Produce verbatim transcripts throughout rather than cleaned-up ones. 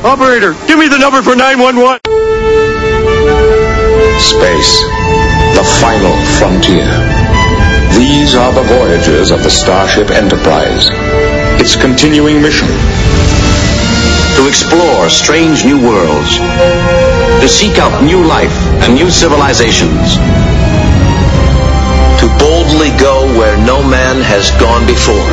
Operator, give me the number for nine one one. Space, the final frontier. These are the voyages of the Starship Enterprise. Its continuing mission: to explore strange new worlds, to seek out new life and new civilizations, to boldly go where no man has gone before.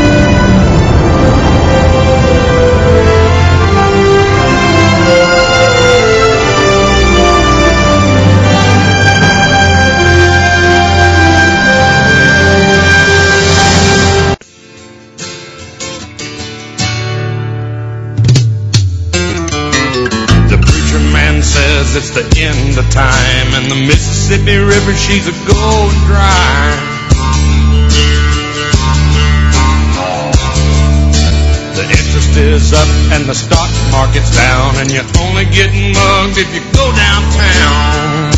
It's the end of time, and the Mississippi River, she's a gold dry. The interest is up and the stock market's down, and you're only getting mugged if you go downtown.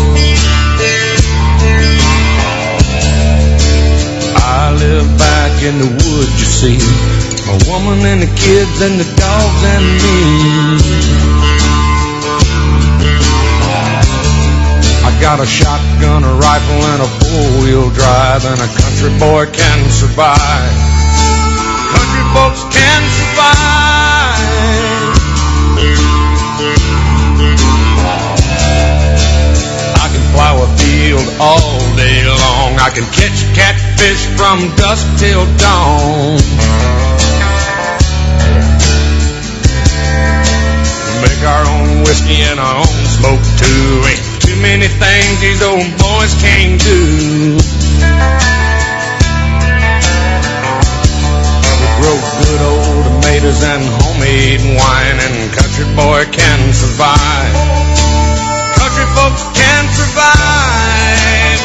I live back in the woods, you see, a woman and the kids and the dogs and me. I got a shotgun, a rifle, and a four-wheel drive, and a country boy can survive. Country folks can survive. I can plow a field all day long. I can catch catfish from dusk till dawn. Make our own whiskey and our own smoke too. Ain't too many things these old boys can't do. We grow good old tomatoes and homemade wine, and country boy can survive. Country folks can survive.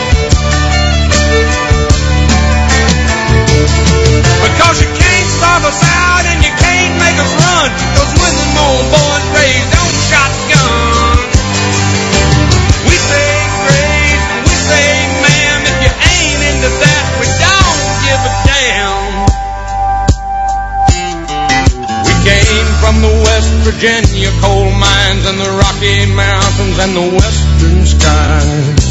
Because you can't starve us out and you can't make us run, 'cause when them old boys raised on shotgun, we say grace and we say ma'am. If you ain't into that, we don't give a damn. We came from the West Virginia coal mines and the Rocky Mountains and the western skies.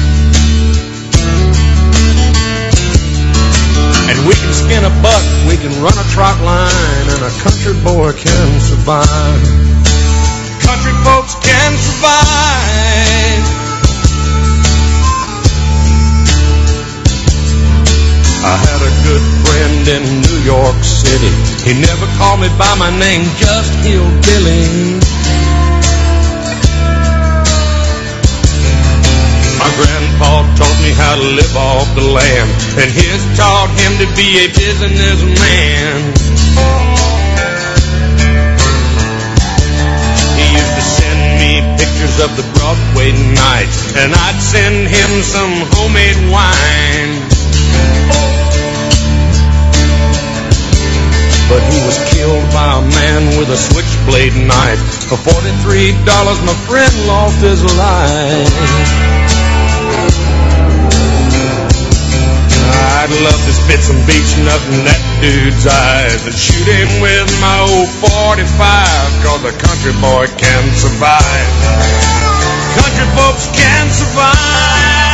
And we can skin a buck, we can run a trot line, and a country boy can survive. Country folks can survive. I had a good friend in New York City. He never called me by my name, just Hillbilly. My grandpa taught me how to live off the land, and his taught him to be a businessman. He used to send me pictures of the Broadway nights, and I'd send him some homemade wine. But he was killed by a man with a switchblade knife. For forty-three dollars, my friend lost his life. I'd love to spit some beach nut in that dude's eyes and shoot him with my old forty-five, 'cause a country boy can survive. Country folks can survive.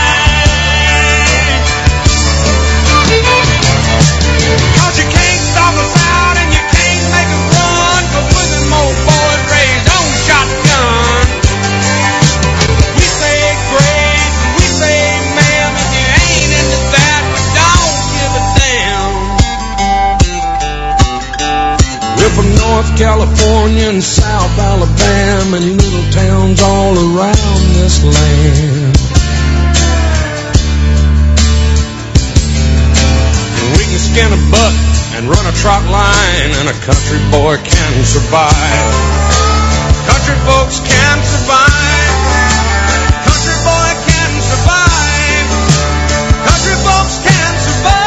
'Cause you can't stop us out and you can't make us run, 'cause we're them old boys raised on shotgun. We say grace and we say ma'am. If you ain't into that, we don't give a damn. We're from North California and South Alabama and little towns all around this land. We can skin a buck and run a trot line, and a country boy can survive. Country folks can survive. Country boy can survive. Country folks can survive.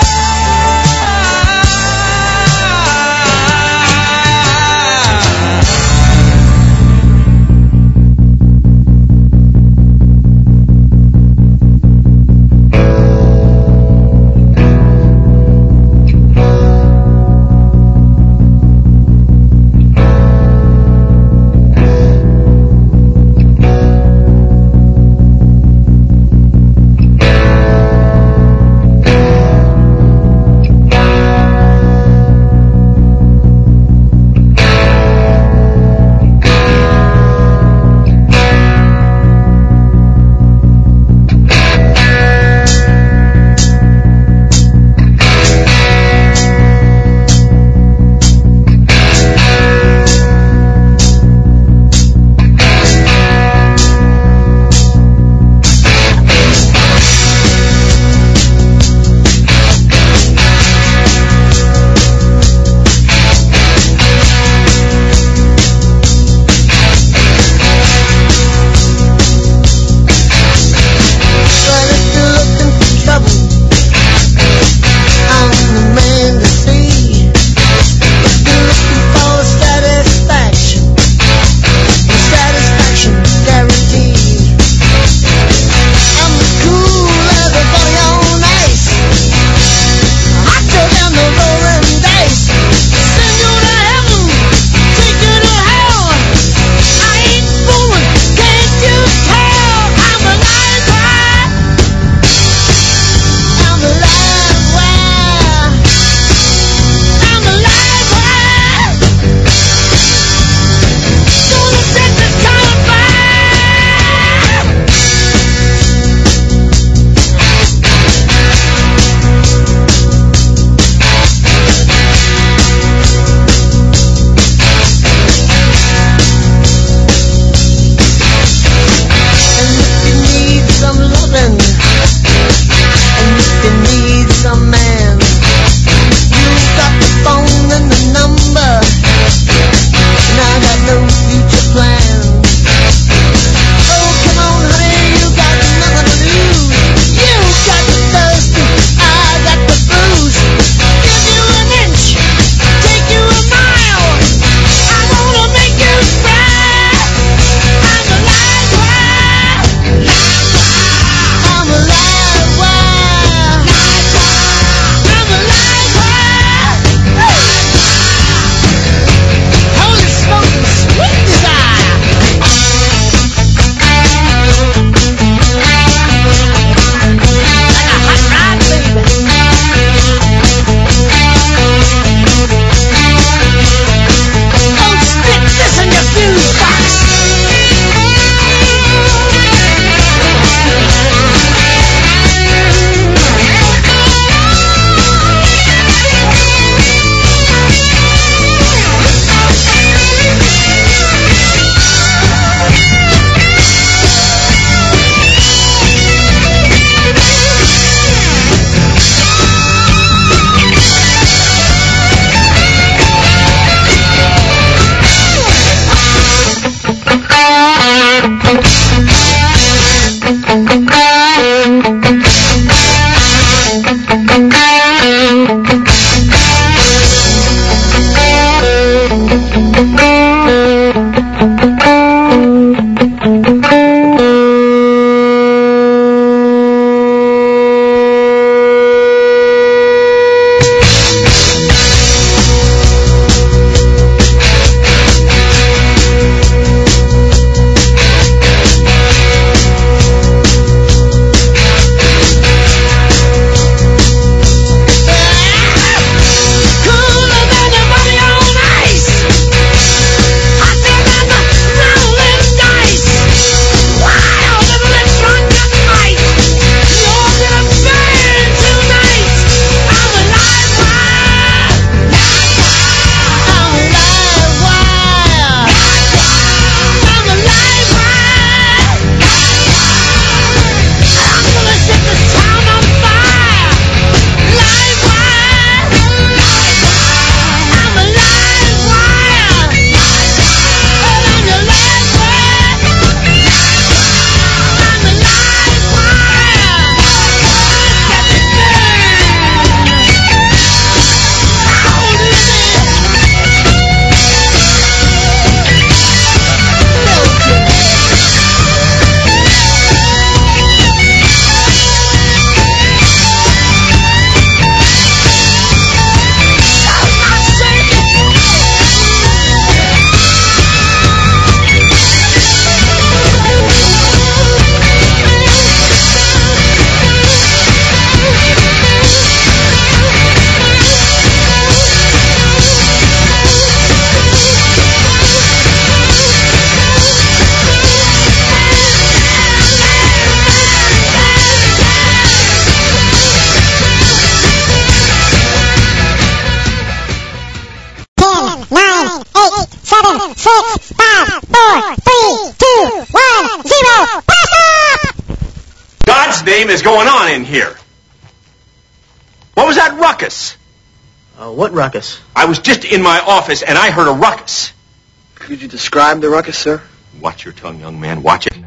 here? What was that ruckus? Uh, what ruckus? I was just in my office and I heard a ruckus. Could you describe the ruckus, sir? Watch your tongue, young man. Watch it.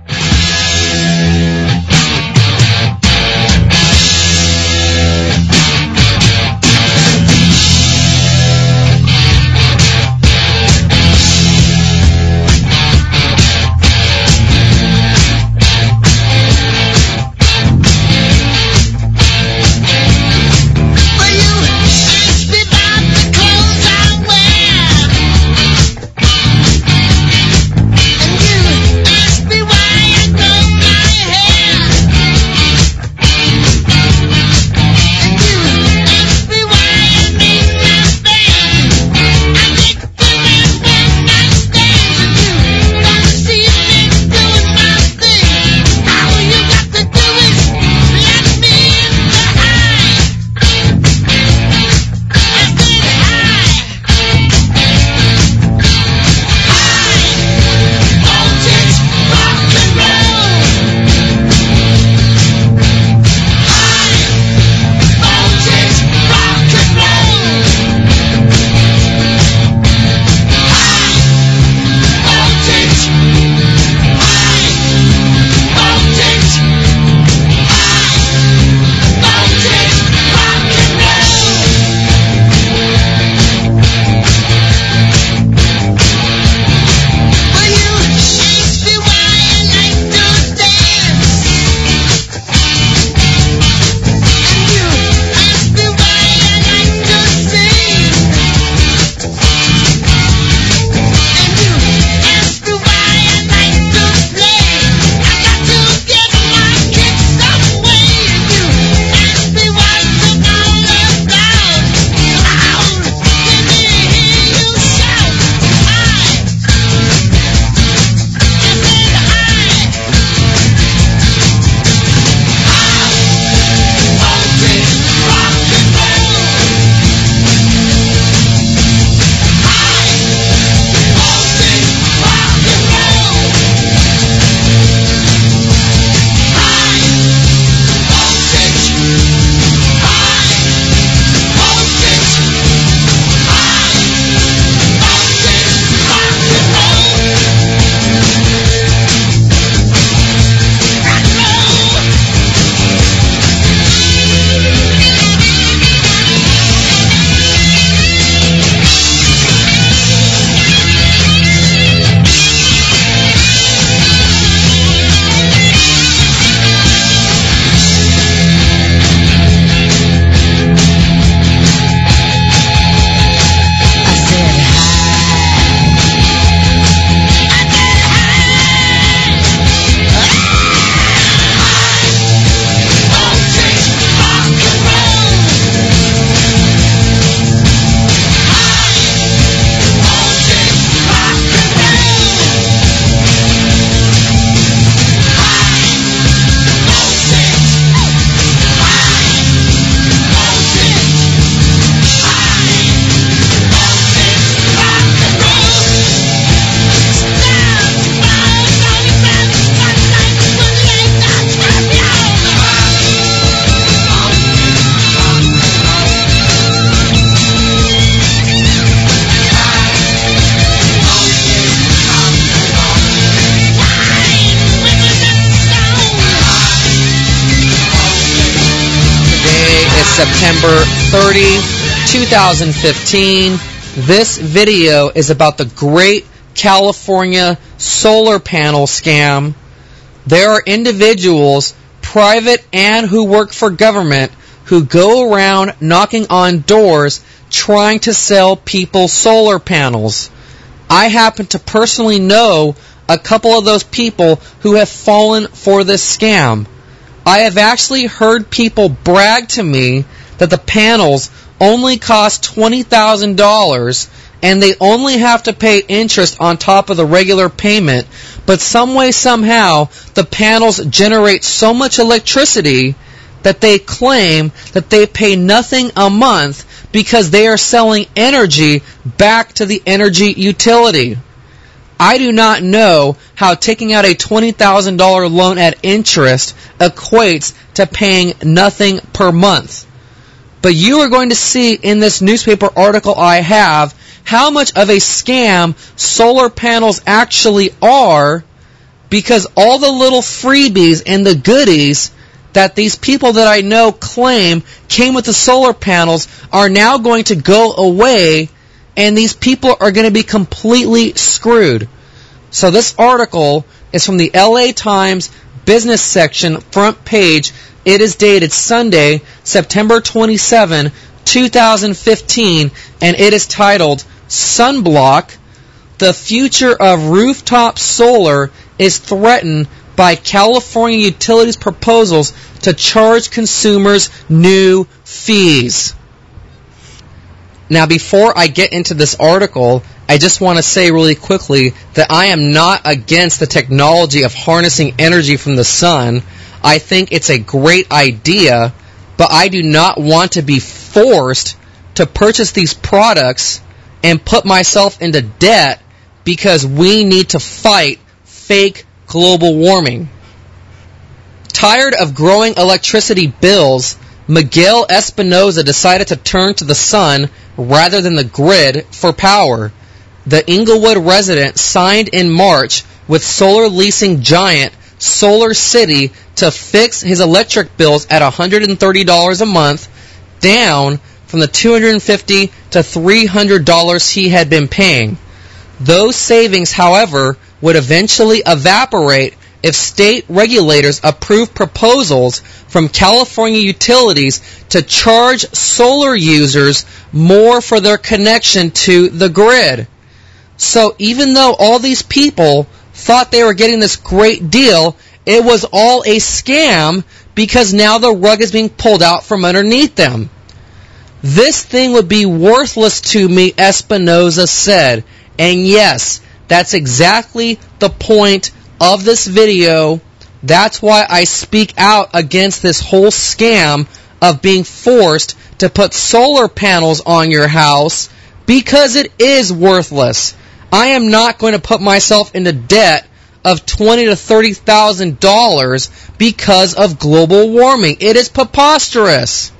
September thirtieth, two thousand fifteen. This video is about the Great California Solar Panel Scam. There are individuals, private and who work for government, who go around knocking on doors trying to sell people solar panels. I happen to personally know a couple of those people who have fallen for this scam. I have actually heard people brag to me that the panels only cost twenty thousand dollars and they only have to pay interest on top of the regular payment, but some way, somehow, the panels generate so much electricity that they claim that they pay nothing a month because they are selling energy back to the energy utility. I do not know how taking out a twenty thousand dollars loan at interest equates to paying nothing per month. But you are going to see in this newspaper article I have how much of a scam solar panels actually are, because all the little freebies and the goodies that these people that I know claim came with the solar panels are now going to go away, and these people are going to be completely screwed. So this article is from the L A Times business section, front page. It is dated Sunday, September twenty-seventh, two thousand fifteen, and it is titled, Sunblock, the future of rooftop solar is threatened by California utilities' proposals to charge consumers new fees. Now, before I get into this article, I just want to say really quickly that I am not against the technology of harnessing energy from the sun. I think it's a great idea, but I do not want to be forced to purchase these products and put myself into debt because we need to fight fake global warming. Tired of growing electricity bills, Miguel Espinoza decided to turn to the sun rather than the grid for power. The Inglewood resident signed in March with solar leasing giant Solar City to fix his electric bills at one hundred thirty dollars a month, down from the two hundred fifty dollars to three hundred dollars he had been paying. Those savings, however, would eventually evaporate if state regulators approve proposals from California utilities to charge solar users more for their connection to the grid. So even though all these people thought they were getting this great deal, it was all a scam because now the rug is being pulled out from underneath them. This thing would be worthless to me, Espinoza said. And yes, that's exactly the point of this video. That's why I speak out against this whole scam of being forced to put solar panels on your house, because it is worthless. I am not going to put myself into debt of twenty thousand to thirty thousand dollars because of global warming. It is preposterous.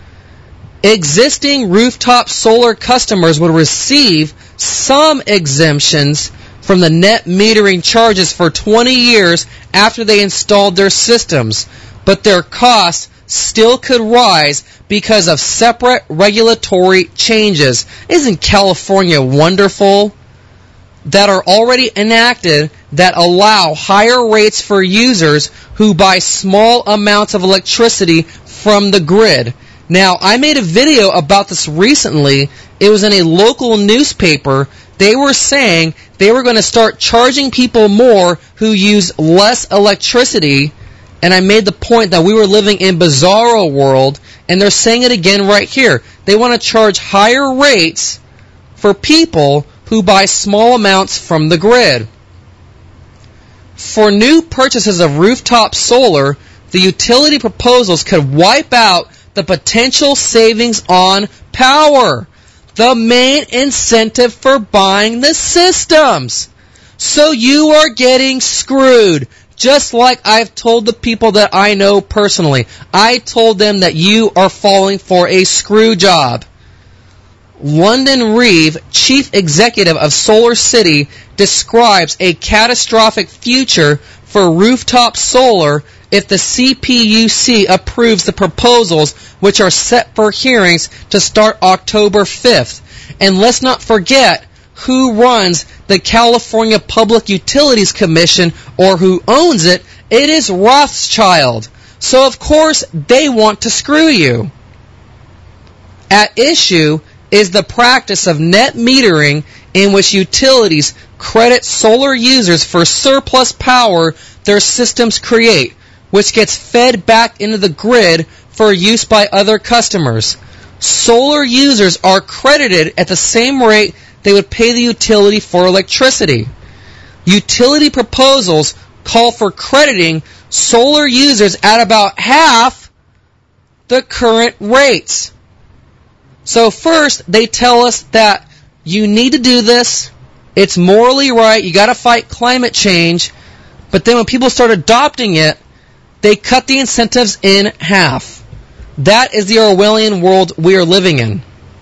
Existing rooftop solar customers would receive some exemptions from the net metering charges for twenty years after they installed their systems, but their costs still could rise because of separate regulatory changes. Isn't California wonderful? That are already enacted that allow higher rates for users who buy small amounts of electricity from the grid. Now, I made a video about this recently. It was in a local newspaper. They were saying they were going to start charging people more who use less electricity, and I made the point that we were living in bizarro world, and they're saying it again right here. They want to charge higher rates for people who buy small amounts from the grid. For new purchases of rooftop solar, the utility proposals could wipe out the potential savings on power, the main incentive for buying the systems. So you are getting screwed, just like I've told the people that I know personally. I told them that you are falling for a screw job. London Reeve, chief executive of Solar City, describes a catastrophic future for rooftop solar if the C P U C approves the proposals, which are set for hearings to start October fifth. And let's not forget who runs the California Public Utilities Commission, or who owns it. It is Rothschild. So of course they want to screw you. At issue is the practice of net metering, in which utilities credit solar users for surplus power their systems create, which gets fed back into the grid for use by other customers. Solar users are credited at the same rate they would pay the utility for electricity. Utility proposals call for crediting solar users at about half the current rates. So first, they tell us that you need to do this, It's morally right. You got to fight climate change. But then when people start adopting it, they cut the incentives in half. That is the Orwellian world we are living in.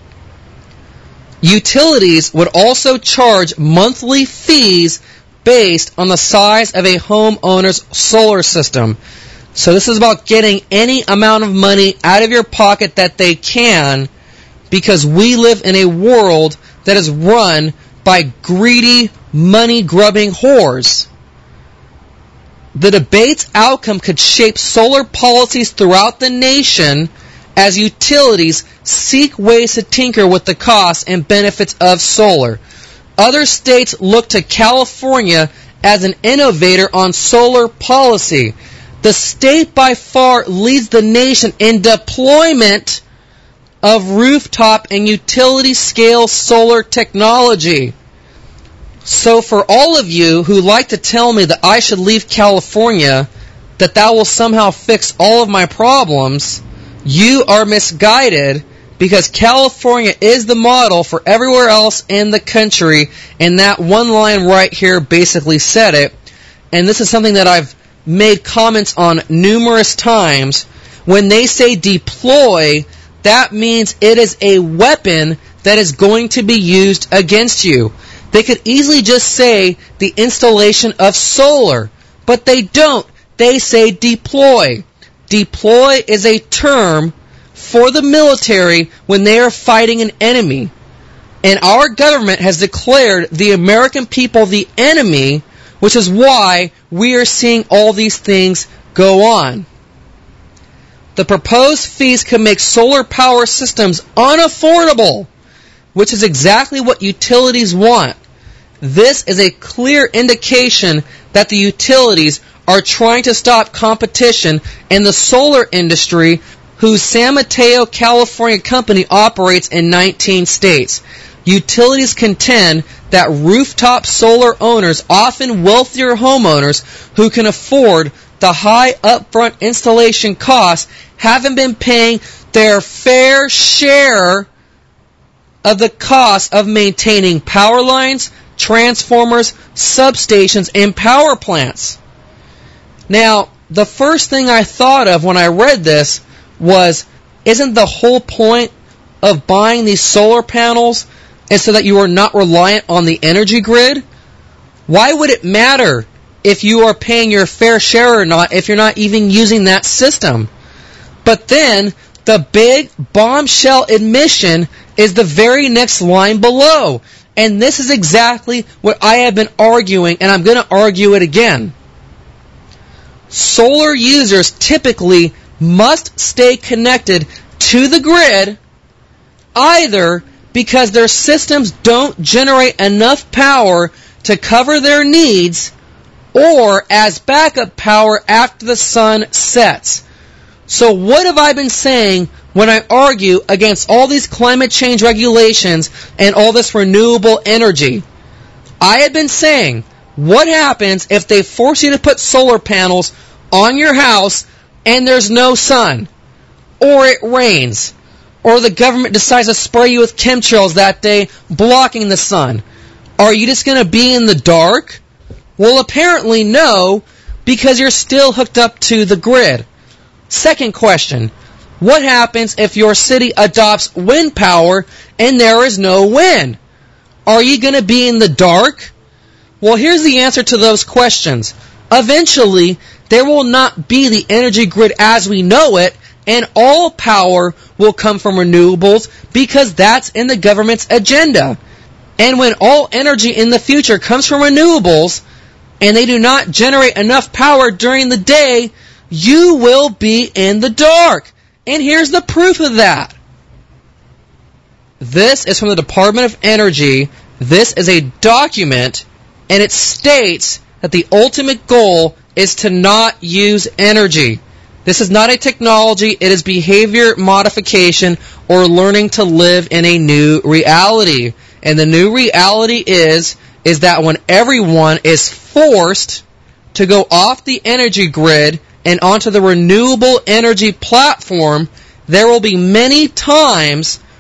Utilities would also charge monthly fees based on the size of a homeowner's solar system. So this is about getting any amount of money out of your pocket that they can, because we live in a world that is run by greedy, money-grubbing whores. The debate's outcome could shape solar policies throughout the nation as utilities seek ways to tinker with the costs and benefits of solar. Other states look to California as an innovator on solar policy. The state by far leads the nation in deployment of rooftop and utility-scale solar technology. So for all of you who like to tell me that I should leave California, that that will somehow fix all of my problems, you are misguided, because California is the model for everywhere else in the country, and that one line right here basically said it. And this is something that I've made comments on numerous times. When they say deploy, that means it is a weapon that is going to be used against you. They could easily just say the installation of solar, but they don't. They say deploy. Deploy is a term for the military when they are fighting an enemy. And our government has declared the American people the enemy, which is why we are seeing all these things go on. The proposed fees can make solar power systems unaffordable, which is exactly what utilities want. This is a clear indication that the utilities are trying to stop competition in the solar industry, whose San Mateo, California company operates in nineteen states. Utilities contend that rooftop solar owners, often wealthier homeowners who can afford the high upfront installation costs, haven't been paying their fair share of the cost of maintaining power lines, transformers, substations, and power plants. Now, the first thing I thought of when I read this was, isn't the whole point of buying these solar panels is so that you are not reliant on the energy grid? Why would it matter if you are paying your fair share or not if you're not even using that system? But then, the big bombshell admission is the very next line below. And this is exactly what I have been arguing, and I'm going to argue it again. Solar users typically must stay connected to the grid, either because their systems don't generate enough power to cover their needs, or as backup power after the sun sets. So what have I been saying when I argue against all these climate change regulations and all this renewable energy? I have been saying, what happens if they force you to put solar panels on your house and there's no sun? Or it rains? Or the government decides to spray you with chemtrails that day, blocking the sun? Are you just going to be in the dark? Well, apparently no, because you're still hooked up to the grid. Second question, what happens if your city adopts wind power and there is no wind? Are you going to be in the dark? Well, here's the answer to those questions. Eventually, there will not be the energy grid as we know it, and all power will come from renewables because that's in the government's agenda. And when all energy in the future comes from renewables, and they do not generate enough power during the day, you will be in the dark. And here's the proof of that. This is from the Department of Energy. This is a document, and it states that the ultimate goal is to not use energy. This is not a technology, it is behavior modification or learning to live in a new reality. And the new reality is, is that when everyone is forced to go off the energy grid and onto the renewable energy platform, there will be many times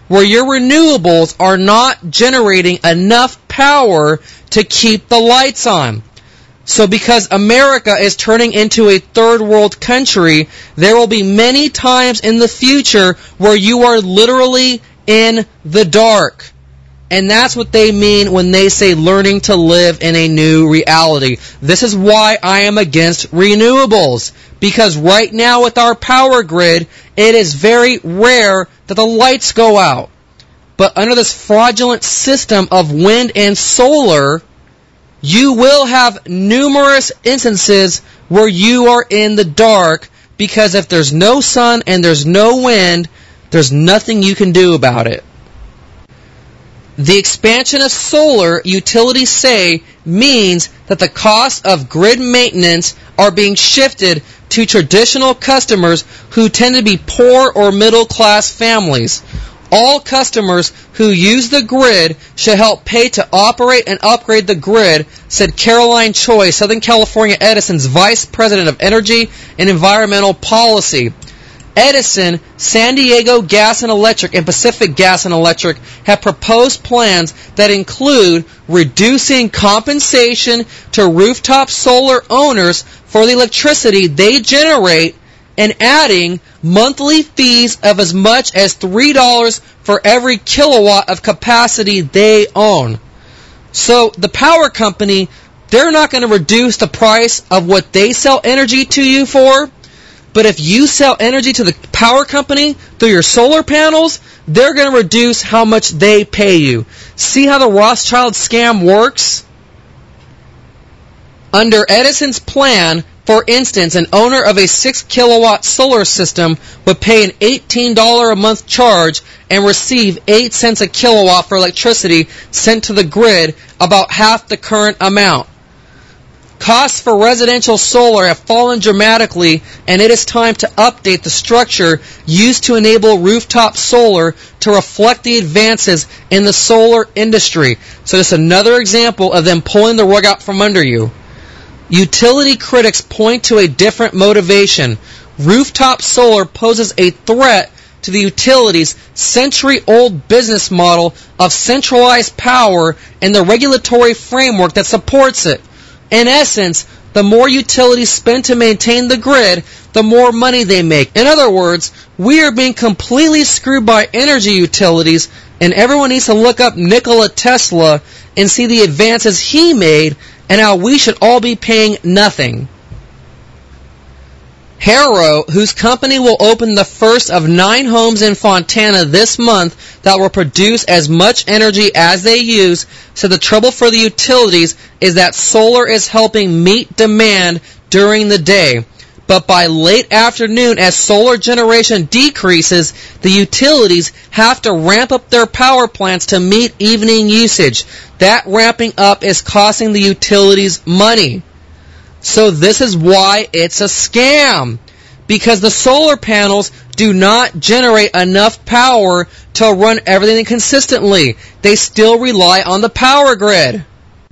where your renewables are not generating enough power to keep the lights on. So because America is turning into a third world country, there will be many times in the future where you are literally in the dark. And that's what they mean when they say learning to live in a new reality. This is why I am against renewables. Because right now with our power grid, it is very rare that the lights go out. But under this fraudulent system of wind and solar, you will have numerous instances where you are in the dark, because if there's no sun and there's no wind, there's nothing you can do about it. The expansion of solar, utilities say, means that the costs of grid maintenance are being shifted to traditional customers who tend to be poor or middle-class families. All customers who use the grid should help pay to operate and upgrade the grid, said Caroline Choi, Southern California Edison's Vice President of Energy and Environmental Policy. Edison, San Diego Gas and Electric, and Pacific Gas and Electric have proposed plans that include reducing compensation to rooftop solar owners for the electricity they generate and adding monthly fees of as much as three dollars for every kilowatt of capacity they own. So the power company, they're not going to reduce the price of what they sell energy to you for. But if you sell energy to the power company through your solar panels, they're going to reduce how much they pay you. See how the Rothschild scam works? Under Edison's plan, for instance, an owner of a six kilowatt solar system would pay an eighteen dollars a month charge and receive eight cents a kilowatt for electricity sent to the grid, about half the current amount. Costs for residential solar have fallen dramatically, and it is time to update the structure used to enable rooftop solar to reflect the advances in the solar industry. So this is another example of them pulling the rug out from under you. Utility critics point to a different motivation. Rooftop solar poses a threat to the utilities' century-old business model of centralized power and the regulatory framework that supports it. In essence, the more utilities spend to maintain the grid, the more money they make. In other words, we are being completely screwed by energy utilities, and everyone needs to look up Nikola Tesla and see the advances he made and how we should all be paying nothing. Harrow, whose company will open the first of nine homes in Fontana this month that will produce as much energy as they use, said the trouble for the utilities is that solar is helping meet demand during the day. But by late afternoon, as solar generation decreases, the utilities have to ramp up their power plants to meet evening usage. That ramping up is costing the utilities money. So this is why it's a scam. Because the solar panels do not generate enough power to run everything consistently. They still rely on the power grid.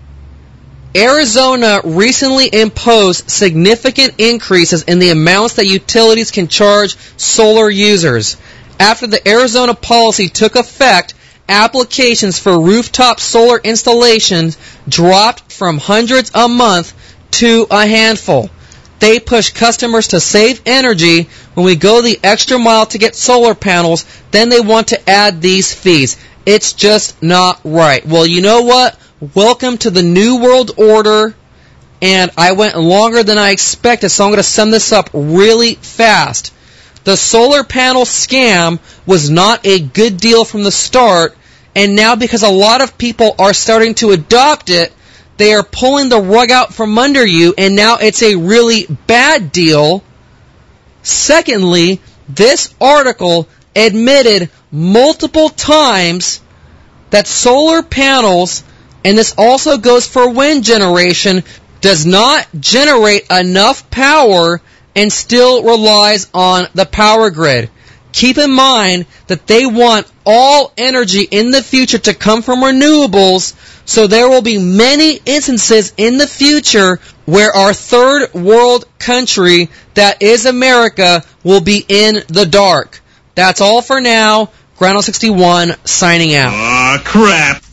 Arizona recently imposed significant increases in the amounts that utilities can charge solar users. After the Arizona policy took effect, applications for rooftop solar installations dropped from hundreds a month to a handful. They push customers to save energy. When we go the extra mile to get solar panels, then they want to add these fees. It's just not right. Well, you know what? Welcome to the New World Order, and I went longer than I expected, so I'm going to sum this up really fast. The solar panel scam was not a good deal from the start, and now because a lot of people are starting to adopt it, they are pulling the rug out from under you, and now it's a really bad deal. Secondly, this article admitted multiple times that solar panels, and this also goes for wind generation, does not generate enough power and still relies on the power grid. Keep in mind that they want all energy in the future to come from renewables, so there will be many instances in the future where our third world country, that is America, will be in the dark. That's all for now. Grano sixty-one signing out. Aw, crap.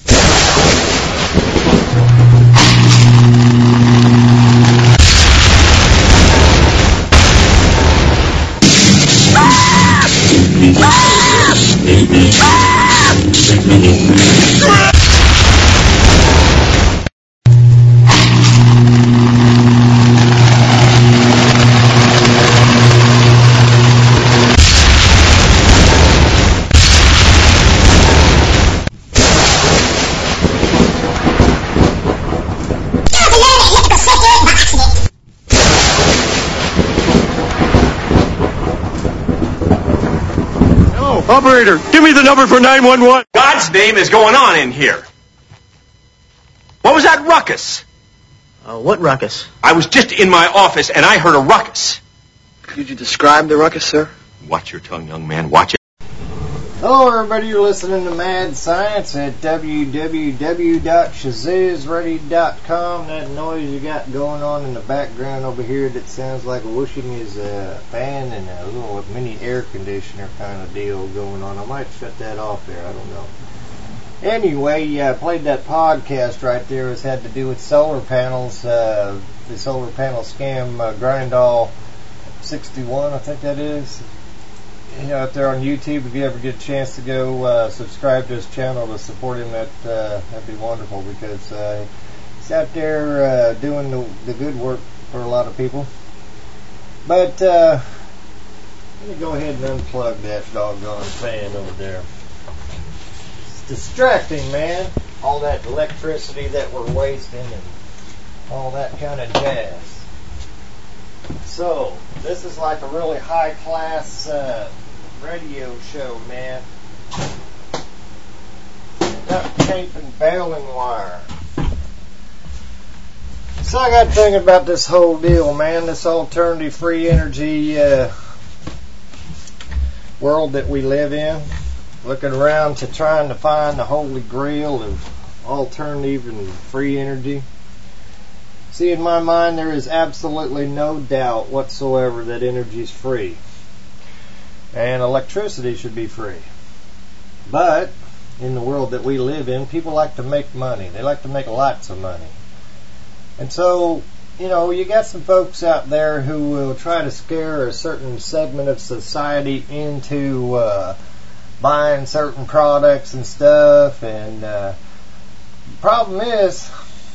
Operator, give me the number for nine one one. God's name is going on in here. What was that ruckus? Uh, what ruckus? I was just in my office and I heard a ruckus. Could you describe the ruckus, sir? Watch your tongue, young man. Watch it. Hello, everybody. You're listening to Mad Science at w w w dot shazuz ready dot com. That noise you got going on in the background over here that sounds like whooshing is a fan and a little mini air conditioner kind of deal going on. I might shut that off there. I don't know. Anyway, I uh, played that podcast right there. It had to do with solar panels. Uh, the solar panel scam, uh, Grindall sixty-one, I think that is. You know, out there on YouTube, if you ever get a chance to go uh, subscribe to his channel to support him, that uh, that'd be wonderful, because uh, he's out there uh, doing the, the good work for a lot of people. But uh, let me go ahead and unplug that doggone fan over there. It's distracting, man. All that electricity that we're wasting and all that kind of jazz. So, this is like a really high-class uh, radio show, man. Duct tape and baling wire. So I got thinking about this whole deal, man. This alternative free energy uh, world that we live in. Looking around to trying to find the holy grail of alternative and free energy. See, in my mind, there is absolutely no doubt whatsoever that energy is free. And electricity should be free. But, in the world that we live in, people like to make money. They like to make lots of money. And so, you know, you got some folks out there who will try to scare a certain segment of society into uh, buying certain products and stuff. And uh, the problem is,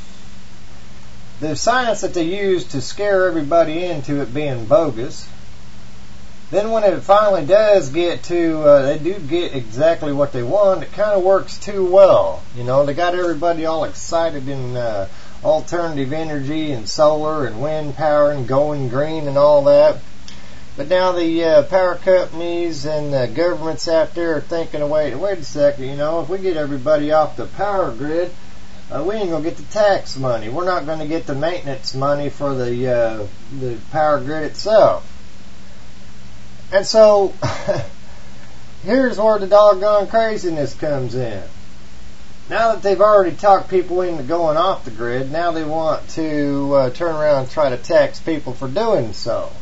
the science that they use to scare everybody into it being bogus, then when it finally does get to, uh, they do get exactly what they want, it kind of works too well. You know, they got everybody all excited in uh, alternative energy and solar and wind power and going green and all that. But now the uh, power companies and the governments out there are thinking, wait, wait a second, you know, if we get everybody off the power grid, Uh, we ain't going to get the tax money. We're not going to get the maintenance money for the uh, the power grid itself. And so, here's where the doggone craziness comes in. Now that they've already talked people into going off the grid, now they want to uh, turn around and try to tax people for doing so.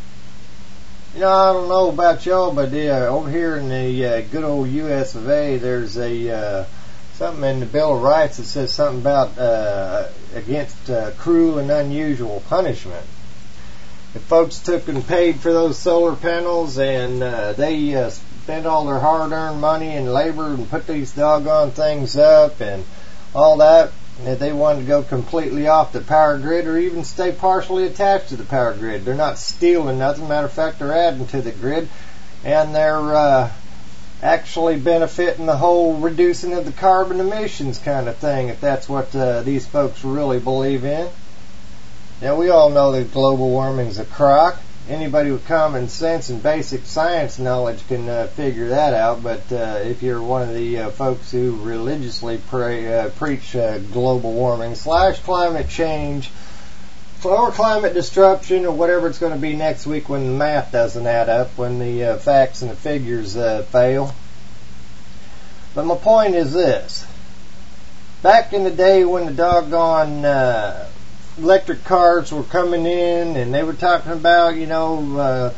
You know, I don't know about y'all, but uh, over here in the uh, good old U S of A, there's a... Uh, something in the Bill of Rights that says something about uh, against uh, cruel and unusual punishment. If folks took and paid for those solar panels and uh, they uh, spent all their hard-earned money and labor and put these doggone things up and all that, and if they wanted to go completely off the power grid or even stay partially attached to the power grid, they're not stealing nothing. Matter of fact, they're adding to the grid, and they're uh, actually benefiting the whole reducing of the carbon emissions kind of thing, if that's what uh, these folks really believe in. Now, we all know that global warming's a crock. Anybody with common sense and basic science knowledge can uh, figure that out, but uh, if you're one of the uh, folks who religiously pray, uh, preach uh, global warming slash climate change or climate disruption or whatever it's going to be next week when the math doesn't add up, when the uh, facts and the figures uh, fail. But my point is this. Back in the day when the doggone uh, electric cars were coming in and they were talking about, you know, uh,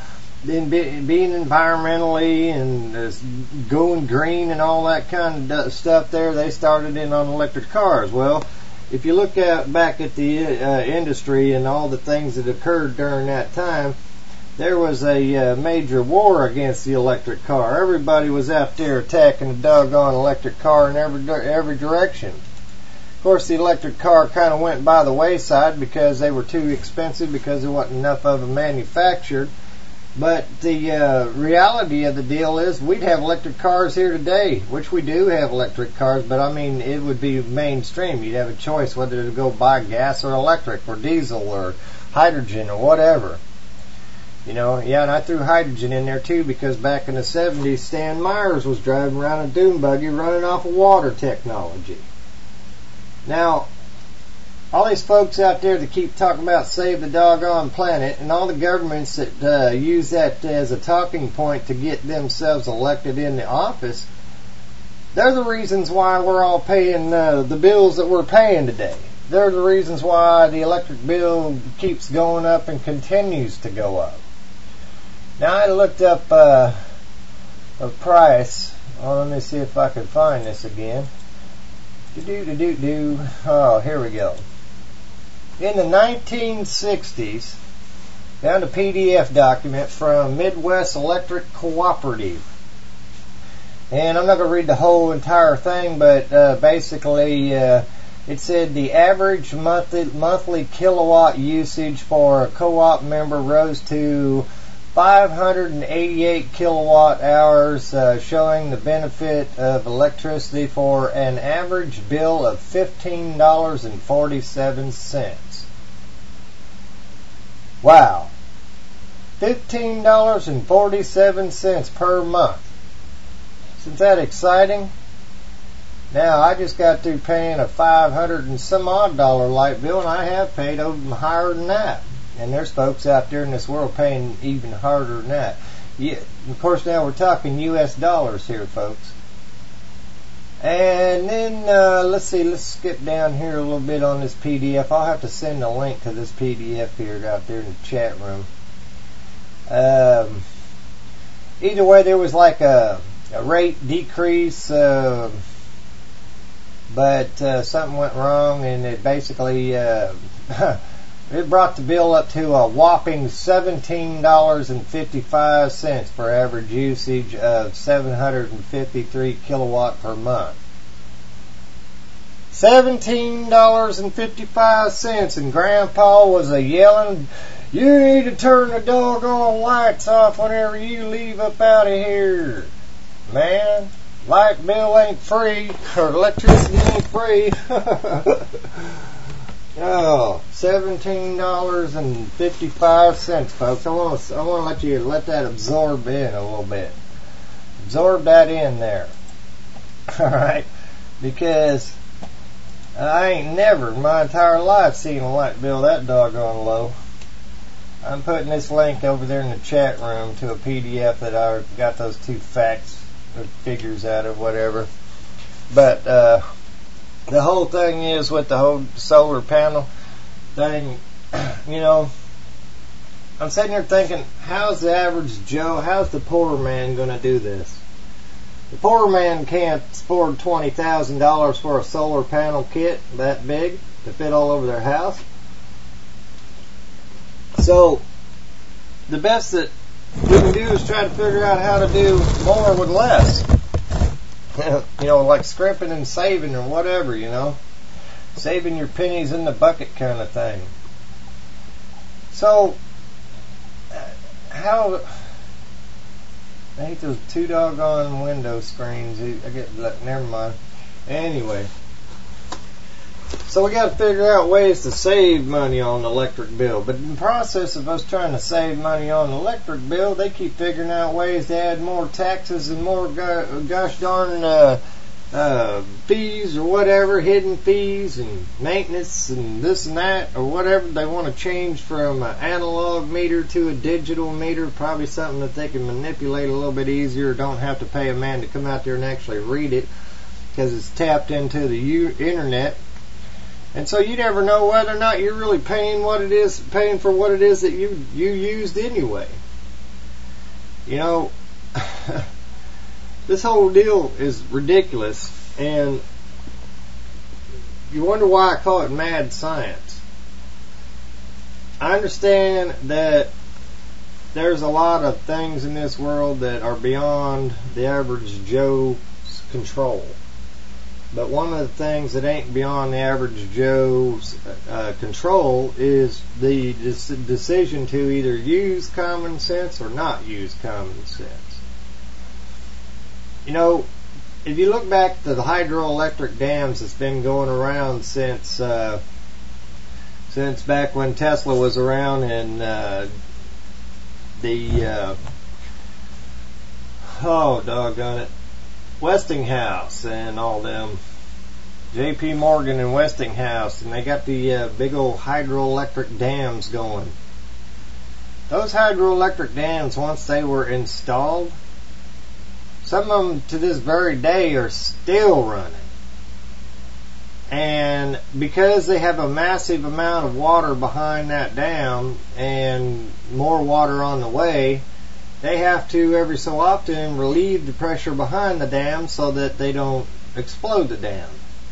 in be, being environmentally and uh, going green and all that kind of stuff there, they started in on electric cars. Well, if you look at back at the uh, industry and all the things that occurred during that time, there was a uh, major war against the electric car. Everybody was out there attacking the doggone electric car in every every direction. Of course, the electric car kind of went by the wayside because they were too expensive, because there wasn't enough of them manufactured. But the uh, reality of the deal is we'd have electric cars here today, which we do have electric cars, but I mean, it would be mainstream. You'd have a choice whether to go buy gas or electric or diesel or hydrogen or whatever. You know, yeah, and I threw hydrogen in there too because back in the seventies, Stan Myers was driving around a dune buggy running off of water technology. Now, all these folks out there that keep talking about save the doggone planet, and all the governments that uh, use that as a talking point to get themselves elected in the office, they're the reasons why we're all paying uh, the bills that we're paying today. They're the reasons why the electric bill keeps going up and continues to go up. Now, I looked up uh, a price. Oh, let me see if I can find this again. Do-do-do-do-do. Oh, here we go. In the nineteen sixties, found a P D F document from Midwest Electric Cooperative. And I'm not going to read the whole entire thing, but uh, basically uh, it said the average monthly, monthly kilowatt usage for a co-op member rose to five hundred eighty-eight kilowatt hours, uh, showing the benefit of electricity for an average bill of fifteen dollars and forty-seven cents. Wow. fifteen dollars and forty-seven cents per month. Isn't that exciting? Now, I just got through paying a five hundred and some odd dollar light bill, and I have paid over higher than that. And there's folks out there in this world paying even harder than that. Yeah, of course, now we're talking U S dollars here, folks. And then, uh, let's see, let's skip down here a little bit on this P D F. I'll have to send a link to this P D F here out there in the chat room. Um, either way, there was like a, a rate decrease, uh, but uh, something went wrong, and it basically... Uh, It brought the bill up to a whopping seventeen dollars and fifty-five cents for average usage of seven hundred fifty-three kilowatt per month. seventeen dollars and fifty-five cents, and Grandpa was a yelling, "You need to turn the doggone lights off whenever you leave up out of here." Man, light bill ain't free, or electricity ain't free. Oh, seventeen dollars and fifty-five cents, folks. I want to I want to let you let that absorb in a little bit. Absorb that in there. All right, because I ain't never in my entire life seen a light bill that doggone low. I'm putting this link over there in the chat room to a P D F that I got those two facts or figures out of, whatever. But uh the whole thing is with the whole solar panel thing, you know, I'm sitting here thinking, how's the average Joe, how's the poor man going to do this? The poor man can't afford twenty thousand dollars for a solar panel kit that big to fit all over their house. So, the best that we can do is try to figure out how to do more with less. You know, like scrimping and saving or whatever, you know. Saving your pennies in the bucket kind of thing. So, how... I hate those two doggone window screens. I get, never mind. Anyway. So we got to figure out ways to save money on the electric bill. But in the process of us trying to save money on the electric bill, they keep figuring out ways to add more taxes and more go- gosh darn uh, uh, fees or whatever, hidden fees and maintenance and this and that or whatever. They want to change from an analog meter to a digital meter, probably something that they can manipulate a little bit easier. Don't have to pay a man to come out there and actually read it because it's tapped into the u- internet. And so you never know whether or not you're really paying what it is, paying for what it is that you you used anyway. You know, this whole deal is ridiculous, and you wonder why I call it mad science. I understand that there's a lot of things in this world that are beyond the average Joe's control. But one of the things that ain't beyond the average Joe's uh, control is the des- decision to either use common sense or not use common sense. You know, if you look back to the hydroelectric dams that's been going around since uh, since back when Tesla was around, and uh, the uh, oh doggone it, Westinghouse and all them, J P Morgan and Westinghouse, and they got the uh, big old hydroelectric dams going. Those hydroelectric dams, once they were installed, some of them to this very day are still running. And because they have a massive amount of water behind that dam and more water on the way, they have to every so often relieve the pressure behind the dam so that they don't explode the dam.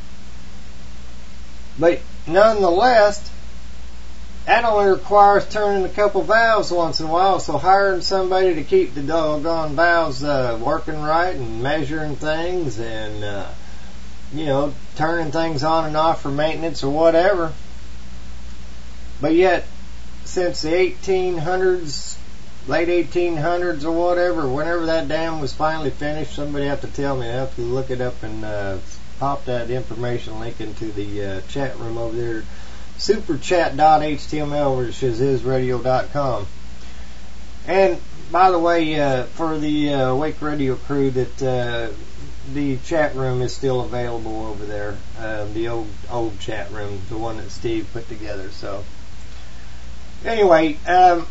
But nonetheless, that only requires turning a couple valves once in a while, so hiring somebody to keep the doggone valves uh, working right and measuring things and, uh, you know, turning things on and off for maintenance or whatever. But yet, since the eighteen hundreds, late eighteen hundreds or whatever, whenever that dam was finally finished, somebody have to tell me. I have to look it up and uh, pop that information link into the uh, chat room over there, superchat dot h t m l, which is his radio dot com. And by the way, uh, for the uh, Wake Radio crew, that uh, the chat room is still available over there, uh, the old old chat room, the one that Steve put together. So anyway, um,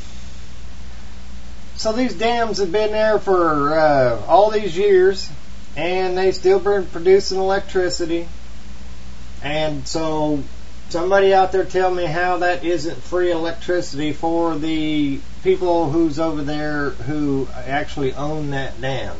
so these dams have been there for uh, all these years, and they still been producing electricity. And so somebody out there tell me how that isn't free electricity for the people who's over there who actually own that dam.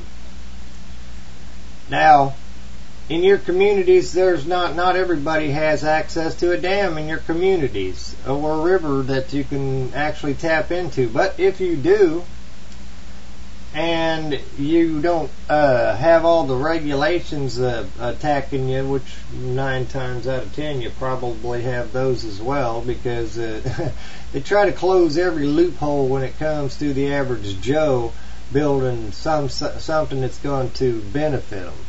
Now, in your communities, there's not, not everybody has access to a dam in your communities or a river that you can actually tap into. But if you do, and you don't uh, have all the regulations uh, attacking you, which nine times out of ten you probably have those as well, because uh, they try to close every loophole when it comes to the average Joe building some something that's going to benefit them.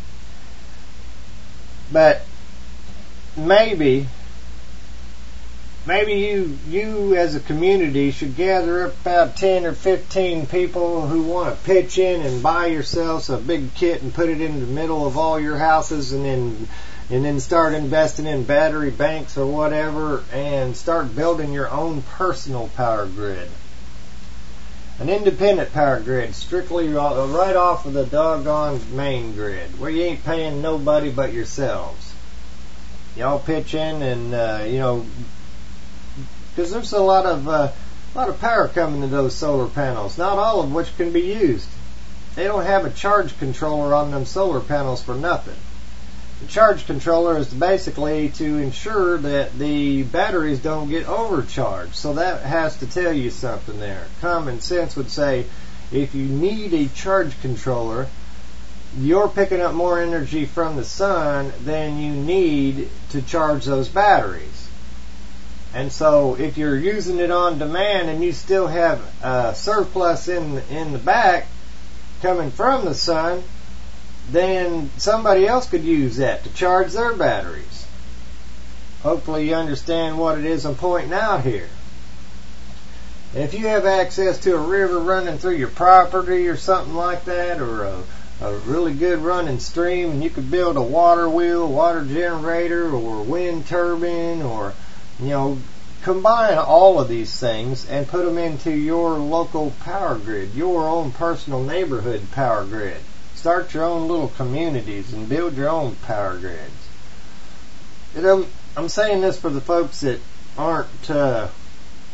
But maybe Maybe you, you as a community should gather up about ten or fifteen people who want to pitch in and buy yourselves a big kit and put it in the middle of all your houses, and then and then start investing in battery banks or whatever, and start building your own personal power grid. An independent power grid, strictly right off of the doggone main grid, where you ain't paying nobody but yourselves. Y'all pitch in and, uh, you know, because there's a lot of uh, a lot of power coming to those solar panels, not all of which can be used. They don't have a charge controller on them solar panels for nothing. The charge controller is basically to ensure that the batteries don't get overcharged. So that has to tell you something there. Common sense would say, if you need a charge controller, you're picking up more energy from the sun than you need to charge those batteries. And so if you're using it on demand and you still have a surplus in in the back coming from the sun, then somebody else could use that to charge their batteries. Hopefully you understand what it is I'm pointing out here. And if you have access to a river running through your property or something like that, or a, a really good running stream, and you could build a water wheel, water generator, or wind turbine, or, you know, combine all of these things and put them into your local power grid, your own personal neighborhood power grid. Start your own little communities and build your own power grids. You know, I'm saying this for the folks that aren't uh,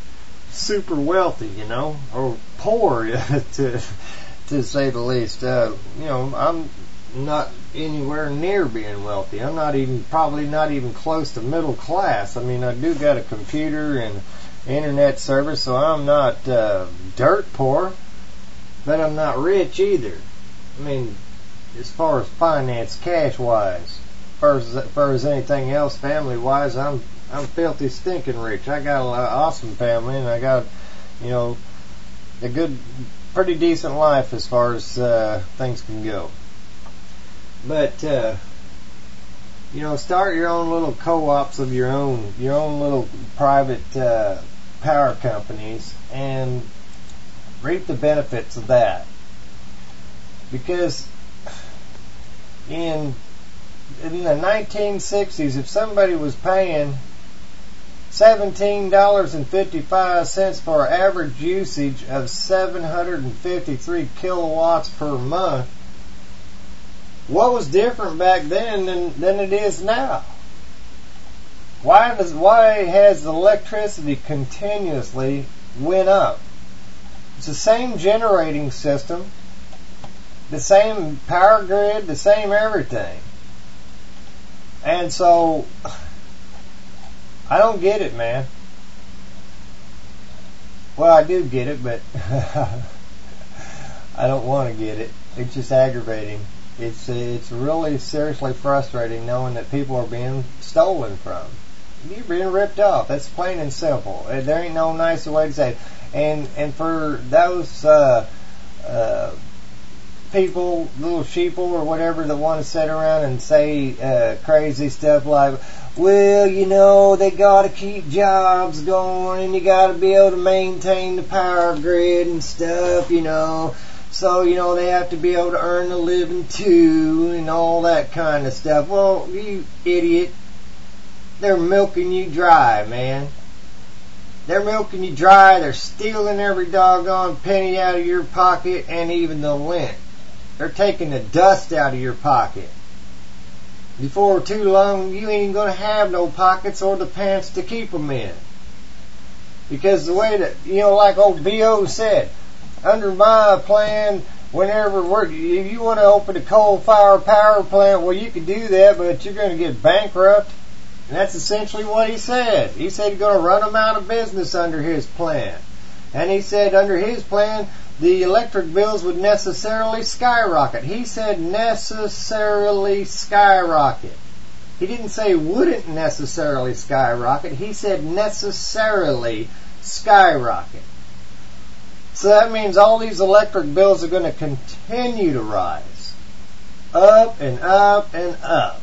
super wealthy, you know, or poor to to say the least. Uh, you know, I'm not anywhere near being wealthy. I'm not even probably not even close to middle class. I mean, I do got a computer and internet service, so I'm not uh, dirt poor, but I'm not rich either. I mean, as far as finance, cash wise, as far as, as far as anything else, family wise, I'm I'm filthy stinking rich. I got an awesome family, and I got, you know, a good, pretty decent life as far as uh, things can go. But uh, you know, start your own little co-ops of your own, your own little private uh, power companies, and reap the benefits of that. Because in in the nineteen sixties, if somebody was paying seventeen dollars and fifty-five cents for average usage of seven hundred fifty-three kilowatts per month, what was different back then than, than it is now? Why does why has the electricity continuously went up? It's the same generating system, the same power grid, the same everything. And so, I don't get it, man. Well, I do get it, but I don't want to get it. It's just aggravating. It's it's really seriously frustrating knowing that people are being stolen from. You're being ripped off. That's plain and simple. There ain't no nicer way to say it. And and for those uh, uh, people, little sheeple or whatever, that want to sit around and say uh, crazy stuff like, well, you know, they got to keep jobs going, and you got to be able to maintain the power grid and stuff, you know. So, you know, they have to be able to earn a living too, and all that kind of stuff. Well, you idiot. They're milking you dry, man. They're milking you dry. They're stealing every doggone penny out of your pocket, and even the lint. They're taking the dust out of your pocket. Before too long, you ain't going to have no pockets or the pants to keep them in. Because the way that, you know, like old B O said, under my plan, whenever we're, if you want to open a coal-fired power plant, well, you can do that, but you're going to get bankrupt. And that's essentially what he said. He said he's going to run them out of business under his plan. And he said under his plan, the electric bills would necessarily skyrocket. He said necessarily skyrocket. He didn't say wouldn't necessarily skyrocket. He said necessarily skyrocket. So that means all these electric bills are going to continue to rise. Up and up and up.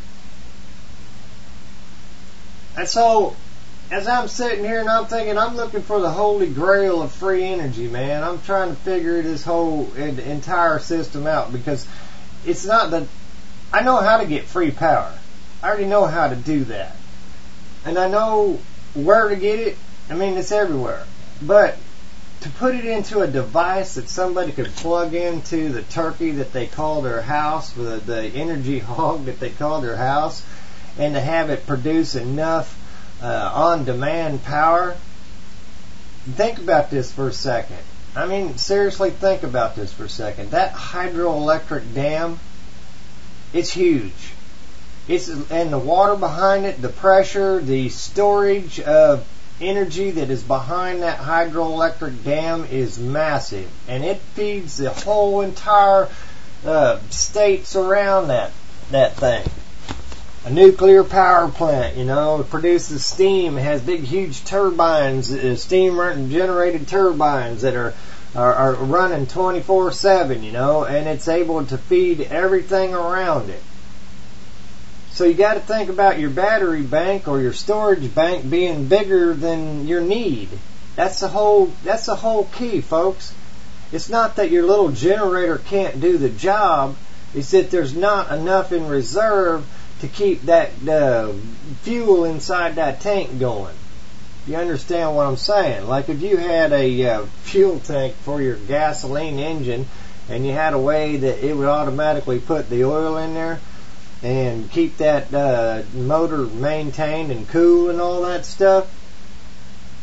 And so, as I'm sitting here and I'm thinking, I'm looking for the holy grail of free energy, man. I'm trying to figure this whole entire system out, because it's not that I know how to get free power. I already know how to do that. And I know where to get it. I mean, it's everywhere. But to put it into a device that somebody could plug into the turkey that they call their house, the, the energy hog that they call their house, and to have it produce enough uh, on-demand power. Think about this for a second. I mean, seriously, think about this for a second. That hydroelectric dam, it's huge. It's and the water behind it, the pressure, the storage of energy that is behind that hydroelectric dam is massive, and it feeds the whole entire uh, states around that that thing. A nuclear power plant, you know, it produces steam. It has big, huge turbines, uh, steam-generated turbines that are, are are running twenty-four seven, you know, and it's able to feed everything around it. So you got to think about your battery bank or your storage bank being bigger than your need. That's the whole. That's the whole key, folks. It's not that your little generator can't do the job. It's that there's not enough in reserve to keep that uh, fuel inside that tank going. You understand what I'm saying? Like if you had a uh, fuel tank for your gasoline engine, and you had a way that it would automatically put the oil in there and keep that uh, motor maintained and cool and all that stuff,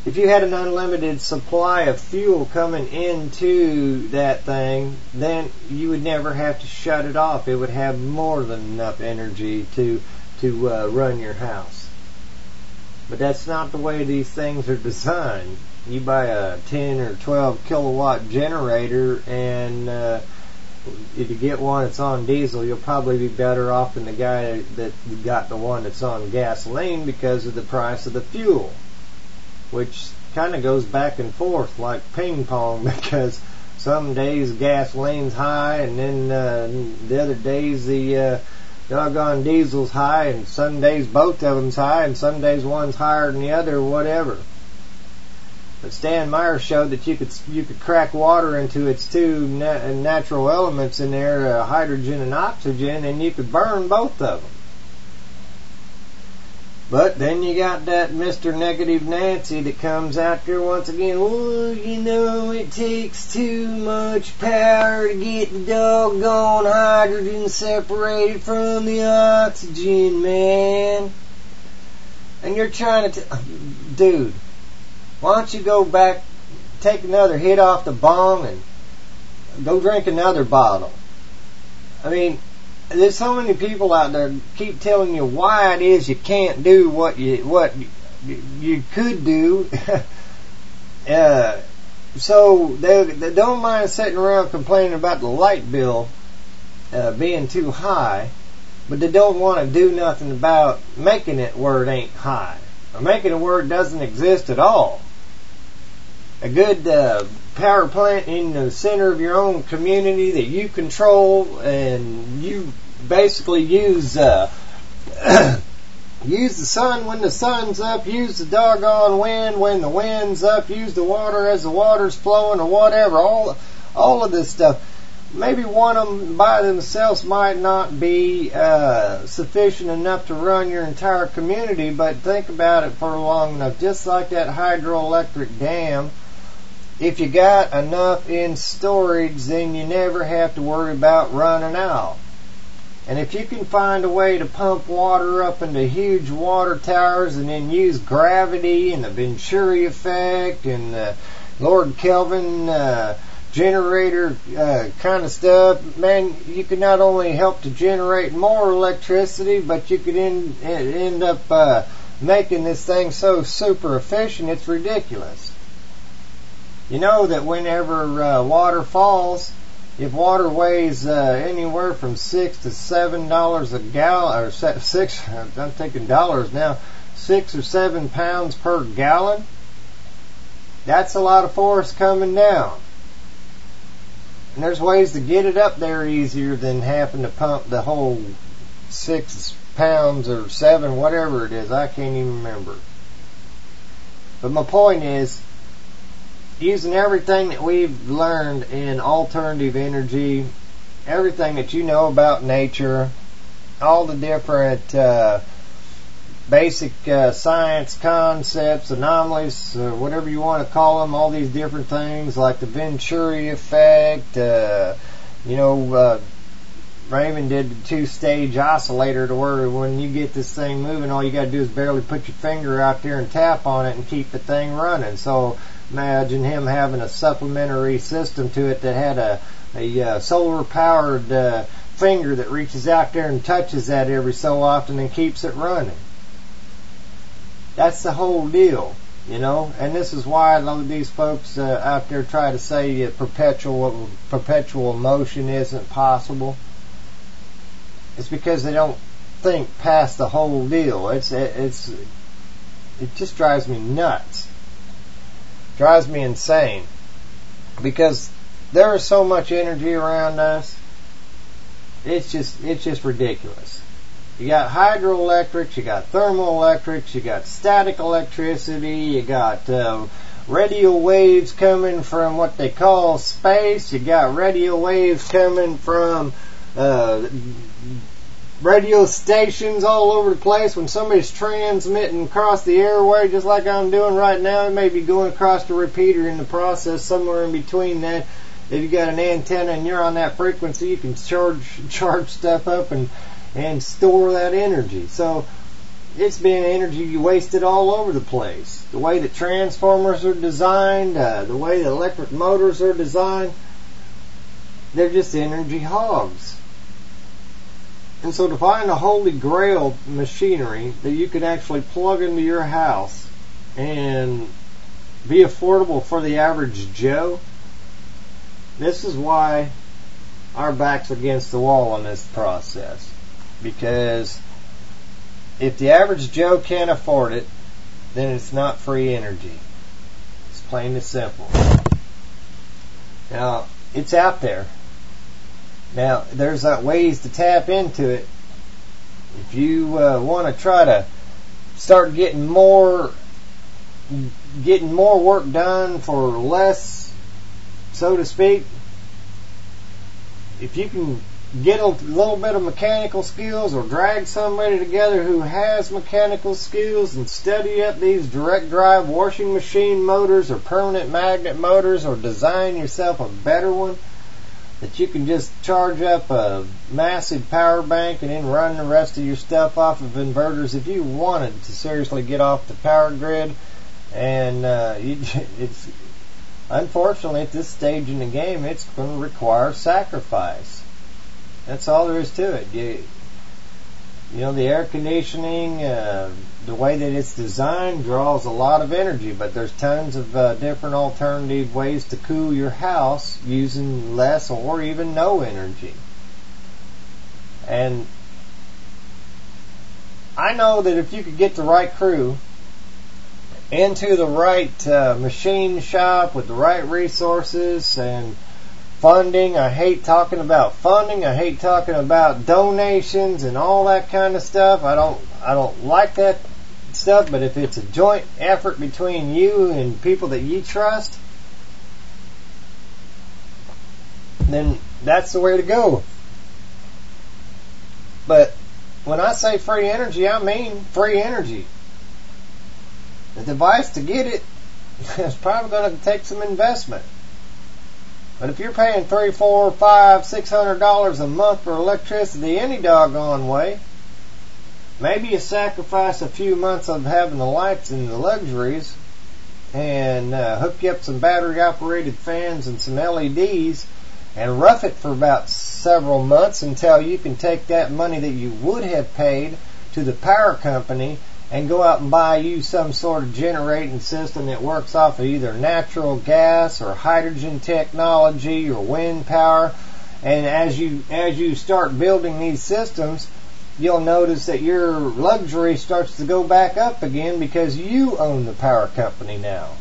if you had an unlimited supply of fuel coming into that thing, then you would never have to shut it off. It would have more than enough energy to to uh, run your house. But that's not the way these things are designed. You buy a ten or twelve kilowatt generator, and uh, if you get one that's on diesel, you'll probably be better off than the guy that got the one that's on gasoline because of the price of the fuel, which kind of goes back and forth like ping pong, because some days gasoline's high, and then uh, the other days the uh, doggone diesel's high, and some days both of them's high, and some days one's higher than the other, or whatever. But Stan Meyer showed that you could you could crack water into its two na- natural elements in there, uh, hydrogen and oxygen, and you could burn both of them. But then you got that Mister Negative Nancy that comes out there once again. Oh, you know, it takes too much power to get the doggone hydrogen separated from the oxygen, man. And you're trying to... T- Dude, why don't you go back, take another hit off the bong, and go drink another bottle? I mean... There's so many people out there keep telling you why it is you can't do what you what you, you could do. uh, so they, they don't mind sitting around complaining about the light bill uh, being too high, but they don't want to do nothing about making it where it ain't high, or making it where it doesn't exist at all. A good uh, power plant in the center of your own community that you control, and you basically use uh, use the sun when the sun's up, use the doggone wind when the wind's up, use the water as the water's flowing, or whatever. All all of this stuff. Maybe one of them by themselves might not be uh, sufficient enough to run your entire community, but think about it for long enough. Just like that hydroelectric dam. If you got enough in storage, then you never have to worry about running out. And if you can find a way to pump water up into huge water towers and then use gravity and the Venturi effect and the Lord Kelvin uh, generator uh, kind of stuff, man, you could not only help to generate more electricity, but you could end, end up uh, making this thing so super efficient, it's ridiculous. You know that whenever uh, water falls, if water weighs uh, anywhere from six to seven dollars a gallon, or six, I'm thinking dollars now, six or seven pounds per gallon, that's a lot of force coming down. And there's ways to get it up there easier than having to pump the whole six pounds or seven, whatever it is. I can't even remember. But my point is, using everything that we've learned in alternative energy, everything that you know about nature, all the different uh, basic uh, science concepts, anomalies, or whatever you want to call them, all these different things like the Venturi effect, uh, you know, uh, Raymond did the two-stage oscillator to where when you get this thing moving, all you got to do is barely put your finger out there and tap on it and keep the thing running. So imagine him having a supplementary system to it that had a, a uh, solar-powered uh, finger that reaches out there and touches that every so often and keeps it running. That's the whole deal, you know. And this is why a lot of these folks uh, out there try to say uh, perpetual perpetual motion isn't possible. It's because they don't think past the whole deal. It's it, it's it just drives me nuts. Drives me insane, because there is so much energy around us. It's just it's just ridiculous. You got hydroelectrics, you got thermoelectrics, you got static electricity, you got uh, radio waves coming from what they call space. You got radio waves coming from uh, radio stations all over the place. When somebody's transmitting across the airway, just like I'm doing right now, it may be going across the repeater in the process, somewhere in between that. If you got an antenna and you're on that frequency, you can charge charge stuff up and and store that energy. So it's been energy you wasted all over the place. The way that transformers are designed, uh, the way that electric motors are designed, they're just energy hogs. And so to find a holy grail machinery that you could actually plug into your house and be affordable for the average Joe, this is why our back's against the wall in this process. Because if the average Joe can't afford it, then it's not free energy. It's plain and simple. Now, it's out there. Now, there's uh, ways to tap into it. If you uh, want to try to start getting more, getting more work done for less, so to speak, if you can get a little bit of mechanical skills or drag somebody together who has mechanical skills and study up these direct drive washing machine motors or permanent magnet motors, or design yourself a better one that you can just charge up a massive power bank and then run the rest of your stuff off of inverters. If you wanted to seriously get off the power grid, and uh, you, it's unfortunately at this stage in the game, it's going to require sacrifice. That's all there is to it. You, you know, the air conditioning, uh, the way that it's designed draws a lot of energy, but there's tons of uh, different alternative ways to cool your house using less or even no energy. And I know that if you could get the right crew into the right uh, machine shop with the right resources and funding. I hate talking about funding. I hate talking about donations and all that kind of stuff. I don't I don't like that stuff, but if it's a joint effort between you and people that you trust, then that's the way to go. But when I say free energy, I mean free energy. The device to get it is probably going to take some investment. But if you're paying three, four, five, six hundred dollars a month for electricity any doggone way, maybe you sacrifice a few months of having the lights and the luxuries, and uh, hook you up some battery-operated fans and some L E Ds, and rough it for about several months until you can take that money that you would have paid to the power company and go out and buy you some sort of generating system that works off of either natural gas or hydrogen technology or wind power. And as you as you start building these systems, you'll notice that your luxury starts to go back up again because you own the power company now.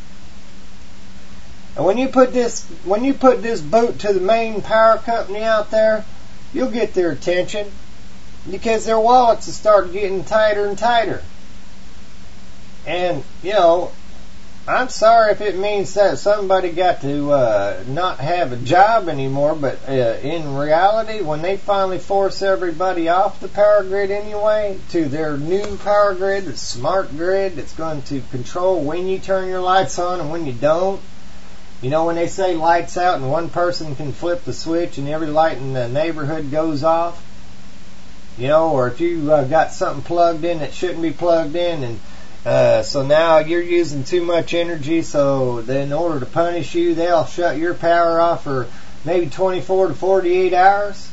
And when you put this when you put this boot to the main power company out there, you'll get their attention, because their wallets will start getting tighter and tighter. And, you know, I'm sorry if it means that somebody got to uh, not have a job anymore, but uh, in reality, when they finally force everybody off the power grid anyway to their new power grid, the smart grid that's going to control when you turn your lights on and when you don't. You know, when they say lights out and one person can flip the switch and every light in the neighborhood goes off. You know, or if you uh, got something plugged in that shouldn't be plugged in, and uh, so now you're using too much energy, so then in order to punish you, they'll shut your power off for maybe twenty-four to forty-eight hours.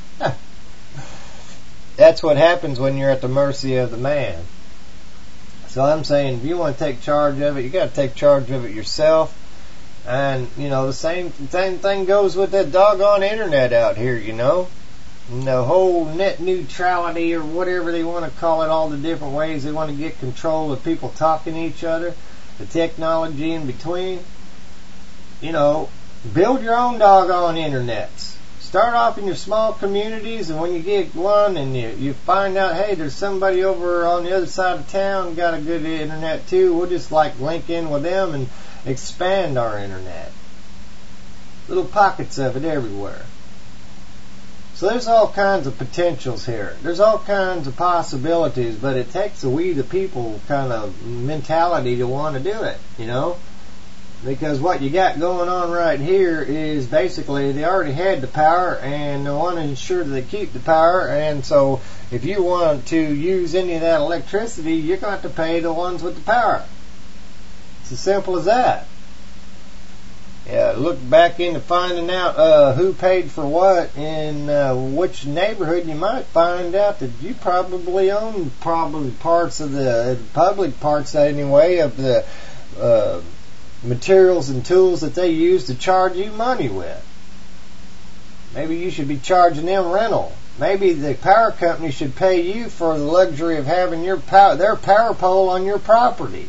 That's what happens when you're at the mercy of the man. So I'm saying, if you want to take charge of it, you got to take charge of it yourself. And, you know, the same, same thing goes with that doggone internet out here, you know. The whole net neutrality, or whatever they want to call it, all the different ways they want to get control of people talking to each other, the technology in between. You know, build your own doggone internets. Start off in your small communities, and when you get one and you, you find out, hey, there's somebody over on the other side of town got a good internet too, we'll just like link in with them and expand our internet. Little pockets of it everywhere. So there's all kinds of potentials here. There's all kinds of possibilities, but it takes a we the people kind of mentality to want to do it, you know. Because what you got going on right here is basically they already had the power and they want to ensure that they keep the power, and so if you want to use any of that electricity, you're going to have to pay the ones with the power. It's as simple as that. Yeah, look back into finding out uh, who paid for what in uh, which neighborhood. You might find out that you probably own probably parts of the public parts anyway of the uh, materials and tools that they use to charge you money with. Maybe you should be charging them rental. Maybe the power company should pay you for the luxury of having your power, their power pole on your property.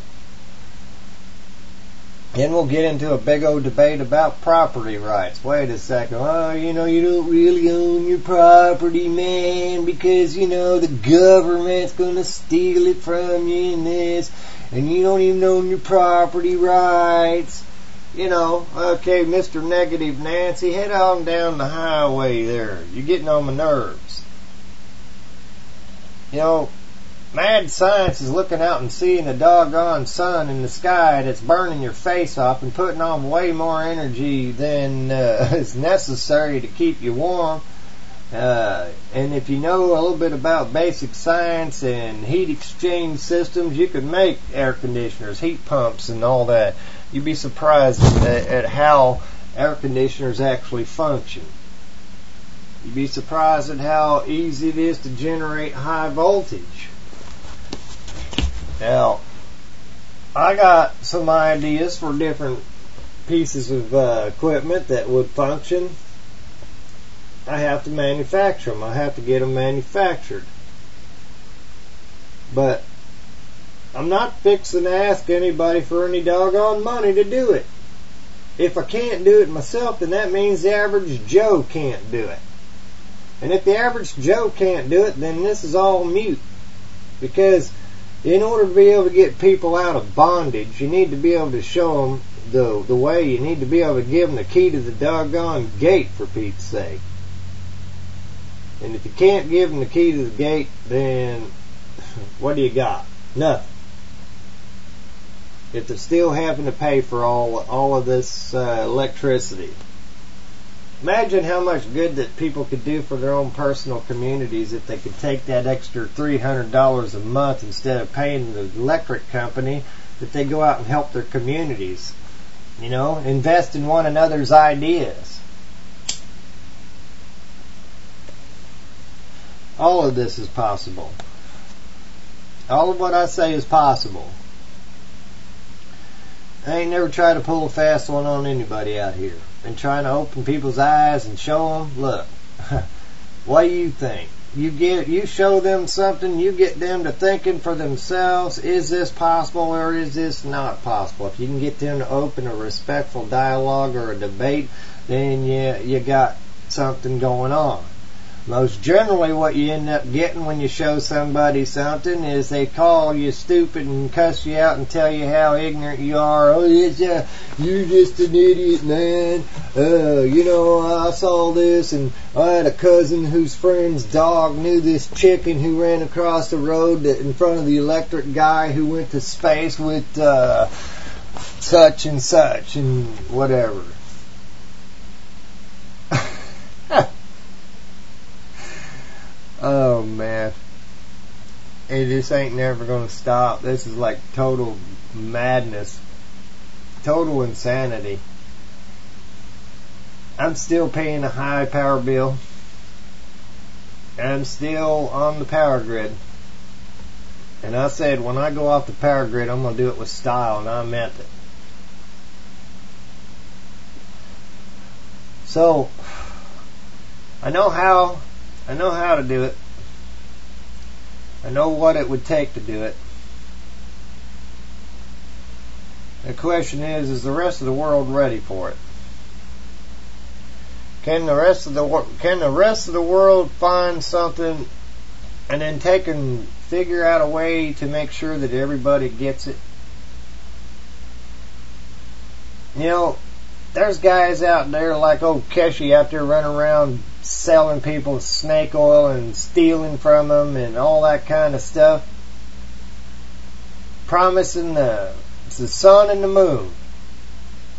Then we'll get into a big old debate about property rights. Wait a second. Oh, you know, you don't really own your property, man, because, you know, the government's going to steal it from you and this, and you don't even own your property rights. You know, okay, Mister Negative Nancy, head on down the highway there. You're getting on my nerves. You know, mad science is looking out and seeing a doggone sun in the sky that's burning your face off and putting on way more energy than uh, is necessary to keep you warm. Uh, and if you know a little bit about basic science and heat exchange systems, you could make air conditioners, heat pumps, and all that. You'd be surprised at, at how air conditioners actually function. You'd be surprised at how easy it is to generate high voltage. Now, I got some ideas for different pieces of uh, equipment that would function. I have to manufacture them. I have to get them manufactured. But I'm not fixing to ask anybody for any doggone money to do it. If I can't do it myself, then that means the average Joe can't do it. And if the average Joe can't do it, then this is all mute. Because in order to be able to get people out of bondage, you need to be able to show them the, the way. You need to be able to give them the key to the doggone gate, for Pete's sake. And if you can't give them the key to the gate, then what do you got? Nothing. If they're still having to pay for all all of this uh, electricity. Imagine how much good that people could do for their own personal communities if they could take that extra three hundred dollars a month instead of paying the electric company, that they go out and help their communities. You know, invest in one another's ideas. All of this is possible. All of what I say is possible. I ain't never tried to pull a fast one on anybody out here. Been trying to open people's eyes and show them, look, what do you think? You get, you show them something, you get them to thinking for themselves, is this possible or is this not possible? If you can get them to open a respectful dialogue or a debate, then you, you got something going on. Most generally what you end up getting when you show somebody something is they call you stupid and cuss you out and tell you how ignorant you are. Oh, it's, uh, you're just an idiot, man. Uh, you know, I saw this, and I had a cousin whose friend's dog knew this chicken who ran across the road that in front of the electric guy who went to space with uh, such and such and whatever. Oh, man. It just ain't never going to stop. This is like total madness. Total insanity. I'm still paying a high power bill. I'm still on the power grid. And I said when I go off the power grid, I'm going to do it with style, and I meant it. So, I know how... I know how to do it. I know what it would take to do it. The question is, is the rest of the world ready for it? Can the rest of the can the rest of the world find something and then take and figure out a way to make sure that everybody gets it? You know, there's guys out there like old Keshi out there running around selling people snake oil and stealing from them and all that kind of stuff. Promising the, the sun and the moon.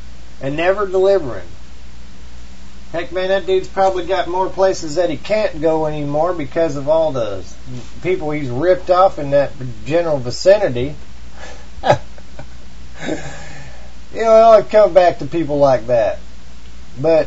and never delivering. Heck, man, that dude's probably got more places that he can't go anymore because of all the people he's ripped off in that general vicinity. You know, I'll come back to people like that. But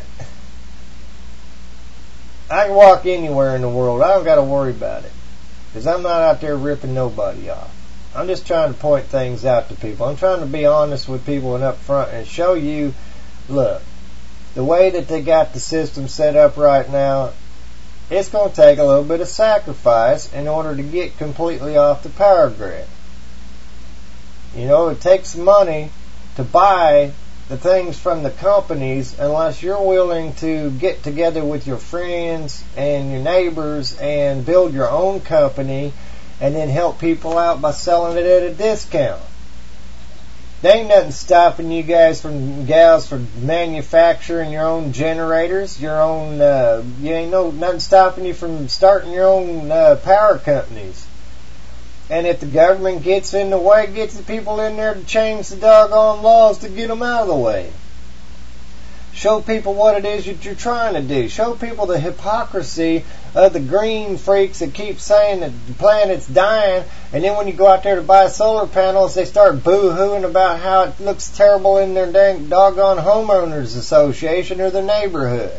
I can walk anywhere in the world. I don't got to worry about it. Because I'm not out there ripping nobody off. I'm just trying to point things out to people. I'm trying to be honest with people and up front and show you, look, the way that they got the system set up right now, it's going to take a little bit of sacrifice in order to get completely off the power grid. You know, it takes money to buy the things from the companies unless you're willing to get together with your friends and your neighbors and build your own company and then help people out by selling it at a discount. There ain't nothing stopping you guys from gals from manufacturing your own generators, your own, uh, you ain't no, nothing stopping you from starting your own uh, power companies. And if the government gets in the way, gets the people in there to change the doggone laws to get them out of the way. Show people what it is that you're trying to do. Show people the hypocrisy of the green freaks that keep saying that the planet's dying, and then when you go out there to buy solar panels, they start boo-hooing about how it looks terrible in their dang doggone homeowners association or their neighborhood.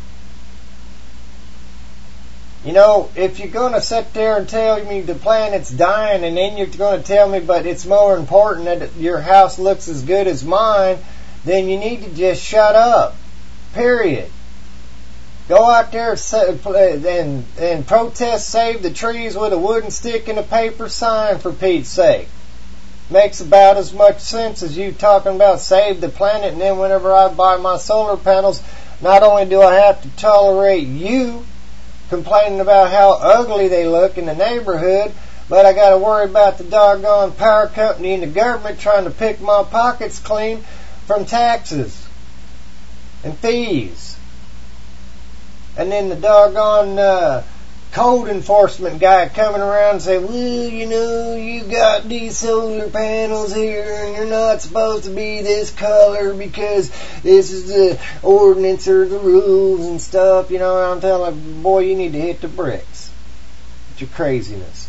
You know, if you're going to sit there and tell me the planet's dying and then you're going to tell me, but it's more important that your house looks as good as mine, then you need to just shut up. Period. Go out there and, and protest Save the Trees with a wooden stick and a paper sign, for Pete's sake. Makes about as much sense as you talking about save the planet, and then whenever I buy my solar panels, not only do I have to tolerate you complaining about how ugly they look in the neighborhood, but I got to worry about the doggone power company and the government trying to pick my pockets clean from taxes and fees. And then the doggone uh, code enforcement guy coming around and say, well, you know, you got these solar panels here and you're not supposed to be this color because this is the ordinance or the rules and stuff. You know, I'm telling them, boy, you need to hit the bricks. It's your craziness.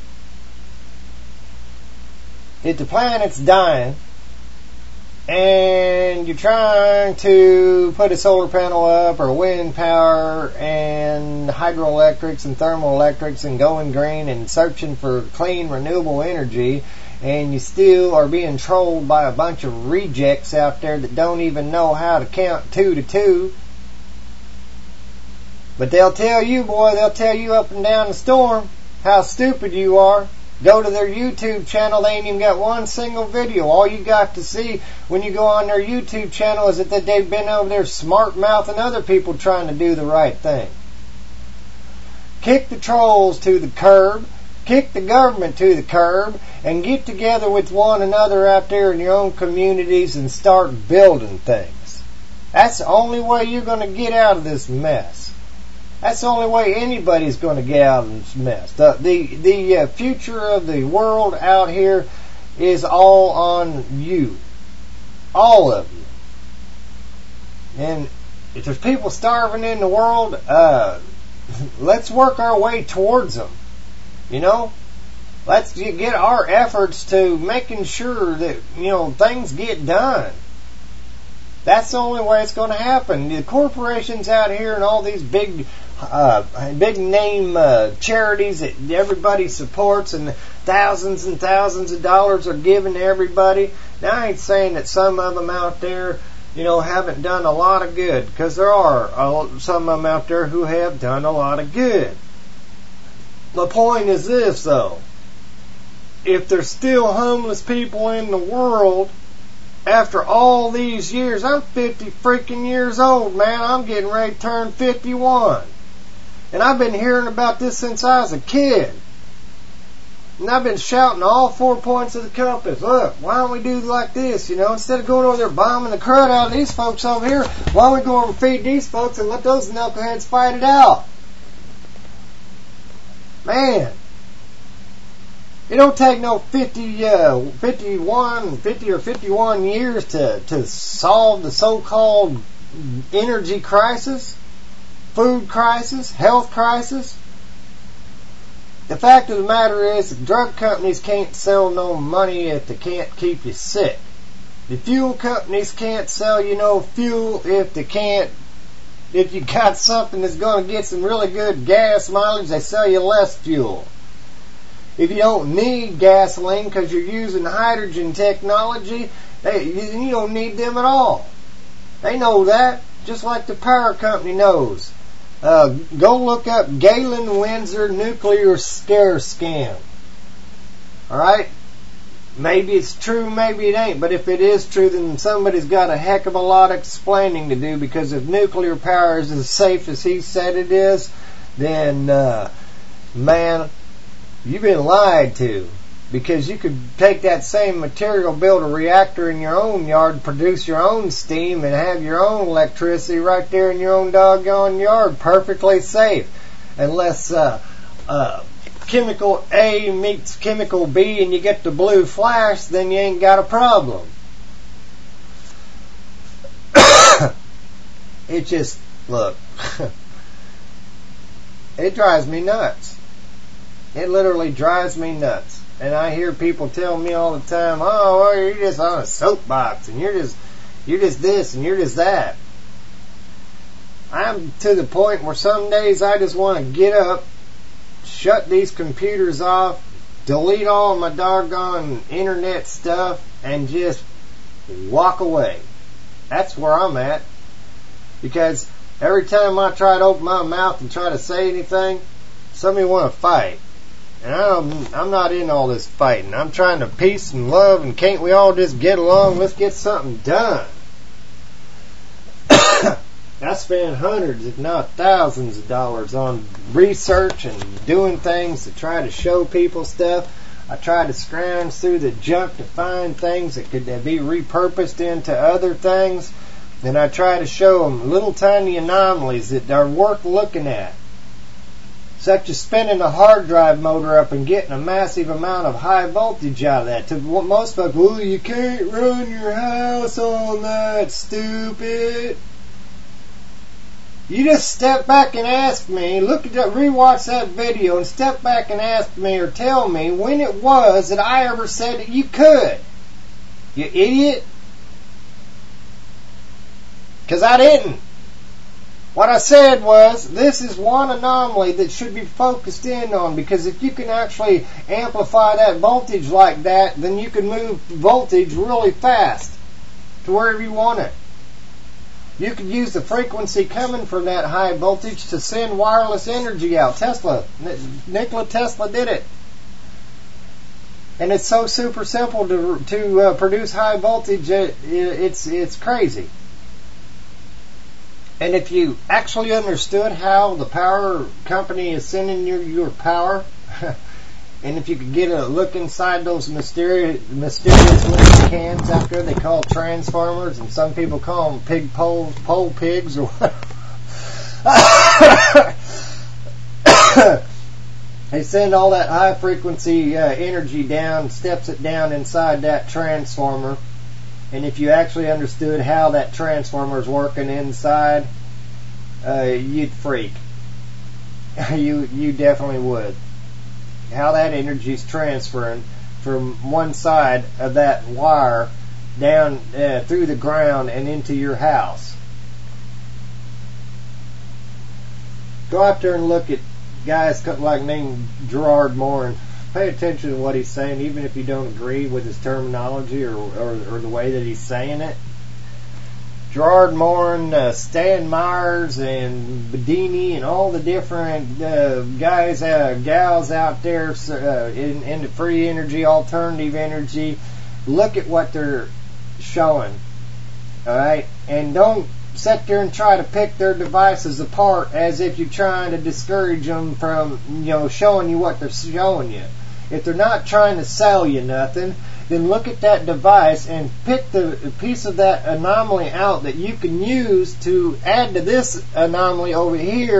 If the planet's dying and you're trying to put a solar panel up or wind power and hydroelectrics and thermoelectrics and going green and searching for clean renewable energy, and you still are being trolled by a bunch of rejects out there that don't even know how to count two to two. But they'll tell you, boy, they'll tell you up and down the storm how stupid you are. Go to their YouTube channel. They ain't even got one single video. All you got to see when you go on their YouTube channel is that they've been over there smart-mouthing other people trying to do the right thing. Kick the trolls to the curb. Kick the government to the curb. And get together with one another out there in your own communities and start building things. That's the only way you're going to get out of this mess. That's the only way anybody's going to get out of this mess. The the, the uh, future of the world out here is all on you. All of you. And if there's people starving in the world, uh, let's work our way towards them. You know? Let's get our efforts to making sure that, you know, things get done. That's the only way it's going to happen. The corporations out here and all these big uh, big name uh, charities that everybody supports and thousands and thousands of dollars are given to everybody. Now, I ain't saying that some of them out there, you know, haven't done a lot of good, because there are uh, some of them out there who have done a lot of good. The point is this, though. If there's still homeless people in the world, after all these years, I'm fifty freaking years old, man. I'm getting ready to turn fifty-one. And I've been hearing about this since I was a kid. And I've been shouting all four points of the compass. Look, why don't we do like this, you know? Instead of going over there bombing the crud out of these folks over here, why don't we go over and feed these folks and let those knuckleheads fight it out? Man. It don't take no fifty, uh, fifty-one, fifty or fifty-one years to, to solve the so-called energy crisis, food crisis, health crisis. The fact of the matter is, drug companies can't sell no money if they can't keep you sick. The fuel companies can't sell you no fuel if they can't, if you got something that's going to get some really good gas mileage, they sell you less fuel. If you don't need gasoline because you're using hydrogen technology, they, you don't need them at all. They know that, just like the power company knows. Uh, go look up Galen Windsor nuclear scare scam. Alright? Maybe it's true, maybe it ain't. But if it is true, then somebody's got a heck of a lot of explaining to do. Because if nuclear power is as safe as he said it is, then, uh, man, you've been lied to. Because you could take that same material, build a reactor in your own yard, produce your own steam, and have your own electricity right there in your own doggone yard, perfectly safe. Unless uh, uh, chemical A meets chemical B and you get the blue flash, then you ain't got a problem. It just, look, it drives me nuts. It literally drives me nuts. And I hear people tell me all the time, oh, well, you're just on a soapbox, and you're just, you're just this, and you're just that. I'm to the point where some days I just want to get up, shut these computers off, delete all my doggone internet stuff, and just walk away. That's where I'm at. Because every time I try to open my mouth and try to say anything, somebody want to fight. And I'm, I'm not in all this fighting. I'm trying to peace and love, and can't we all just get along? Let's get something done. I spend hundreds, if not thousands of dollars on research and doing things to try to show people stuff. I try to scrounge through the junk to find things that could be repurposed into other things. And I try to show them little tiny anomalies that are worth looking at. Such as spinning a hard drive motor up and getting a massive amount of high voltage out of that. To most folks, well, you can't run your house on that, stupid. You just step back and ask me, look at that, rewatch that video and step back and ask me or tell me when it was that I ever said that you could. You idiot. Because I didn't. What I said was, this is one anomaly that should be focused in on, because if you can actually amplify that voltage like that, then you can move voltage really fast to wherever you want it. You could use the frequency coming from that high voltage to send wireless energy out. Tesla, Nikola Tesla did it. And it's so super simple to to uh, produce high voltage, it, it's it's crazy. And if you actually understood how the power company is sending you your power, and if you could get a look inside those mysterious, mysterious little cans out there they call transformers, and some people call them pig pole, pole pigs or whatever. They send all that high frequency uh, energy down, steps it down inside that transformer. And if you actually understood how that transformer is working inside, uh, you'd freak. you you definitely would. How that energy is transferring from one side of that wire down uh, through the ground and into your house. Go out there and look at guys like named Gerard Morin. Pay attention to what he's saying, even if you don't agree with his terminology or, or, or the way that he's saying it. Gerard Morin, uh, Stan Myers, and Bedini, and all the different uh, guys, uh, gals out there uh, in, in the free energy, alternative energy. Look at what they're showing, all right? And don't sit there and try to pick their devices apart as if you're trying to discourage them from, you know, showing you what they're showing you. If they're not trying to sell you nothing, then look at that device and pick the piece of that anomaly out that you can use to add to this anomaly over here,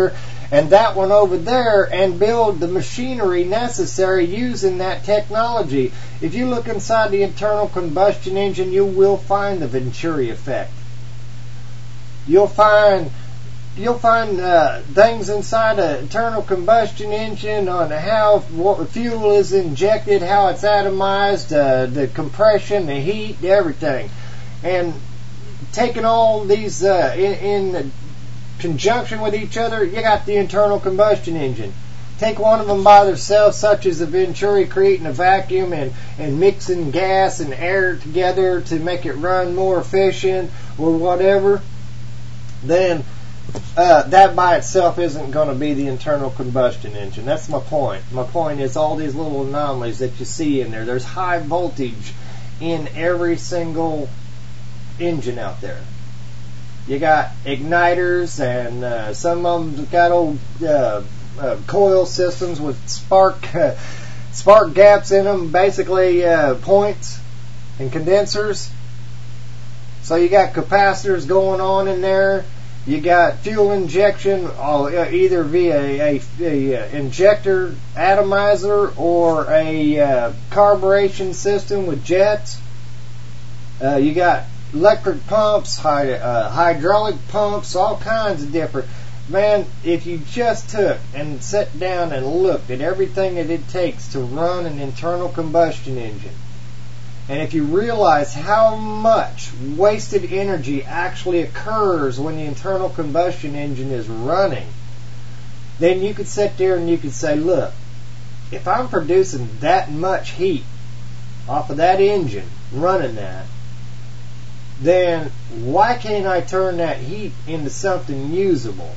and that one over there and build the machinery necessary using that technology. If you look inside the internal combustion engine, you will find the Venturi effect. You'll find you'll find uh, things inside an internal combustion engine on how what fuel is injected, how it's atomized, uh, the compression, the heat, everything. And taking all these uh, in, in conjunction with each other, you got the internal combustion engine. Take one of them by themselves, such as the Venturi, creating a vacuum and, and mixing gas and air together to make it run more efficient or whatever, then uh, that by itself isn't going to be the internal combustion engine. That's my point. My point is all these little anomalies that you see in there. There's high voltage in every single engine out there. You got igniters, and uh, some of them got old uh, uh, coil systems with spark uh, spark gaps in them, basically uh, points and condensers. So you got capacitors going on in there. You got fuel injection, uh, either via a, a, a injector atomizer or a uh, carburation system with jets. Uh, you got electric pumps, hy- uh, hydraulic pumps, all kinds of different. Man, if you just took and sat down and looked at everything that it takes to run an internal combustion engine, and if you realize how much wasted energy actually occurs when the internal combustion engine is running, then you could sit there and you could say, look, if I'm producing that much heat off of that engine running that, then why can't I turn that heat into something usable?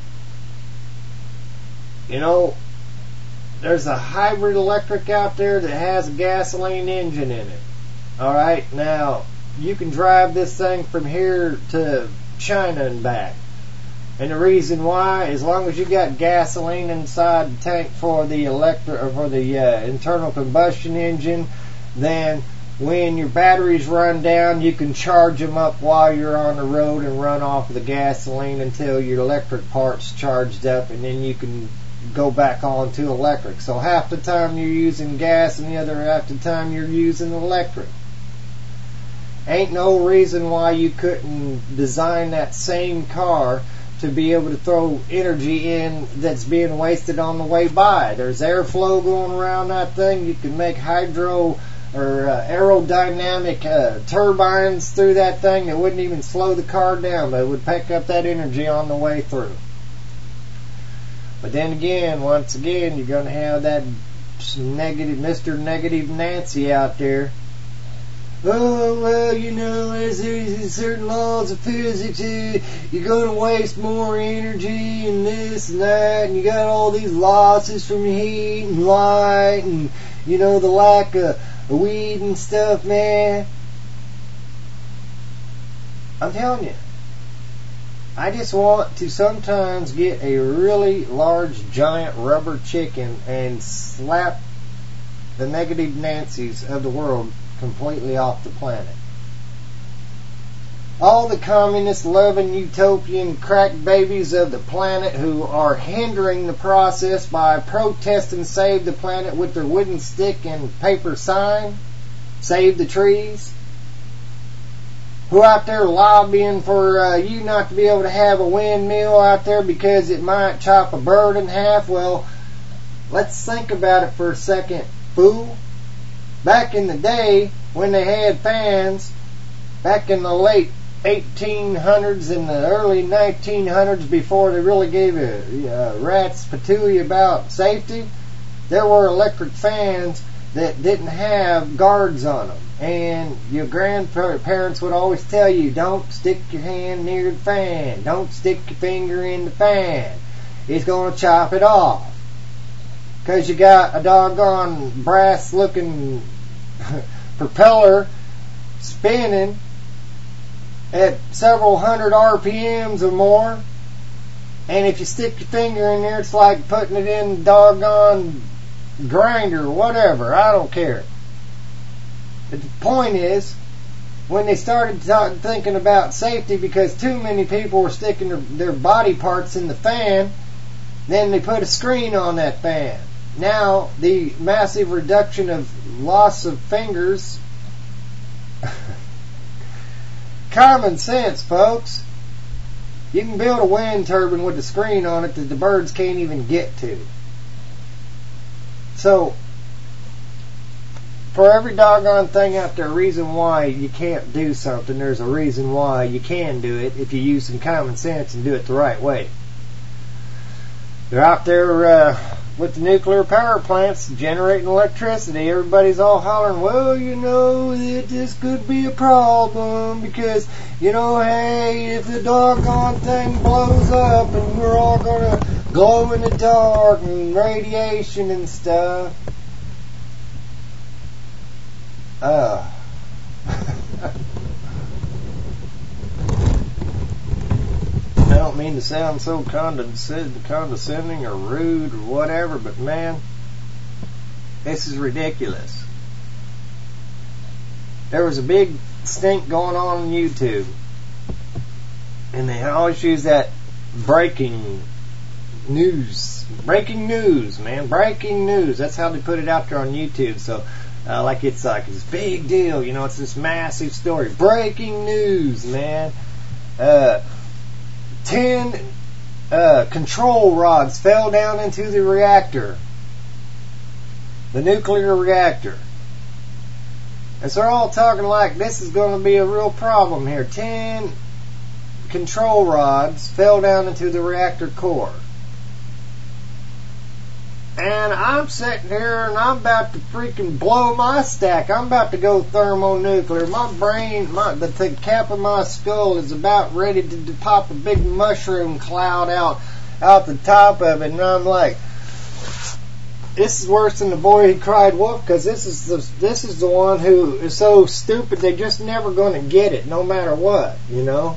You know, there's a hybrid electric out there that has a gasoline engine in it. Alright, now, you can drive this thing from here to China and back. And the reason why, as long as you got gasoline inside the tank for the electric or for the uh, internal combustion engine, then when your batteries run down, you can charge them up while you're on the road and run off of the gasoline until your electric part's charged up, and then you can go back on to electric. So half the time you're using gas and the other half the time you're using electric. Ain't no reason why you couldn't design that same car to be able to throw energy in that's being wasted on the way by. There's airflow going around that thing. You can make hydro or uh, aerodynamic uh, turbines through that thing that wouldn't even slow the car down, but it would pick up that energy on the way through. But then again, once again, you're going to have that negative, Mister Negative Nancy out there. Oh, well, you know, there's, there's certain laws of physics. Uh, you're going to waste more energy and this and that, and you got all these losses from heat and light and, you know, the lack of weed and stuff, man. I'm telling you, I just want to sometimes get a really large, giant rubber chicken and slap the Negative Nancys of the world completely off the planet. All the communist-loving, utopian crack babies of the planet who are hindering the process by protesting Save the Planet with their wooden stick and paper sign, Save the Trees, who out there lobbying for uh, you not to be able to have a windmill out there because it might chop a bird in half. Well, let's think about it for a second, fool. Back in the day, when they had fans, back in the late eighteen hundreds and the early nineteen hundreds, before they really gave a, a rat's patootie about safety, there were electric fans that didn't have guards on them. And your grandparents would always tell you, don't stick your hand near the fan. Don't stick your finger in the fan. It's going to chop it off. Because you got a doggone brass-looking propeller spinning at several hundred R P Ms or more. And if you stick your finger in there, it's like putting it in the doggone grinder or whatever. I don't care. But the point is, when they started talk, thinking about safety because too many people were sticking their, their body parts in the fan, Then they put a screen on that fan. Now, the massive reduction of loss of fingers. Common sense, folks. You can build a wind turbine with a screen on it that the birds can't even get to. So, for every doggone thing out there, a reason why you can't do something, there's a reason why you can do it if you use some common sense and do it the right way. They're out there uh, with the nuclear power plants generating electricity. Everybody's all hollering, well, you know, that this could be a problem because, you know, hey, if the doggone thing blows up and we're all going to glow in the dark and radiation and stuff. Uh. I don't mean to sound so condescending or rude or whatever, but man, this is ridiculous. There was a big stink going on on YouTube, and they always use that breaking news. Breaking news, man. Breaking news. That's how they put it out there on YouTube. So, uh, like it's like this big deal, you know, it's this massive story. Breaking news, man. Uh, ten uh, control rods fell down into the reactor. The nuclear reactor. And so they're all talking like this is going to be a real problem here. Ten control rods fell down into the reactor core. And I'm sitting here and I'm about to freaking blow my stack. I'm about to go thermonuclear. My brain, my, the, the cap of my skull is about ready to, to pop a big mushroom cloud out, out the top of it. And I'm like, this is worse than the boy who cried wolf, because this is the this is the one who is so stupid they're just never going to get it, no matter what, you know.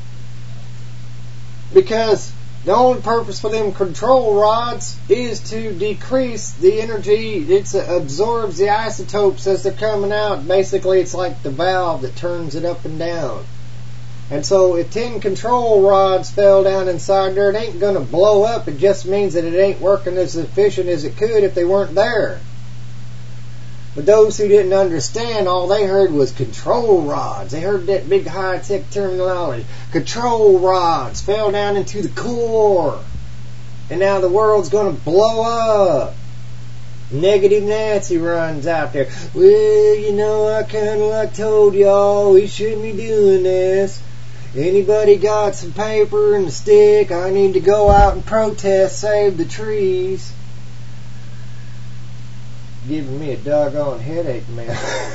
Because the only purpose for them control rods is to decrease the energy. It absorbs the isotopes as they're coming out. Basically, it's like the valve that turns it up and down. And so if ten control rods fell down inside there, it ain't going to blow up. It just means that it ain't working as efficient as it could if they weren't there. But those who didn't understand, all they heard was control rods. They heard that big high-tech terminology. Control rods fell down into the core. And now the world's going to blow up. Negative Nancy runs out there. Well, you know, I kind of like told y'all we shouldn't be doing this. Anybody got some paper and a stick? I need to go out and protest, save the trees. Giving me a doggone headache, man.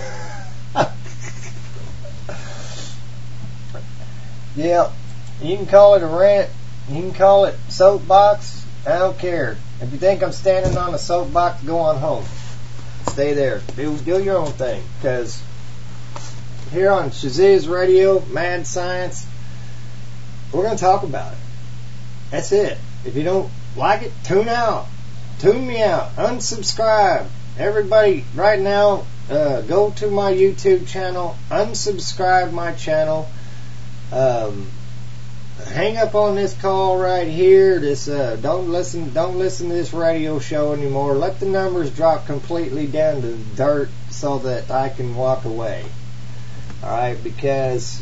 Yeah, you can call it a rant. You can call it soapbox. I don't care. If you think I'm standing on a soapbox, go on home. Stay there. Do, do your own thing. Because here on Shaziz Radio, Mad Science, we're going to talk about it. That's it. If you don't like it, tune out. Tune me out. Unsubscribe. Everybody, right now, uh, go to my YouTube channel, unsubscribe my channel, um, hang up on this call right here. This uh, don't listen, don't listen to this radio show anymore. Let the numbers drop completely down to the dirt so that I can walk away. All right, because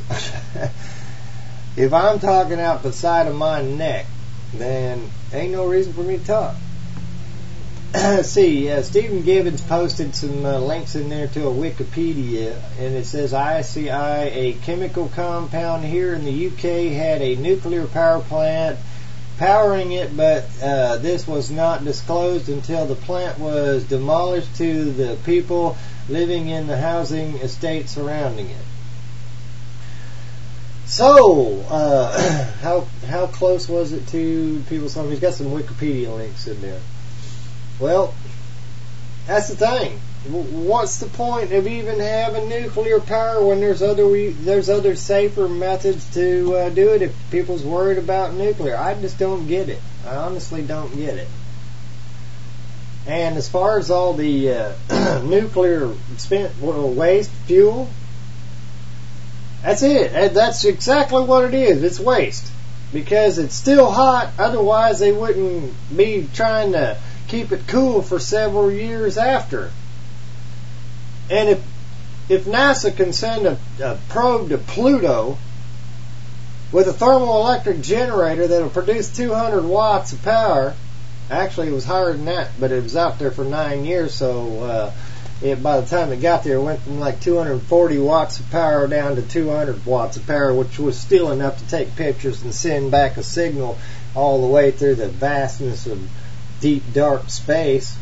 if I'm talking out the side of my neck, then ain't no reason for me to talk. Let's see, uh, Stephen Gibbons posted some uh, links in there to a Wikipedia, and it says I C I, a chemical compound here in the U K, had a nuclear power plant powering it, but uh, this was not disclosed until the plant was demolished to the people living in the housing estate surrounding it. So, uh, how how close was it to people's homes? He's got some Wikipedia links in there. Well, that's the thing. What's the point of even having nuclear power when there's other there's other safer methods to uh, do it if people's worried about nuclear? I just don't get it. I honestly don't get it. And as far as all the uh, nuclear spent well, waste fuel, that's it. That's exactly what it is. It's waste. because it's still hot. Otherwise, they wouldn't be trying to keep it cool for several years after. And if if NASA can send a, a probe to Pluto with a thermoelectric generator that'll produce two hundred watts of power, actually it was higher than that, but it was out there for nine years, so uh, it, by the time it got there, it went from like two hundred forty watts of power down to two hundred watts of power, which was still enough to take pictures and send back a signal all the way through the vastness of deep, dark space.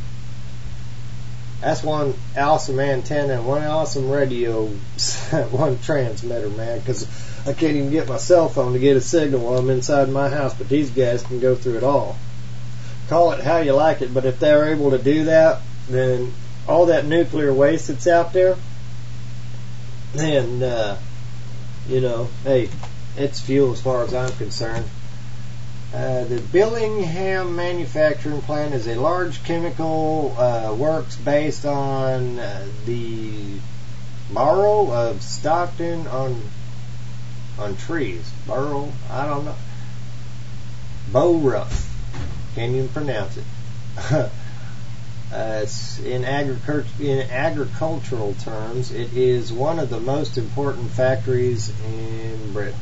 That's one awesome antenna, one awesome radio, one transmitter, man, because I can't even get my cell phone to get a signal while I'm inside my house, but these guys can go through it all. Call it how you like it, but if they're able to do that, then all that nuclear waste that's out there, then, uh, you know, hey, it's fuel as far as I'm concerned. Uh, the Billingham manufacturing plant is a large chemical uh, works based on uh, the borough of Stockton on on trees. Borough, I don't know. Borough. Can't even pronounce it. uh, it's in, agric- in agricultural terms, it is one of the most important factories in Britain.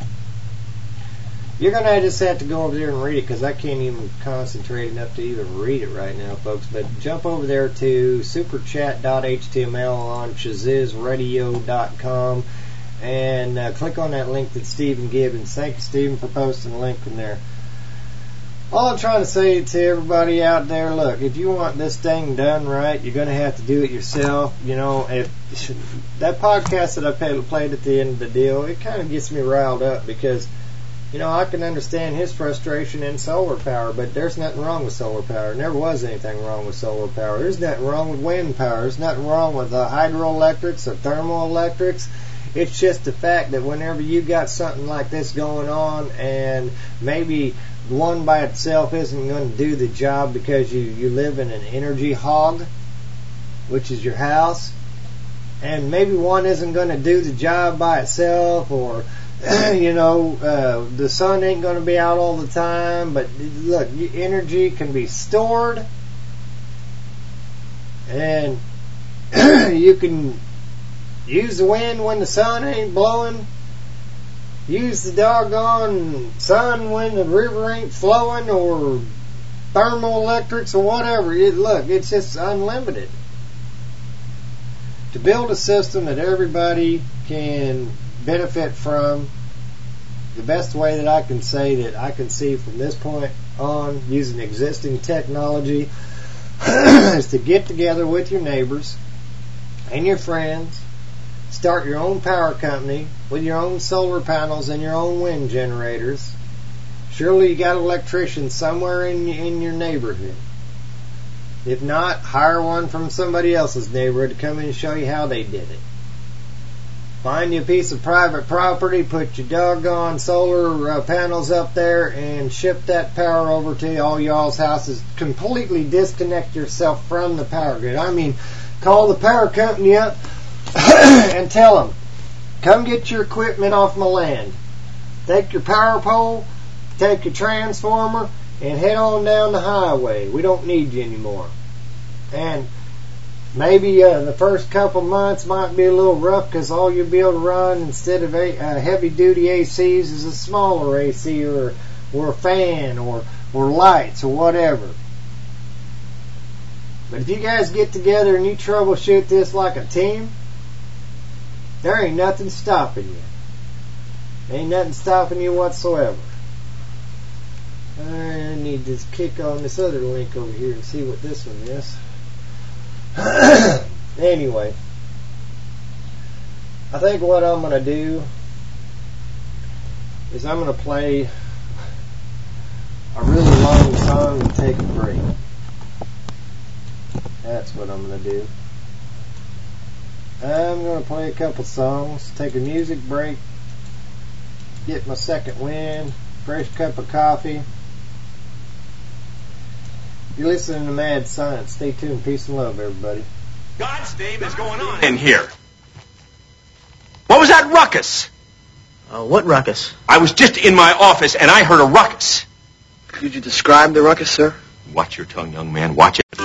You're going to just have to go over there and read it, because I can't even concentrate enough to even read it right now, folks. But jump over there to superchat dot h t m l on shaziz radio dot com and uh, click on that link that Stephen Gibbons. Thank you, Stephen, for posting the link from there. All I'm trying to say to everybody out there, look, if you want this thing done right, you're going to have to do it yourself. You know, if that podcast that I played at the end of the deal, it kind of gets me riled up, because you know, I can understand his frustration in solar power, but there's nothing wrong with solar power. There never was anything wrong with solar power. There's nothing wrong with wind power. There's nothing wrong with uh, hydroelectrics or thermoelectrics. It's just the fact that whenever you got something like this going on, and maybe one by itself isn't going to do the job because you, you live in an energy hog, which is your house, and maybe one isn't going to do the job by itself, or you know, uh, the sun ain't going to be out all the time, but look, energy can be stored, and you can use the wind when the sun ain't blowing, use the doggone sun when the river ain't flowing, or thermoelectrics or whatever. It, look, it's just unlimited. To build a system that everybody can benefit from, the best way that I can say that I can see from this point on, using existing technology, is to get together with your neighbors and your friends, start your own power company with your own solar panels and your own wind generators. Surely you got electricians somewhere in in your neighborhood. If not, hire one from somebody else's neighborhood to come in and show you how they did it. Find you a piece of private property, put your doggone solar uh, panels up there, and ship that power over to all y'all's houses. Completely disconnect yourself from the power grid. I mean, call the power company up and tell them, come get your equipment off my land. Take your power pole, take your transformer, and head on down the highway. We don't need you anymore. And maybe uh, the first couple months might be a little rough, because all you'll be able to run instead of a, uh, heavy-duty A Cs is a smaller A C, or or a fan, or or lights, or whatever. But if you guys get together and you troubleshoot this like a team, there ain't nothing stopping you. Ain't nothing stopping you whatsoever. I need to kick on this other link over here and see what this one is. Anyway, I think what I'm going to do is I'm going to play a really long song and take a break. That's what I'm going to do. I'm going to play a couple songs, take a music break, get my second wind, fresh cup of coffee. You're listening to Mad Science. Stay tuned. Peace and love, everybody. God's name is going on in here. What was that ruckus? Uh, what ruckus? I was just in my office and I heard a ruckus. Could you describe the ruckus, sir? Watch your tongue, young man. Watch it.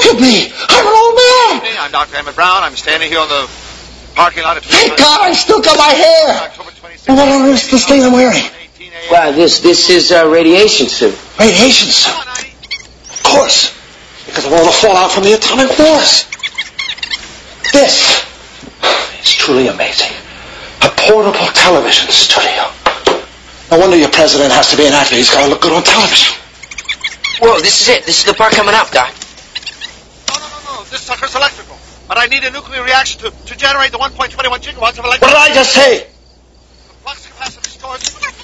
at me. I'm an old man. I'm Doctor Emmett Brown. I'm standing here on the parking lot. Thank God I still got my hair. And what on earth is this thing I'm wearing? Well, this this is a radiation suit. Radiation suit. Of course. Because of all the fallout from the atomic wars. This is truly amazing. A portable television studio. No wonder your president has to be an actor. He's got to look good on television. Whoa, this is it. This is the part coming up, Doc. No, no, no, no. This sucker's electrical. But I need a nuclear reaction to, to generate the one point two one gigawatts of electricity. What did I just say? The flux capacitor stores...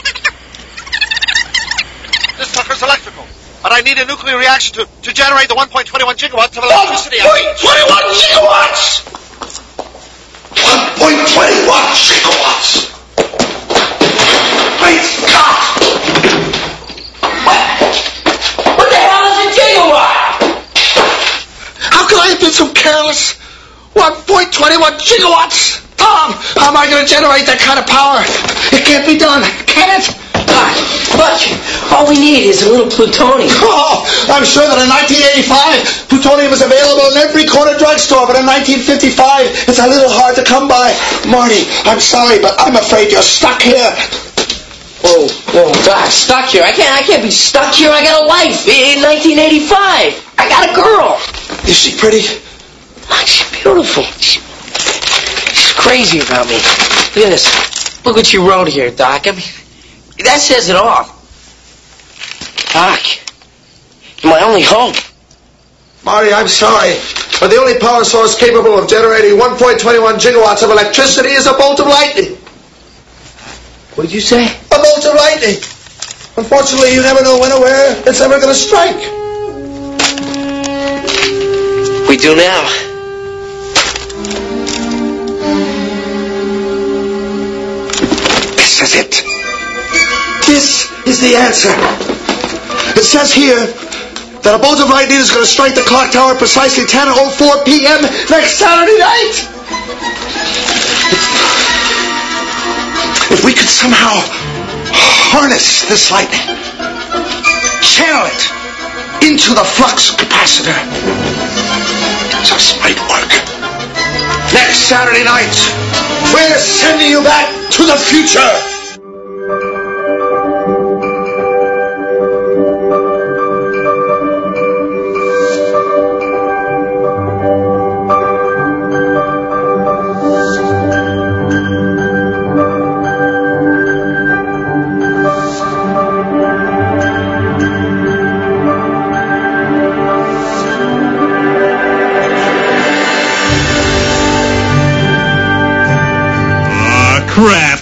This sucker's electrical. But I need a nuclear reaction to, to generate the one point two one gigawatts of electricity. one point two one gigawatts! one point two one gigawatts! Great Scott! What? What the hell is a gigawatt? How could I have been so careless? one point two one gigawatts? Tom, how am I going to generate that kind of power? It can't be done, can it? Doc, look, all we need is a little plutonium. Oh, I'm sure that in nineteen eighty-five, plutonium was available in every corner drugstore, but in nineteen fifty-five, it's a little hard to come by. Marty, I'm sorry, but I'm afraid you're stuck here. Whoa, whoa, Doc, stuck here? I can't, I can't be stuck here. I got a life in nineteen eighty-five. I got a girl. Is she pretty? Oh, she's beautiful. She's crazy about me. Look at this. Look what you wrote here, Doc. I mean, that says it all. Doc, you're my only hope. Marty, I'm sorry, but the only power source capable of generating one point two one gigawatts of electricity is a bolt of lightning. What did you say? A bolt of lightning. Unfortunately, you never know when or where it's ever going to strike. We do now. This is it. This is the answer. It says here that a bolt of lightning is going to strike the clock tower precisely ten oh four p.m. next Saturday night. If we could somehow harness this lightning, channel it into the flux capacitor, just might work. Next Saturday night, we're sending you back to the future. Crap.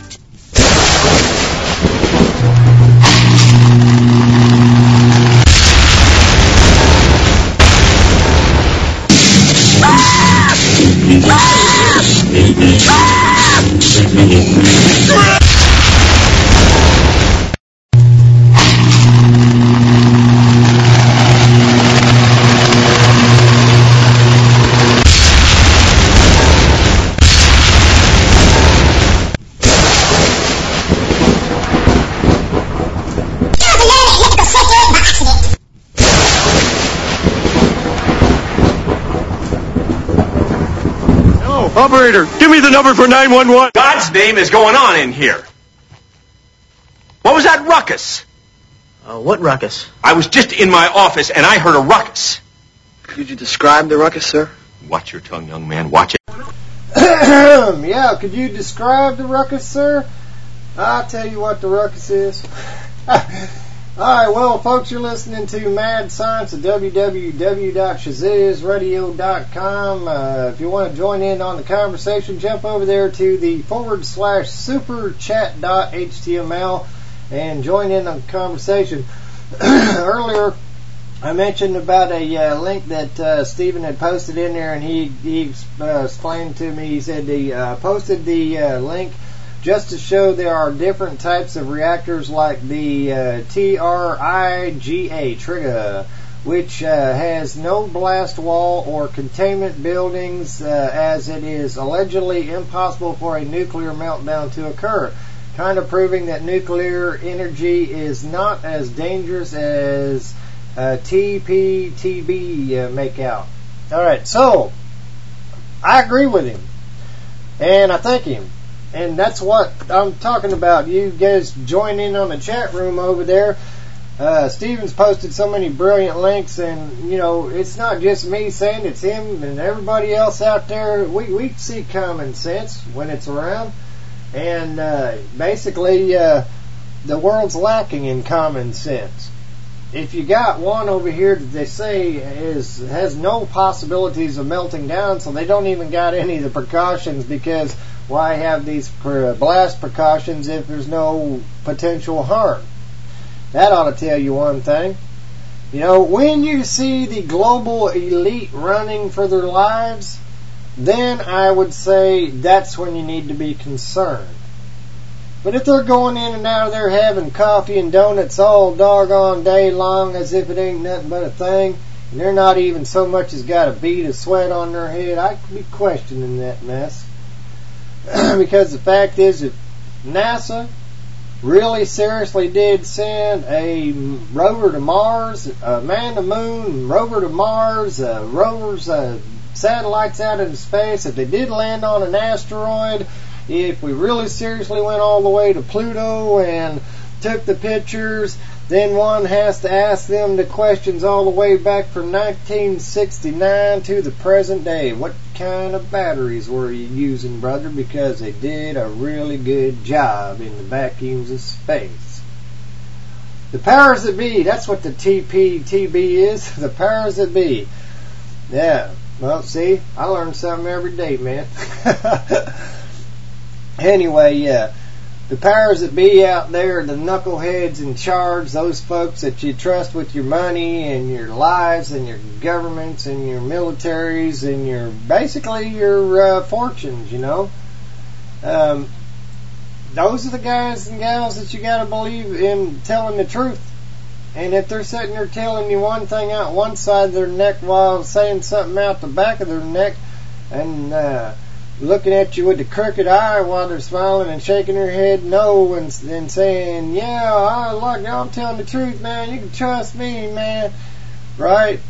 Operator, give me the number for nine one one. God's name is going on in here. What was that ruckus? Uh, what ruckus? I was just in my office and I heard a ruckus. Could you describe the ruckus, sir? Watch your tongue, young man. Watch it. Yeah, could you describe the ruckus, sir? I'll tell you what the ruckus is. Alright, well, folks, you're listening to Mad Science at w w w dot shazizz radio dot com. Uh, if you want to join in on the conversation, jump over there to the forward slash superchat dot html and join in on the conversation. Earlier, I mentioned about a uh, link that uh, Stephen had posted in there, and he, he uh, explained to me, he said he uh, posted the uh, link just to show there are different types of reactors like the uh, T R I G A, Trigger, which uh, has no blast wall or containment buildings, uh, as it is allegedly impossible for a nuclear meltdown to occur, kind of proving that nuclear energy is not as dangerous as uh, T P T B uh, make out. All right, so I agree with him, and I thank him, and that's what I'm talking about. You guys join in on the chat room over there. Uh, Steven's posted so many brilliant links, and you know it's not just me saying, it's him and everybody else out there. We we see common sense when it's around, and uh, basically uh, the world's lacking in common sense. If you got one over here that they say is has no possibilities of melting down, so they don't even got any of the precautions, because why have these blast precautions if there's no potential harm? That ought to tell you one thing. You know, when you see the global elite running for their lives, then I would say that's when you need to be concerned. But if they're going in and out of there having coffee and donuts all doggone day long as if it ain't nothing but a thing, and they're not even so much as got a bead of sweat on their head, I could be questioning that mess. Because the fact is that NASA really seriously did send a rover to Mars, a man to Moon, rover to Mars, uh, rovers, uh, satellites out into space. If they did land on an asteroid, if we really seriously went all the way to Pluto and took the pictures, then one has to ask them the questions all the way back from nineteen sixty-nine to the present day. What kind of batteries were you using, brother? Because they did a really good job in the vacuums of space. The powers that be, that's what the T P T B is, the powers that be. Yeah, well, see, I learn something every day, man. Anyway, yeah, the powers that be out there, the knuckleheads in charge, those folks that you trust with your money and your lives and your governments and your militaries and your, basically your uh, fortunes, you know. Um, those are the guys and gals that you got to believe in telling the truth. And if they're sitting there telling you one thing out one side of their neck while saying something out the back of their neck, and uh, looking at you with the crooked eye while they're smiling and shaking their head no, and, and saying, yeah, I like, I'm telling the truth, man, you can trust me, man, right?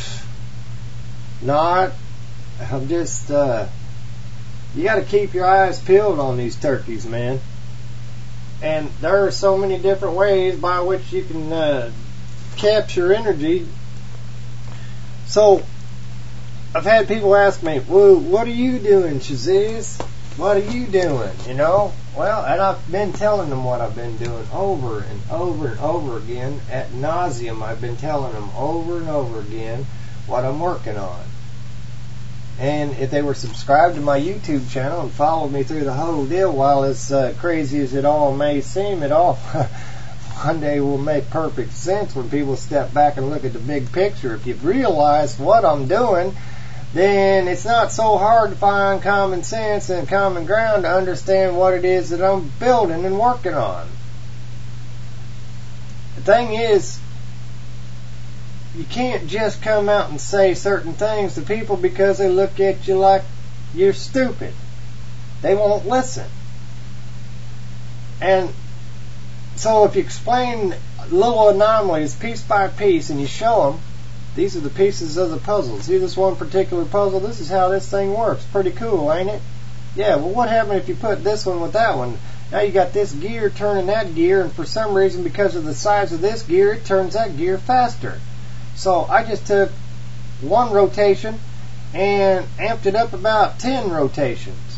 Not. I'm just, uh, you got to keep your eyes peeled on these turkeys, man. And there are so many different ways by which you can uh, capture energy. So, I've had people ask me, well, what are you doing, Shazizz? What are you doing, you know? Well, and I've been telling them what I've been doing over and over and over again. Ad nauseum, I've been telling them over and over again what I'm working on. And if they were subscribed to my YouTube channel and followed me through the whole deal, while as uh, crazy as it all may seem, it all one day will make perfect sense when people step back and look at the big picture. If you've realized what I'm doing, then it's not so hard to find common sense and common ground to understand what it is that I'm building and working on. The thing is, you can't just come out and say certain things to people because they look at you like you're stupid. They won't listen. And so if you explain little anomalies piece by piece and you show them, these are the pieces of the puzzle. See this one particular puzzle? This is how this thing works. Pretty cool, ain't it? Yeah, well, what happened if you put this one with that one? Now you got this gear turning that gear, and for some reason, because of the size of this gear, it turns that gear faster. So I just took one rotation and amped it up about ten rotations.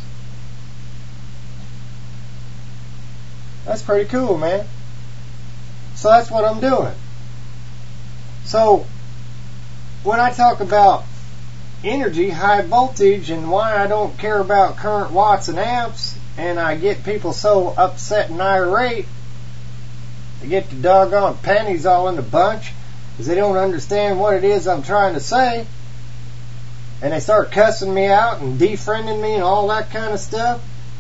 That's pretty cool, man. So that's what I'm doing. So when I talk about energy, high voltage, and why I don't care about current watts and amps, and I get people so upset and irate, they get the doggone panties all in a bunch because they don't understand what it is I'm trying to say, and they start cussing me out and defriending me and all that kind of stuff.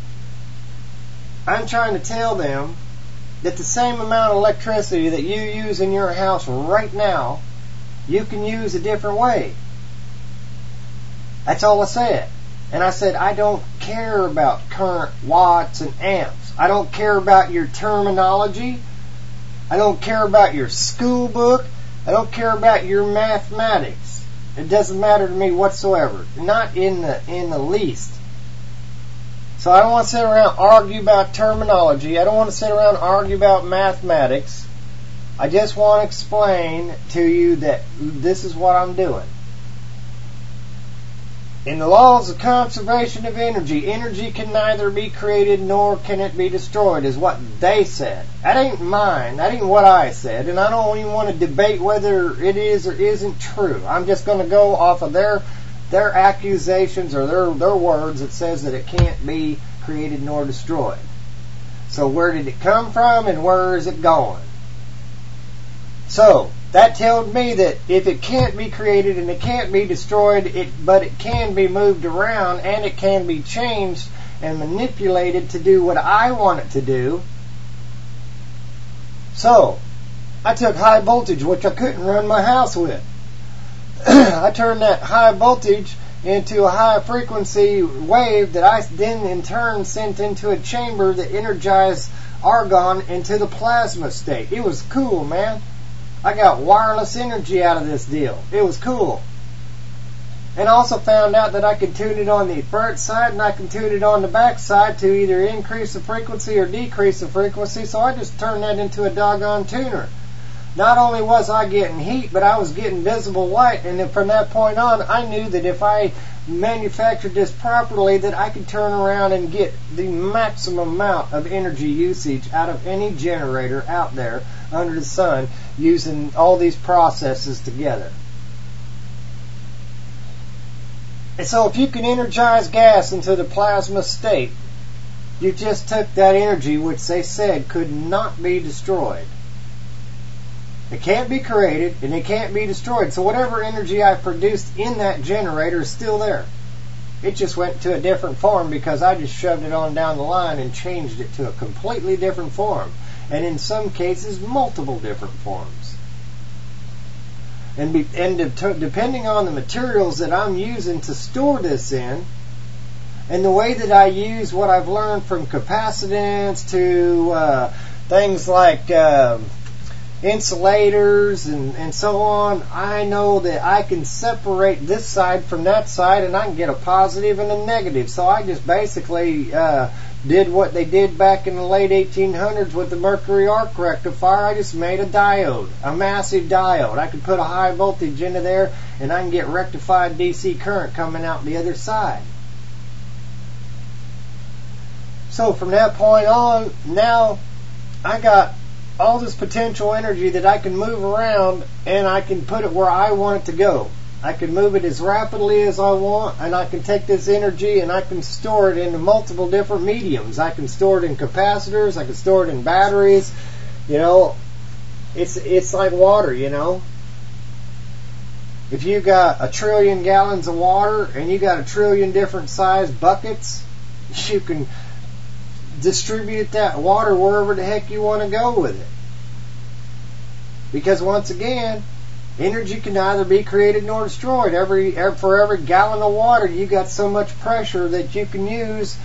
I'm trying to tell them that the same amount of electricity that you use in your house right now, you can use a different way. That's all I said. And I said, I don't care about current watts and amps. I don't care about your terminology. I don't care about your school book. I don't care about your mathematics. It doesn't matter to me whatsoever. Not in the in the least. So I don't want to sit around and argue about terminology. I don't want to sit around and argue about mathematics. I just want to explain to you that this is what I'm doing. In the laws of conservation of energy, energy can neither be created nor can it be destroyed, is what they said. That ain't mine. That ain't what I said. And I don't even want to debate whether it is or isn't true. I'm just going to go off of their their accusations or their, their words that says that it can't be created nor destroyed. So where did it come from and where is it going? So that tells me that if it can't be created and it can't be destroyed, it but it can be moved around and it can be changed and manipulated to do what I want it to do. So I took high voltage, which I couldn't run my house with. I turned that high voltage into a high frequency wave that I then in turn sent into a chamber that energized argon into the plasma state. It was cool, man. I got wireless energy out of this deal. It was cool. And I also found out that I could tune it on the front side and I can tune it on the back side to either increase the frequency or decrease the frequency. So I just turned that into a doggone tuner. Not only was I getting heat, but I was getting visible light. And then from that point on, I knew that if I manufactured this properly, that I could turn around and get the maximum amount of energy usage out of any generator out there under the sun using all these processes together. And so if you can energize gas into the plasma state, you just took that energy, which they said could not be destroyed. It can't be created and it can't be destroyed. So whatever energy I produced in that generator is still there. It just went to a different form because I just shoved it on down the line and changed it to a completely different form. And in some cases, multiple different forms. And, be, and de- depending on the materials that I'm using to store this in, and the way that I use what I've learned from capacitance to uh, things like uh, insulators and, and so on, I know that I can separate this side from that side and I can get a positive and a negative. So I just basically uh, did what they did back in the late eighteen hundreds with the mercury arc rectifier. I just made a diode, a massive diode. I could put a high voltage into there and I can get rectified D C current coming out the other side. So from that point on, now I got all this potential energy that I can move around and I can put it where I want it to go. I can move it as rapidly as I want, and I can take this energy and I can store it into multiple different mediums. I can store it in capacitors, I can store it in batteries. You know, it's it's like water, you know. If you got a trillion gallons of water and you got a trillion different size buckets, you can distribute that water wherever the heck you want to go with it. Because once again, energy can neither be created nor destroyed. Every, every for every gallon of water, you got so much pressure that you can use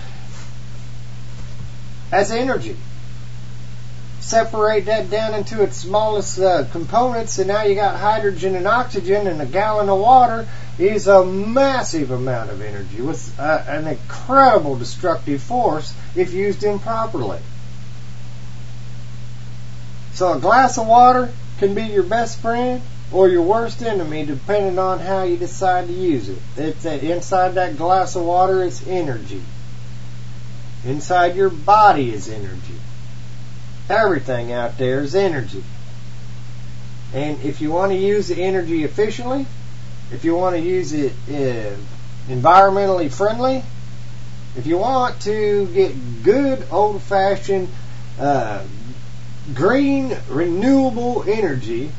as energy. Separate that down into its smallest uh, components, and now you got hydrogen and oxygen, and a gallon of water is a massive amount of energy with uh, an incredible destructive force if used improperly. So a glass of water can be your best friend or your worst enemy depending on how you decide to use it. It's that inside that glass of water is energy. Inside your body is energy. Everything out there is energy. And if you want to use the energy efficiently, if you want to use it uh, environmentally friendly, if you want to get good old-fashioned uh, green renewable energy,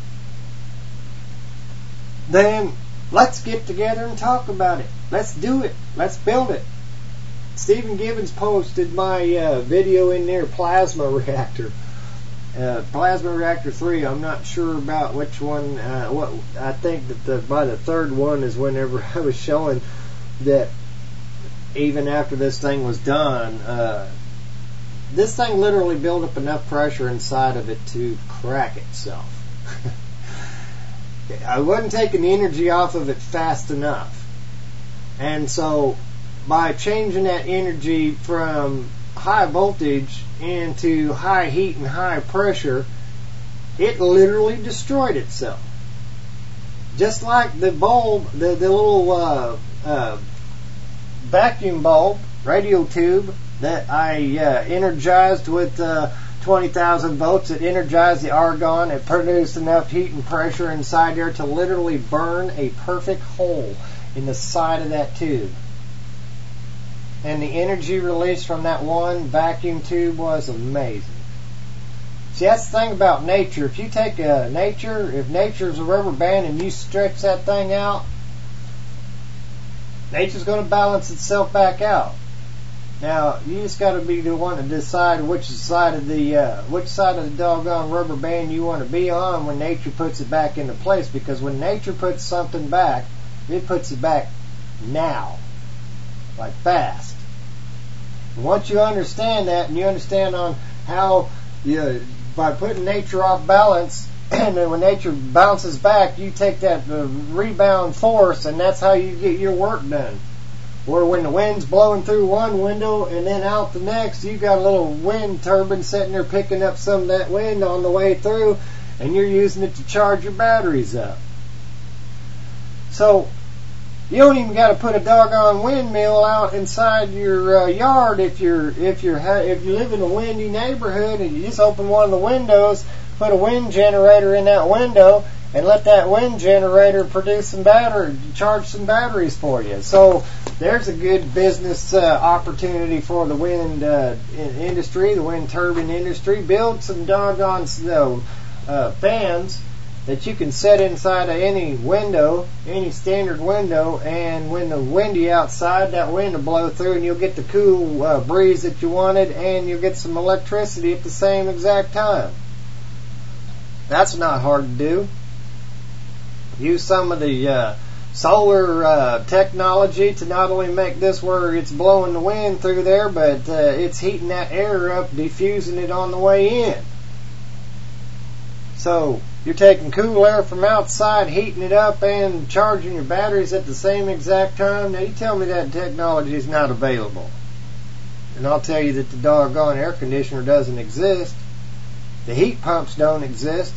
then let's get together and talk about it. Let's do it. Let's build it. Stephen Gibbons posted my uh, video in there, Plasma Reactor. Uh, Plasma Reactor three, I'm not sure about which one. Uh, what I think that the, by the third one is whenever I was showing that even after this thing was done, uh, this thing literally built up enough pressure inside of it to crack itself. I wasn't taking the energy off of it fast enough. And so by changing that energy from high voltage into high heat and high pressure, it literally destroyed itself. Just like the bulb, the, the little uh, uh, vacuum bulb, radio tube that I uh, energized with uh, twenty thousand volts. It energized the argon. It produced enough heat and pressure inside there to literally burn a perfect hole in the side of that tube. And the energy released from that one vacuum tube was amazing. See, that's the thing about nature. If you take a nature, if nature's a rubber band and you stretch that thing out, nature's going to balance itself back out. Now, you just got to be the one to decide which side of the uh, which side of the doggone rubber band you want to be on when nature puts it back into place. Because when nature puts something back, it puts it back now, like fast. And once you understand that, and you understand on how you, by putting nature off balance, and then when nature bounces back, you take that uh, rebound force, and that's how you get your work done. Or when the wind's blowing through one window and then out the next, you've got a little wind turbine sitting there picking up some of that wind on the way through, and you're using it to charge your batteries up. So you don't even got to put a doggone windmill out inside your uh, yard if you're if you're if you live in a windy neighborhood, and you just open one of the windows, put a wind generator in that window, and let that wind generator produce some battery, charge some batteries for you. So there's a good business uh, opportunity for the wind uh, industry, the wind turbine industry. Build some doggone uh, uh, fans that you can set inside of any window, any standard window, and when the windy outside, that wind will blow through and you'll get the cool uh, breeze that you wanted, and you'll get some electricity at the same exact time. That's not hard to do. Use some of the uh, solar uh, technology to not only make this where it's blowing the wind through there, but uh, it's heating that air up, diffusing it on the way in. So you're taking cool air from outside, heating it up, and charging your batteries at the same exact time. Now you tell me that technology is not available. And I'll tell you that the doggone air conditioner doesn't exist. The heat pumps don't exist.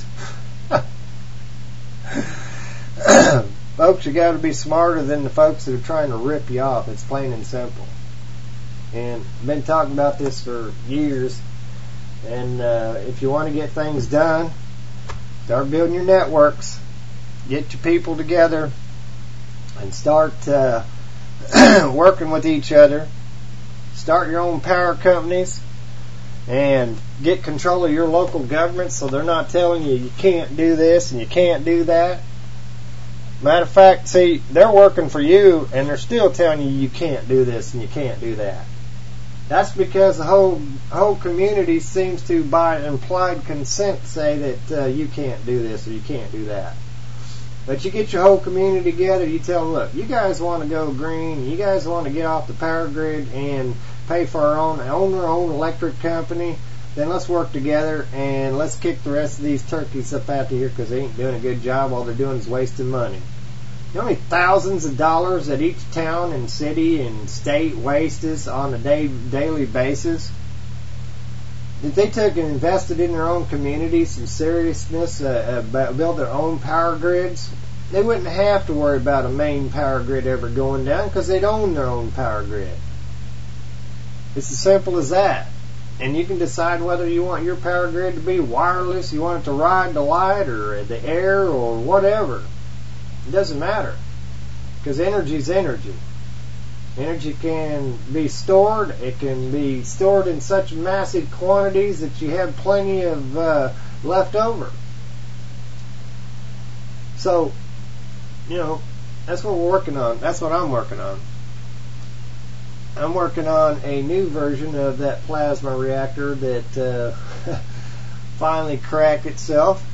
Folks, you got to be smarter than the folks that are trying to rip you off. It's plain and simple. And I've been talking about this for years. And uh, if you want to get things done, start building your networks. Get your people together and start uh, working with each other. Start your own power companies and get control of your local government so they're not telling you you can't do this and you can't do that. Matter of fact, see, they're working for you and they're still telling you you can't do this and you can't do that. That's because the whole whole community seems to, by implied consent, say that uh, you can't do this or you can't do that. But you get your whole community together, you tell them, look, you guys want to go green, you guys want to get off the power grid and pay for our own, own our own electric company, then let's work together and let's kick the rest of these turkeys up out of here because they ain't doing a good job. All they're doing is wasting money. You know how many thousands of dollars that each town and city and state wastes on a day, daily basis? If they took and invested in their own community, some seriousness, uh, uh, build their own power grids, they wouldn't have to worry about a main power grid ever going down because they'd own their own power grid. It's as simple as that. And you can decide whether you want your power grid to be wireless, you want it to ride the light or the air or whatever. It doesn't matter. Because energy is energy. Energy can be stored. It can be stored in such massive quantities that you have plenty of uh, left over. So, you know, that's what we're working on. That's what I'm working on. I'm working on a new version of that plasma reactor that uh, finally cracked itself.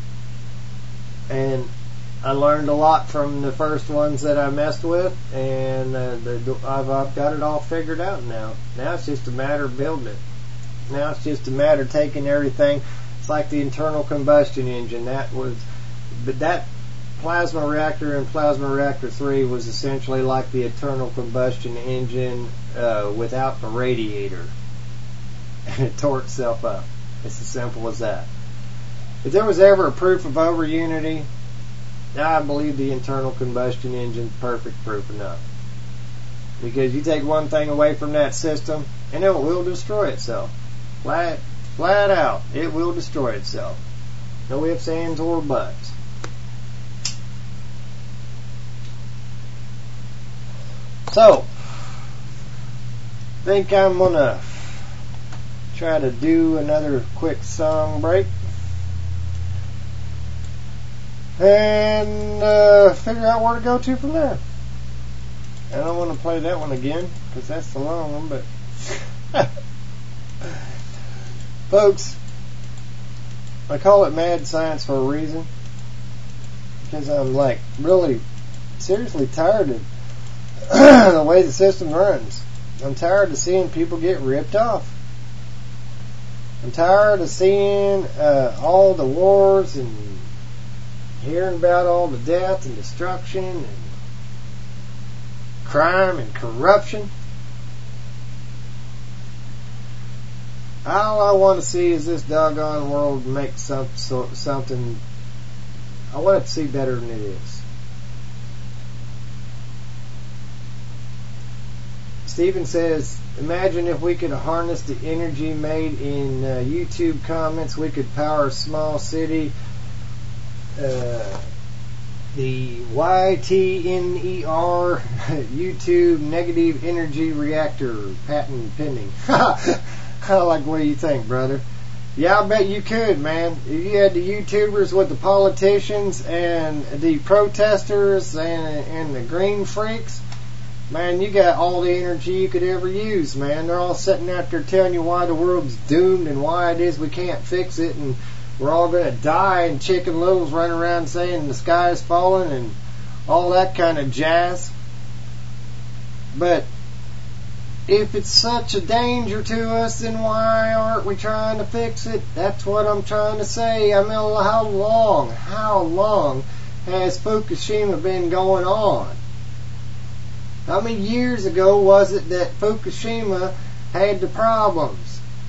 And I learned a lot from the first ones that I messed with, and uh, the, I've, I've got it all figured out now. Now it's just a matter of building it. Now it's just a matter of taking everything. It's like the internal combustion engine. That was, but that plasma reactor in plasma reactor three was essentially like the internal combustion engine uh, without the radiator. And it tore itself up. It's as simple as that. If there was ever a proof of over-unity, I believe the internal combustion engine's perfect proof enough. Because you take one thing away from that system, and it will destroy itself. Flat, flat out, it will destroy itself. No ifs, ands, or buts. So, I think I'm going to try to do another quick song break. And uh, figure out where to go to from there. I don't want to play that one again, because that's the long one, but... Folks, I call it mad science for a reason. Because I'm, like, really seriously tired of the way the system runs. I'm tired of seeing people get ripped off. I'm tired of seeing uh, all the wars and hearing about all the death and destruction and crime and corruption. All I want to see is this doggone world make some, so, something. I want it to see better than it is. Stephen says, imagine if we could harness the energy made in uh, YouTube comments, we could power a small city. Uh, the Y T N E R YouTube negative energy reactor patent pending. I like what you think, brother. Yeah, I bet you could, man. If you had the YouTubers with the politicians and the protesters and, and the green freaks, man, you got all the energy you could ever use, man. They're all sitting out there telling you why the world's doomed and why it is we can't fix it and we're all going to die, and Chicken Little's running around saying the sky is falling and all that kind of jazz. But if it's such a danger to us, then why aren't we trying to fix it? That's what I'm trying to say. I mean, how long, how long has Fukushima been going on? How many years ago was it that Fukushima had the problems?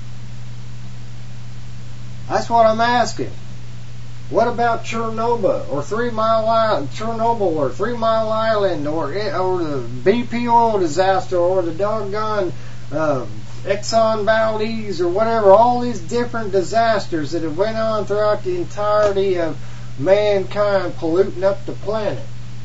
That's what I'm asking. What about Chernobyl or Three Mile Island, Chernobyl or Three Mile Island, or or the B P oil disaster, or the doggone uh, Exxon Valdez, or whatever? All these different disasters that have went on throughout the entirety of mankind polluting up the planet.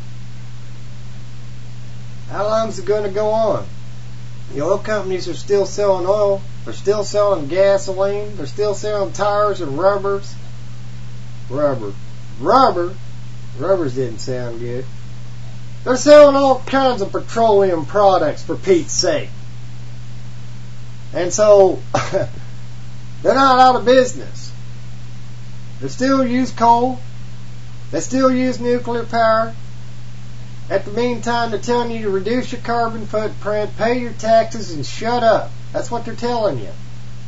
How long is it going to go on? The oil companies are still selling oil. They're still selling gasoline. They're still selling tires and rubbers. Rubber. Rubber? Rubbers didn't sound good. They're selling all kinds of petroleum products, for Pete's sake. And so, they're not out of business. They still use coal. They still use nuclear power. At the meantime, they're telling you to reduce your carbon footprint, pay your taxes, and shut up. That's what they're telling you.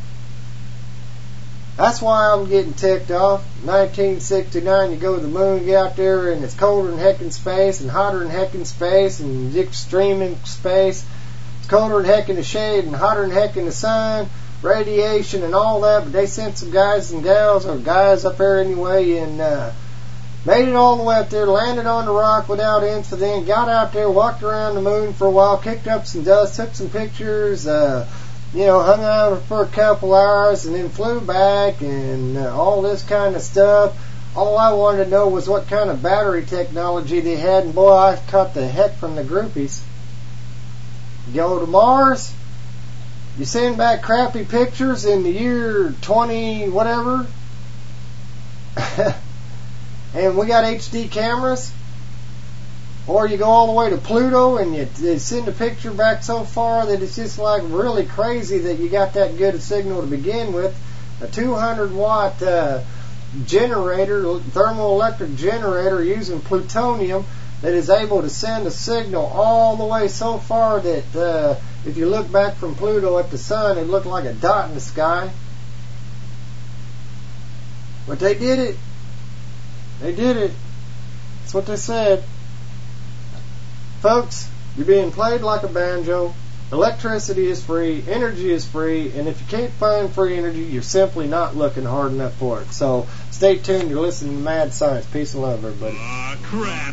That's why I'm getting ticked off. nineteen sixty-nine, you go to the moon, get out there, and it's colder than heck in space, and hotter than heck in space, and extreme in space. It's colder than heck in the shade, and hotter than heck in the sun, radiation, and all that. But they sent some guys and gals, or guys up there anyway, and uh, made it all the way up there, landed on the rock without incident, got out there, walked around the moon for a while, kicked up some dust, took some pictures, uh, you know, hung out for a couple hours, and then flew back, and uh, all this kind of stuff. All I wanted to know was what kind of battery technology they had, and boy, I caught the heck from the groupies. Go to Mars, you send back crappy pictures in the year twenty whatever, and we got H D cameras. Or you go all the way to Pluto and you, you send a picture back so far that it's just like really crazy that you got that good a signal to begin with. A two hundred watt uh, generator, thermoelectric generator using plutonium that is able to send a signal all the way so far that uh, if you look back from Pluto at the sun, it looked like a dot in the sky. But they did it. They did it. That's what they said. Folks, you're being played like a banjo. Electricity is free, energy is free, and if you can't find free energy, you're simply not looking hard enough for it. So stay tuned. You're listening to Mad Science. Peace and love, everybody. Ah, crap.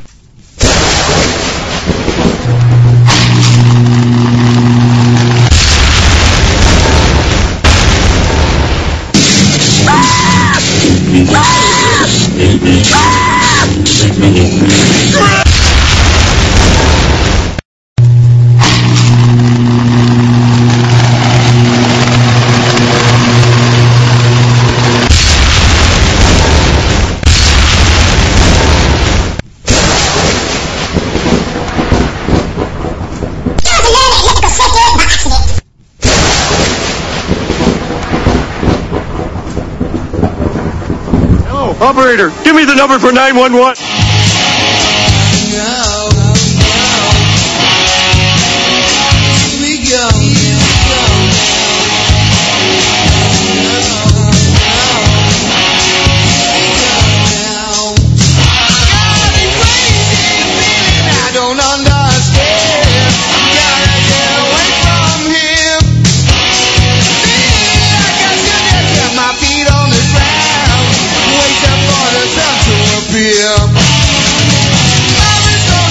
Operator, give me the number for nine one one. Yeah.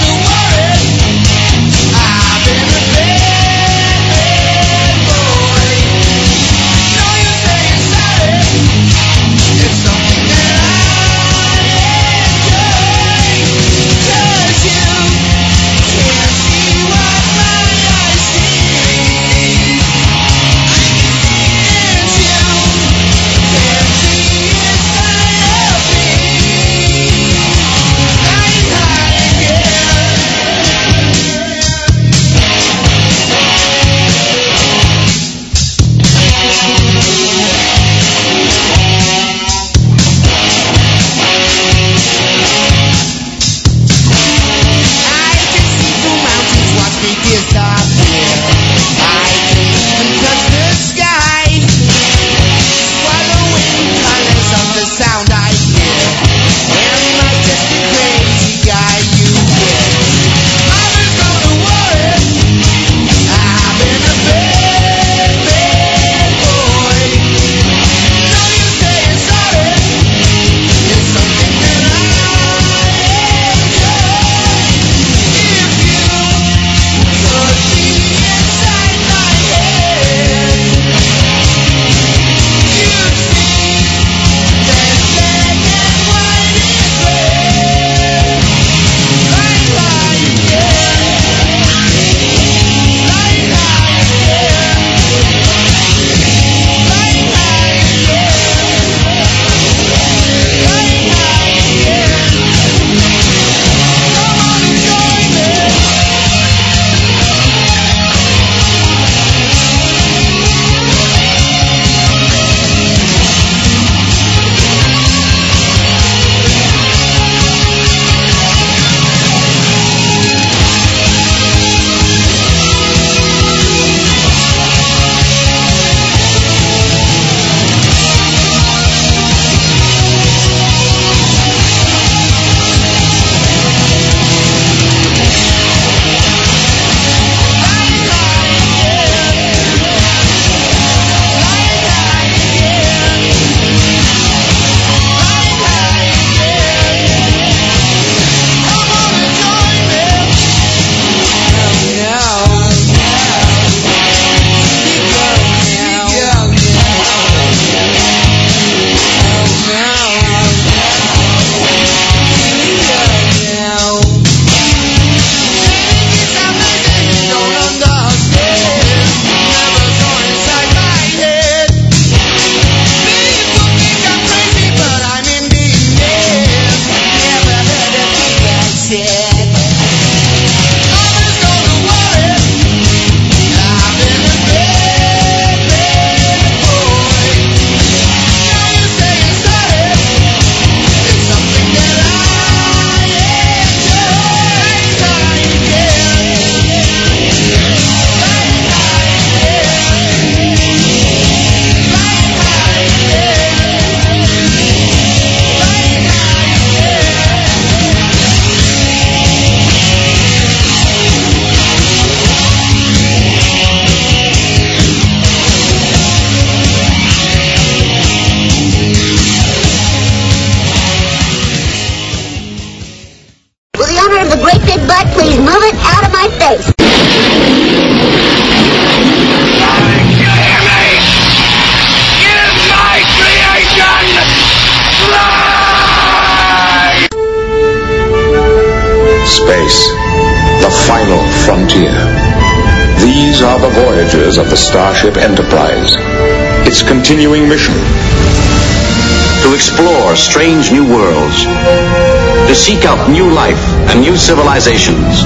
space, the final frontier. These are the voyages of the Starship Enterprise. Its continuing mission: to explore strange new worlds, to seek out new life and new civilizations,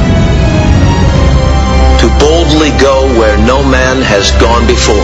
to boldly go where no man has gone before.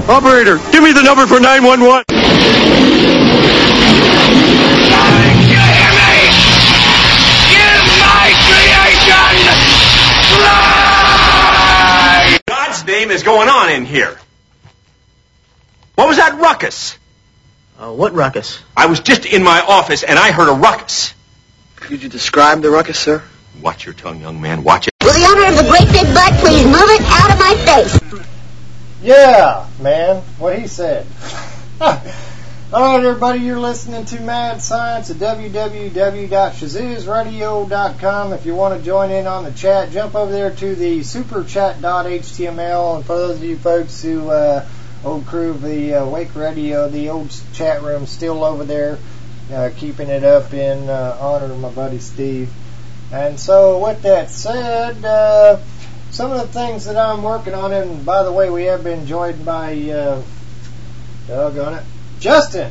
Operator, give me the number for nine one one. God's name is going on in here? What was that ruckus? Uh, what ruckus? I was just in my office and I heard a ruckus. Could you describe the ruckus, sir? Watch your tongue, young man. Watch it. Will the owner of the great big butt please move it out of my face? Yeah, man. What he said. Alright, everybody, you're listening to Mad Science at w w w dot shazooz radio dot com. If you want to join in on the chat, jump over there to the superchat dot h t m l. And for those of you folks who, uh, old crew of the uh, Wake Radio, the old chat room's still over there, uh, keeping it up in uh, honor of my buddy Steve. And so, with that said, uh, some of the things that I'm working on, and by the way, we have been joined by, uh, doggone it, Justin.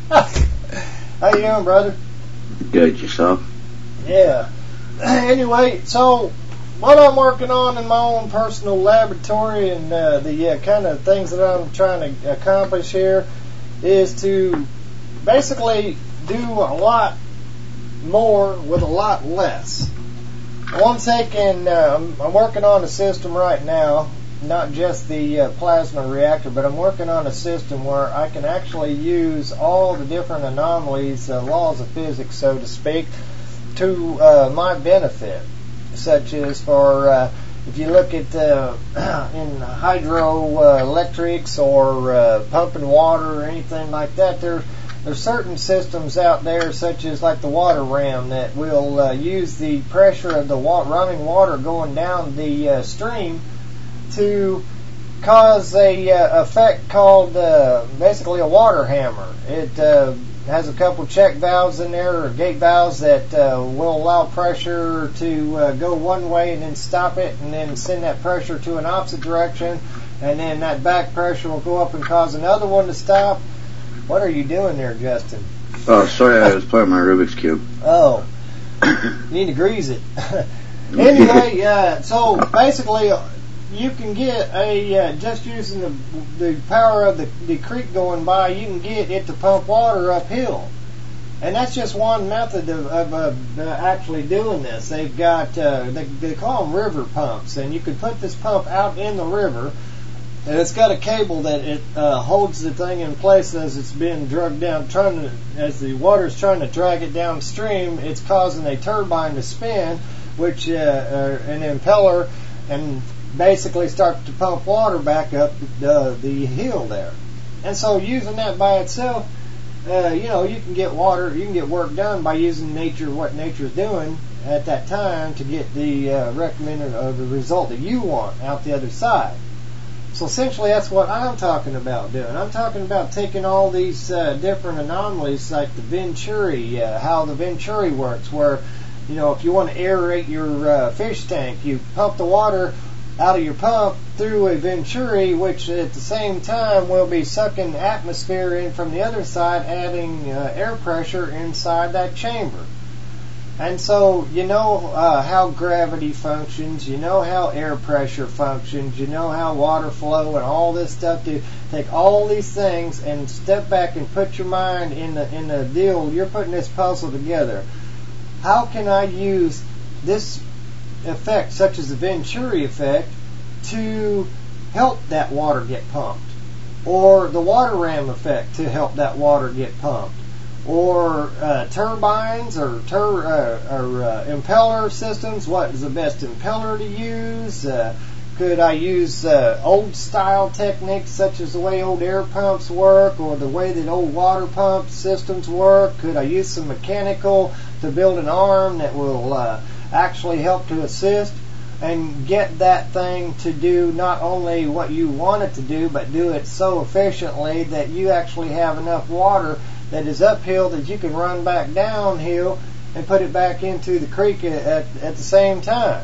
How you doing, brother? Good, yourself? Yeah. Anyway, so what I'm working on in my own personal laboratory and uh, the uh, kind of things that I'm trying to accomplish here is to basically do a lot more with a lot less. Well, I'm taking, uh, I'm, I'm working on a system right now, not just the uh, plasma reactor, but I'm working on a system where I can actually use all the different anomalies, uh, laws of physics, so to speak, to uh, my benefit, such as for, uh, if you look at uh, in hydroelectrics or uh, pumping water or anything like that, there, there's certain systems out there, such as like the water ram, that will uh, use the pressure of the wa- running water going down the uh, stream to cause a uh, effect called uh, basically a water hammer. It uh, has a couple check valves in there, or gate valves, that uh, will allow pressure to uh, go one way and then stop it, and then send that pressure to an opposite direction, and then that back pressure will go up and cause another one to stop. What are you doing there, Justin? Oh, sorry, I was playing my Rubik's Cube. Oh, you need to grease it. Anyway, uh, so basically, you can get a, uh, just using the the power of the, the creek going by, you can get it to pump water uphill. And that's just one method of, of uh, actually doing this. They've got, uh, they, they call them river pumps, and you can put this pump out in the river, and it's got a cable that it uh, holds the thing in place as it's being dragged down, trying to, as the water's trying to drag it downstream. It's causing a turbine to spin, which uh, uh, an impeller, and basically start to pump water back up the, the hill there. And so using that by itself, uh, you know, you can get water, you can get work done by using nature, what nature's doing at that time, to get the uh, recommended uh, the result that you want out the other side. So essentially that's what I'm talking about doing. I'm talking about taking all these uh, different anomalies, like the Venturi, uh, how the Venturi works, where, you know, if you want to aerate your uh, fish tank, you pump the water out of your pump through a Venturi, which at the same time will be sucking atmosphere in from the other side, adding uh, air pressure inside that chamber. And so you know uh, how gravity functions, you know how air pressure functions, you know how water flow and all this stuff. To take all these things and step back and put your mind in the in the deal. You're putting this puzzle together. How can I use this effect, such as the Venturi effect, to help that water get pumped? Or the water ram effect to help that water get pumped? Or uh, turbines or, tur- uh, or uh, impeller systems? What is the best impeller to use? Uh, could I use uh, old style techniques, such as the way old air pumps work, or the way that old water pump systems work? Could I use some mechanical to build an arm that will uh, actually help to assist and get that thing to do not only what you want it to do, but do it so efficiently that you actually have enough water that is uphill that you can run back downhill and put it back into the creek at, at, at the same time?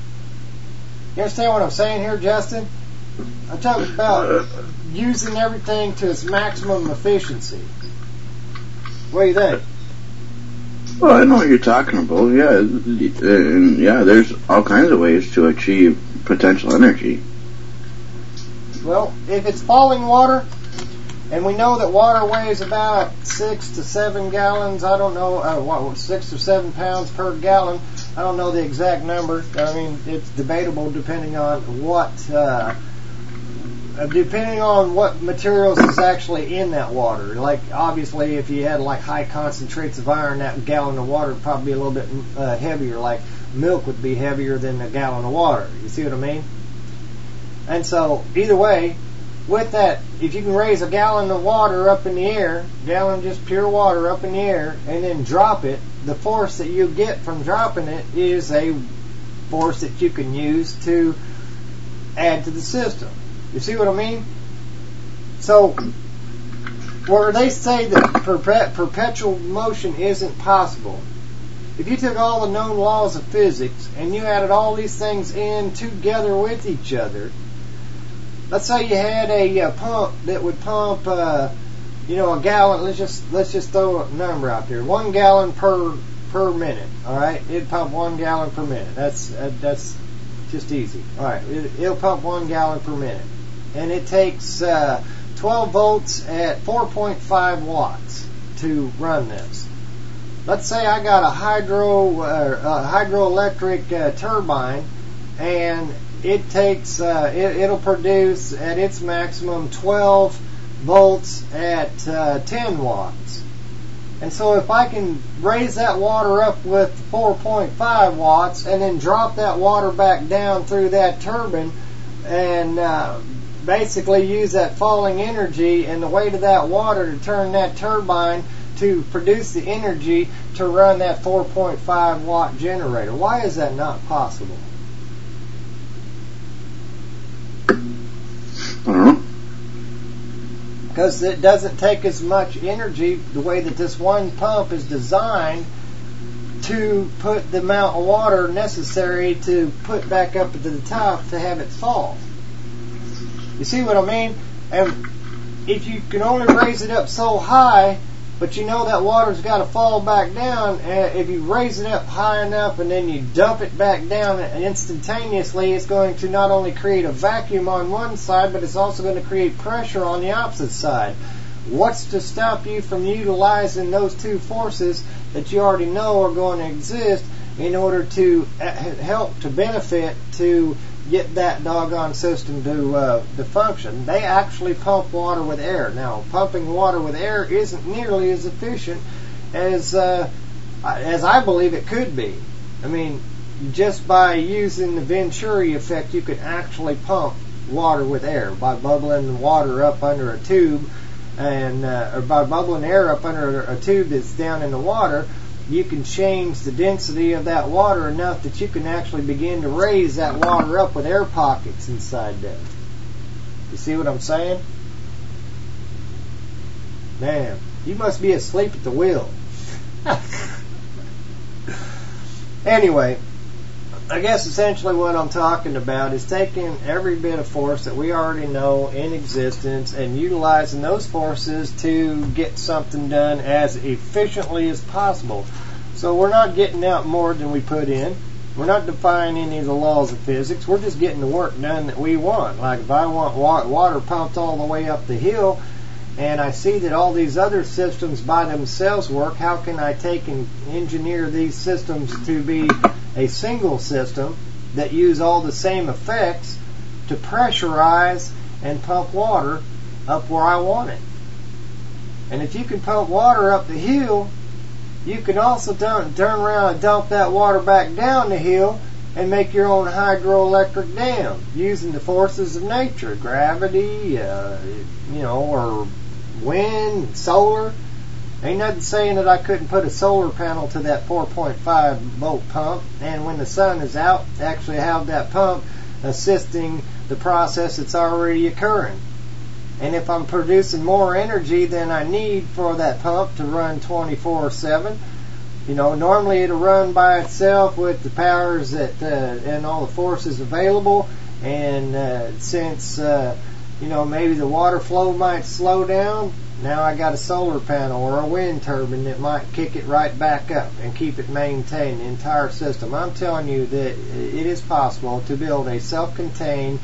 You understand what I'm saying here, Justin? I'm talking about using everything to its maximum efficiency. What do you think? Well, I know what you're talking about. Yeah, and yeah, there's all kinds of ways to achieve potential energy. Well, if it's falling water, and we know that water weighs about six to seven gallons, I don't know, uh, what, six or seven pounds per gallon. I don't know the exact number. I mean, it's debatable depending on what, uh, depending on what materials is actually in that water. Like, obviously, if you had like high concentrates of iron, that gallon of water would probably be a little bit uh, heavier. Like milk would be heavier than a gallon of water. You see what I mean? And so, either way, with that, if you can raise a gallon of water up in the air, gallon just pure water up in the air, and then drop it, the force that you get from dropping it is a force that you can use to add to the system. You see what I mean? So, where they say that perpet- perpetual motion isn't possible, if you took all the known laws of physics and you added all these things in together with each other, let's say you had a uh, pump that would pump, uh, you know, a gallon. Let's just let's just throw a number out there. One gallon per per minute. All right, it'd pump one gallon per minute. That's uh, that's just easy. All right, it, it'll pump one gallon per minute, and it takes uh, twelve volts at four point five watts to run this. Let's say I got a hydro uh, uh, hydroelectric uh, turbine, and it takes uh, it, it'll produce at its maximum twelve volts at uh, ten watts. And so if I can raise that water up with four point five watts and then drop that water back down through that turbine and uh, basically use that falling energy and the weight of that water to turn that turbine to produce the energy to run that four point five watt generator. Why is that not possible? I don't know. Because it doesn't take as much energy the way that this one pump is designed to put the amount of water necessary to put back up to the top to have it fall. You see what I mean? And if you can only raise it up so high, but you know that water's got to fall back down, and if you raise it up high enough and then you dump it back down instantaneously, it's going to not only create a vacuum on one side, but it's also going to create pressure on the opposite side. What's to stop you from utilizing those two forces that you already know are going to exist in order to help, to benefit, to get that doggone system to uh, to function? They actually pump water with air. Now, pumping water with air isn't nearly as efficient as uh, as I believe it could be. I mean, just by using the Venturi effect, you could actually pump water with air by bubbling the water up under a tube, and uh, or by bubbling air up under a tube that's down in the water. You can change the density of that water enough that you can actually begin to raise that water up with air pockets inside there. You see what I'm saying? Man, you must be asleep at the wheel. Anyway, I guess essentially what I'm talking about is taking every bit of force that we already know in existence and utilizing those forces to get something done as efficiently as possible. So we're not getting out more than we put in. We're not defying any of the laws of physics. We're just getting the work done that we want. Like if I want water pumped all the way up the hill and I see that all these other systems by themselves work, how can I take and engineer these systems to be a single system that use all the same effects to pressurize and pump water up where I want it? And if you can pump water up the hill, you can also turn, turn around and dump that water back down the hill and make your own hydroelectric dam using the forces of nature, gravity, uh, you know, or wind, solar. Ain't nothing saying that I couldn't put a solar panel to that four point five volt pump, and when the sun is out, actually have that pump assisting the process that's already occurring. And if I'm producing more energy than I need for that pump to run twenty-four seven, you know, normally it'll run by itself with the powers that uh, and all the forces available. And uh, since uh, you know, maybe the water flow might slow down, now I got a solar panel or a wind turbine that might kick it right back up and keep it maintained, the entire system. I'm telling you that it is possible to build a self-contained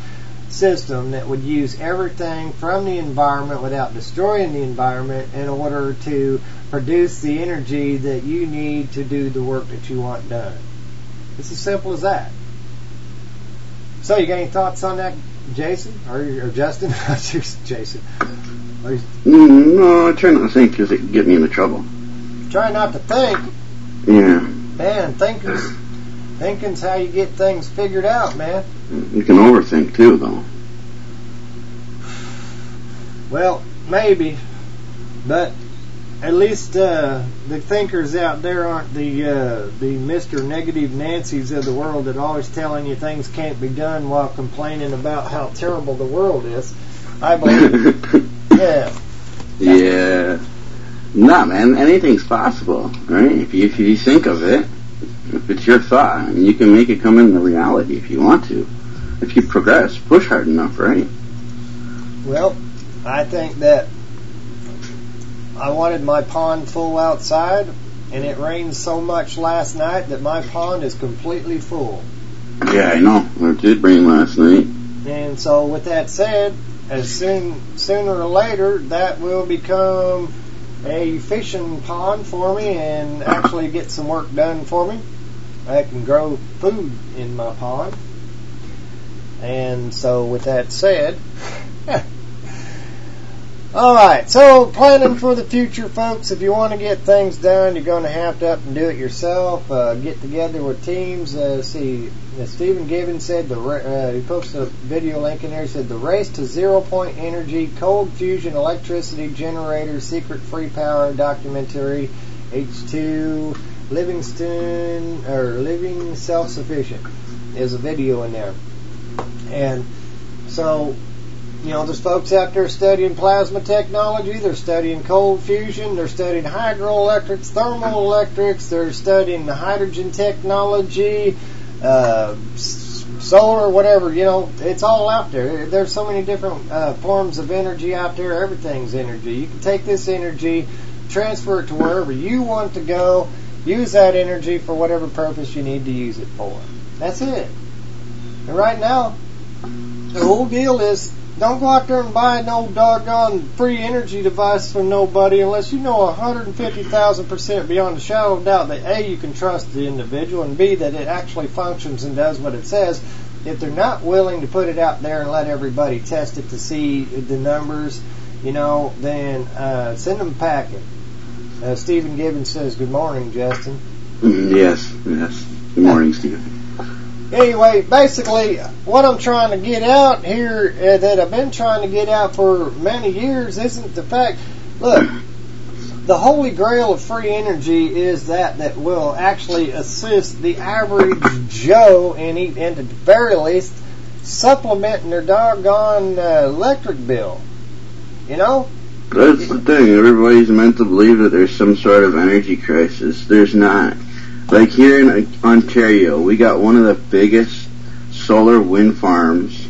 system that would use everything from the environment without destroying the environment in order to produce the energy that you need to do the work that you want done. It's as simple as that. So, you got any thoughts on that, Jason? Or, or Justin? Jason. Or you, mm, no, I try not to think because it can get me into trouble. Try not to think? Yeah. Man, thinking's, thinking's how you get things figured out, man. You can overthink too, though. Well, maybe. But at least uh, the thinkers out there aren't the uh, the Mister Negative Nancys of the world that are always telling you things can't be done while complaining about how terrible the world is. I believe. Yeah. Yeah. Nah, man, anything's possible, right? If you, if you think of it, if it's your thought, and you can make it come into reality if you want to. If you progress, push hard enough, right? Well, I think that I wanted my pond full outside, and it rained so much last night that my pond is completely full. Yeah, I know. It did rain last night. And so, with that said, as soon, sooner or later, that will become a fishing pond for me and actually get some work done for me. I can grow food in my pond. And so, with that said, alright, so planning for the future, folks. If you want to get things done, you're going to have to up and do it yourself. Uh, get together with teams. Uh, see, uh, Stephen Gibbons said, the uh, he posted a video link in there. He said, the race to zero point energy, cold fusion, electricity generator, secret free power documentary, H two, Livingston, or living self-sufficient. There's a video in there. And so, you know, there's folks out there studying plasma technology, they're studying cold fusion, they're studying hydroelectrics, thermoelectrics, they're studying the hydrogen technology, uh, solar, whatever, you know, it's all out there. There's so many different uh, forms of energy out there. Everything's energy. You can take this energy, transfer it to wherever you want to go, use that energy for whatever purpose you need to use it for. That's it. And right now, the whole deal is, don't go out there and buy no doggone free energy device from nobody unless you know one hundred fifty thousand percent beyond a shadow of doubt that A, you can trust the individual, and B, that it actually functions and does what it says. If they're not willing to put it out there and let everybody test it to see the numbers, you know, then uh, send them a packet. Uh, Stephen Gibbons says, good morning, Justin. Mm, yes, yes. Good morning, Stephen. Anyway, basically, what I'm trying to get out here, uh, that I've been trying to get out for many years, isn't the fact, look, the holy grail of free energy is that that will actually assist the average Joe, and, and at the very least, supplementing their doggone uh, electric bill. You know? That's the thing. Everybody's meant to believe that there's some sort of energy crisis. There's not. Like here in Ontario, we got one of the biggest solar wind farms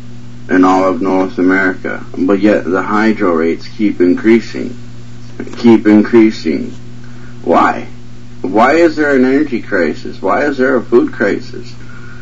in all of North America, but yet the hydro rates keep increasing, keep increasing. Why? Why is there an energy crisis? Why is there a food crisis?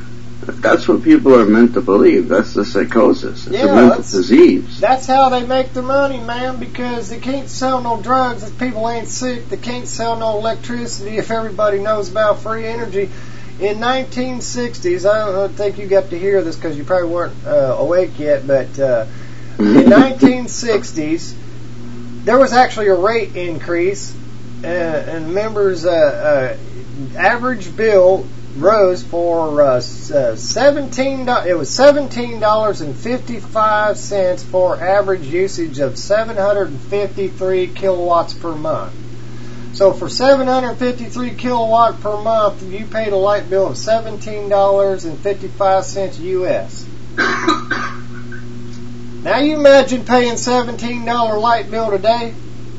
That's what people are meant to believe. That's the psychosis. It's yeah, a mental disease. That's how they make their money, man, because they can't sell no drugs if people ain't sick. They can't sell no electricity if everybody knows about free energy. In nineteen sixties, I don't think you got to hear this because you probably weren't uh, awake yet, but uh, in nineteen sixties, there was actually a rate increase, uh, and members' uh, uh, average bill rose for uh, uh, seventeen dollars. It was seventeen dollars and fifty-five cents for average usage of seven hundred fifty-three kilowatts per month. So for seven hundred fifty-three kilowatt per month, you paid a light bill of seventeen dollars and fifty-five cents U S. Now you imagine paying seventeen dollar light bill today.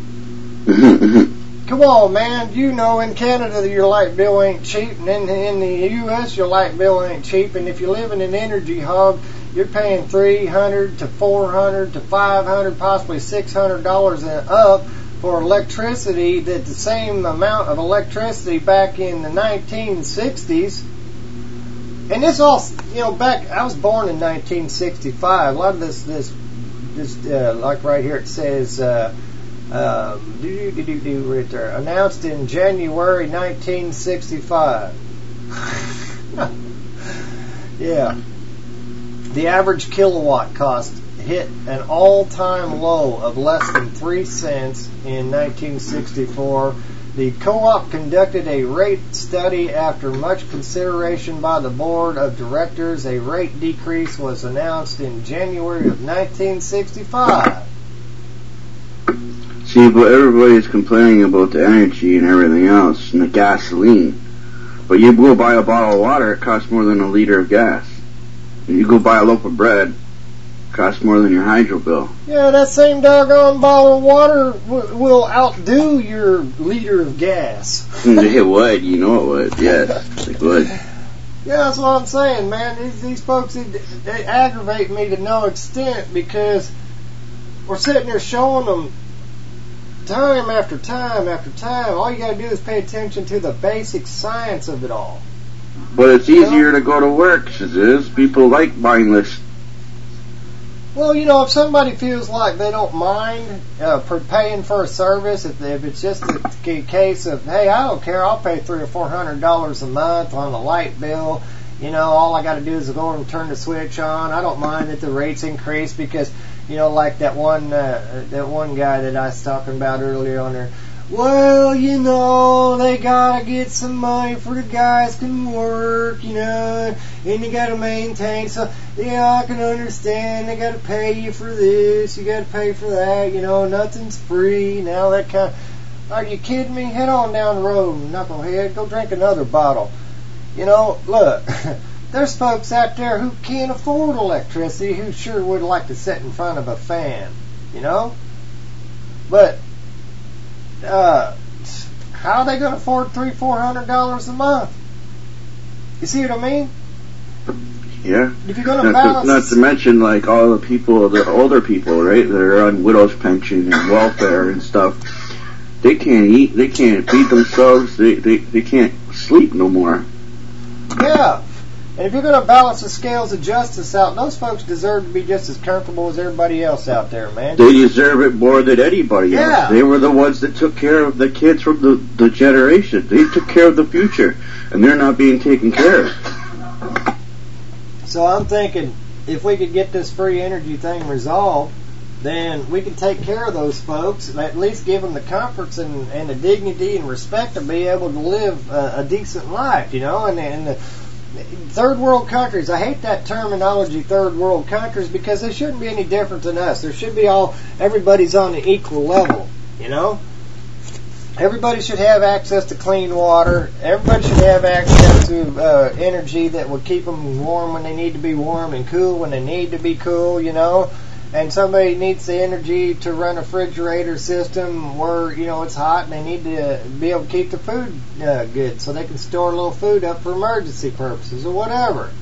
Come on, man. You know in Canada your light bill ain't cheap, and in, in the U S your light bill ain't cheap. And if you live in an energy hub, you're paying three hundred to four hundred to five hundred, possibly six hundred dollars and up for electricity. That the same amount of electricity back in the nineteen sixties And this all, you know, back, I was born in nineteen sixty-five. A lot of this, this, this, uh, like right here it says, uh, um, do do do do right there, announced in January nineteen sixty-five. Yeah. The average kilowatt cost hit an all-time low of less than three cents in nineteen sixty-four. The co-op conducted a rate study. After much consideration by the board of directors, a rate decrease was announced in January of nineteen sixty-five. See, but everybody's complaining about the energy and everything else and the gasoline. But you go buy a bottle of water, it costs more than a liter of gas. And you go buy a loaf of bread, it costs more than your hydro bill. Yeah, that same doggone bottle of water w- will outdo your liter of gas. It would, you know it would, yes, it would. Yeah, that's what I'm saying, man. These, these folks, they, they aggravate me to no extent because we're sitting there showing them time after time after time. All you got to do is pay attention to the basic science of it all. But it's easier to go to work, as it is. People like buying this. Well, you know, if somebody feels like they don't mind uh, for paying for a service, if, if it's just a case of, hey, I don't care, I'll pay three or four hundred dollars a month on the light bill. You know, all I got to do is go and turn the switch on. I don't mind that the rates increase because, you know, like that one uh, that one guy that I was talking about earlier on there. Well, you know, they gotta get some money for the guys can work, you know, and you gotta maintain. So, yeah, I can understand. They gotta pay you for this, you gotta pay for that, you know, nothing's free. Now that kind of, are you kidding me? Head on down the road, knucklehead. Go drink another bottle. You know, look, there's folks out there who can't afford electricity who sure would like to sit in front of a fan, you know? But, Uh, how are they going to afford three, four hundred dollars a month? You see what I mean? Yeah. If you're going to not balance, to, not to mention like all the people, the older people, right? That are on widow's pension and welfare and stuff. They can't eat. They can't feed themselves. They they they can't sleep no more. Yeah. And if you're going to balance the scales of justice out, those folks deserve to be just as comfortable as everybody else out there, man. They deserve it more than anybody else. Yeah. They were the ones that took care of the kids from the, the generation. They took care of the future, and they're not being taken care of. So I'm thinking, if we could get this free energy thing resolved, then we can take care of those folks, and at least give them the comforts and, and the dignity and respect to be able to live a, a decent life, you know, and, and the third world countries. I hate that terminology, third world countries, because they shouldn't be any different than us. There should be all, everybody's on an equal level, you know? Everybody should have access to clean water. Everybody should have access to uh, energy that will keep them warm when they need to be warm and cool when they need to be cool, you know? And somebody needs the energy to run a refrigerator system where, you know, it's hot and they need to be able to keep the food uh, good so they can store a little food up for emergency purposes or whatever.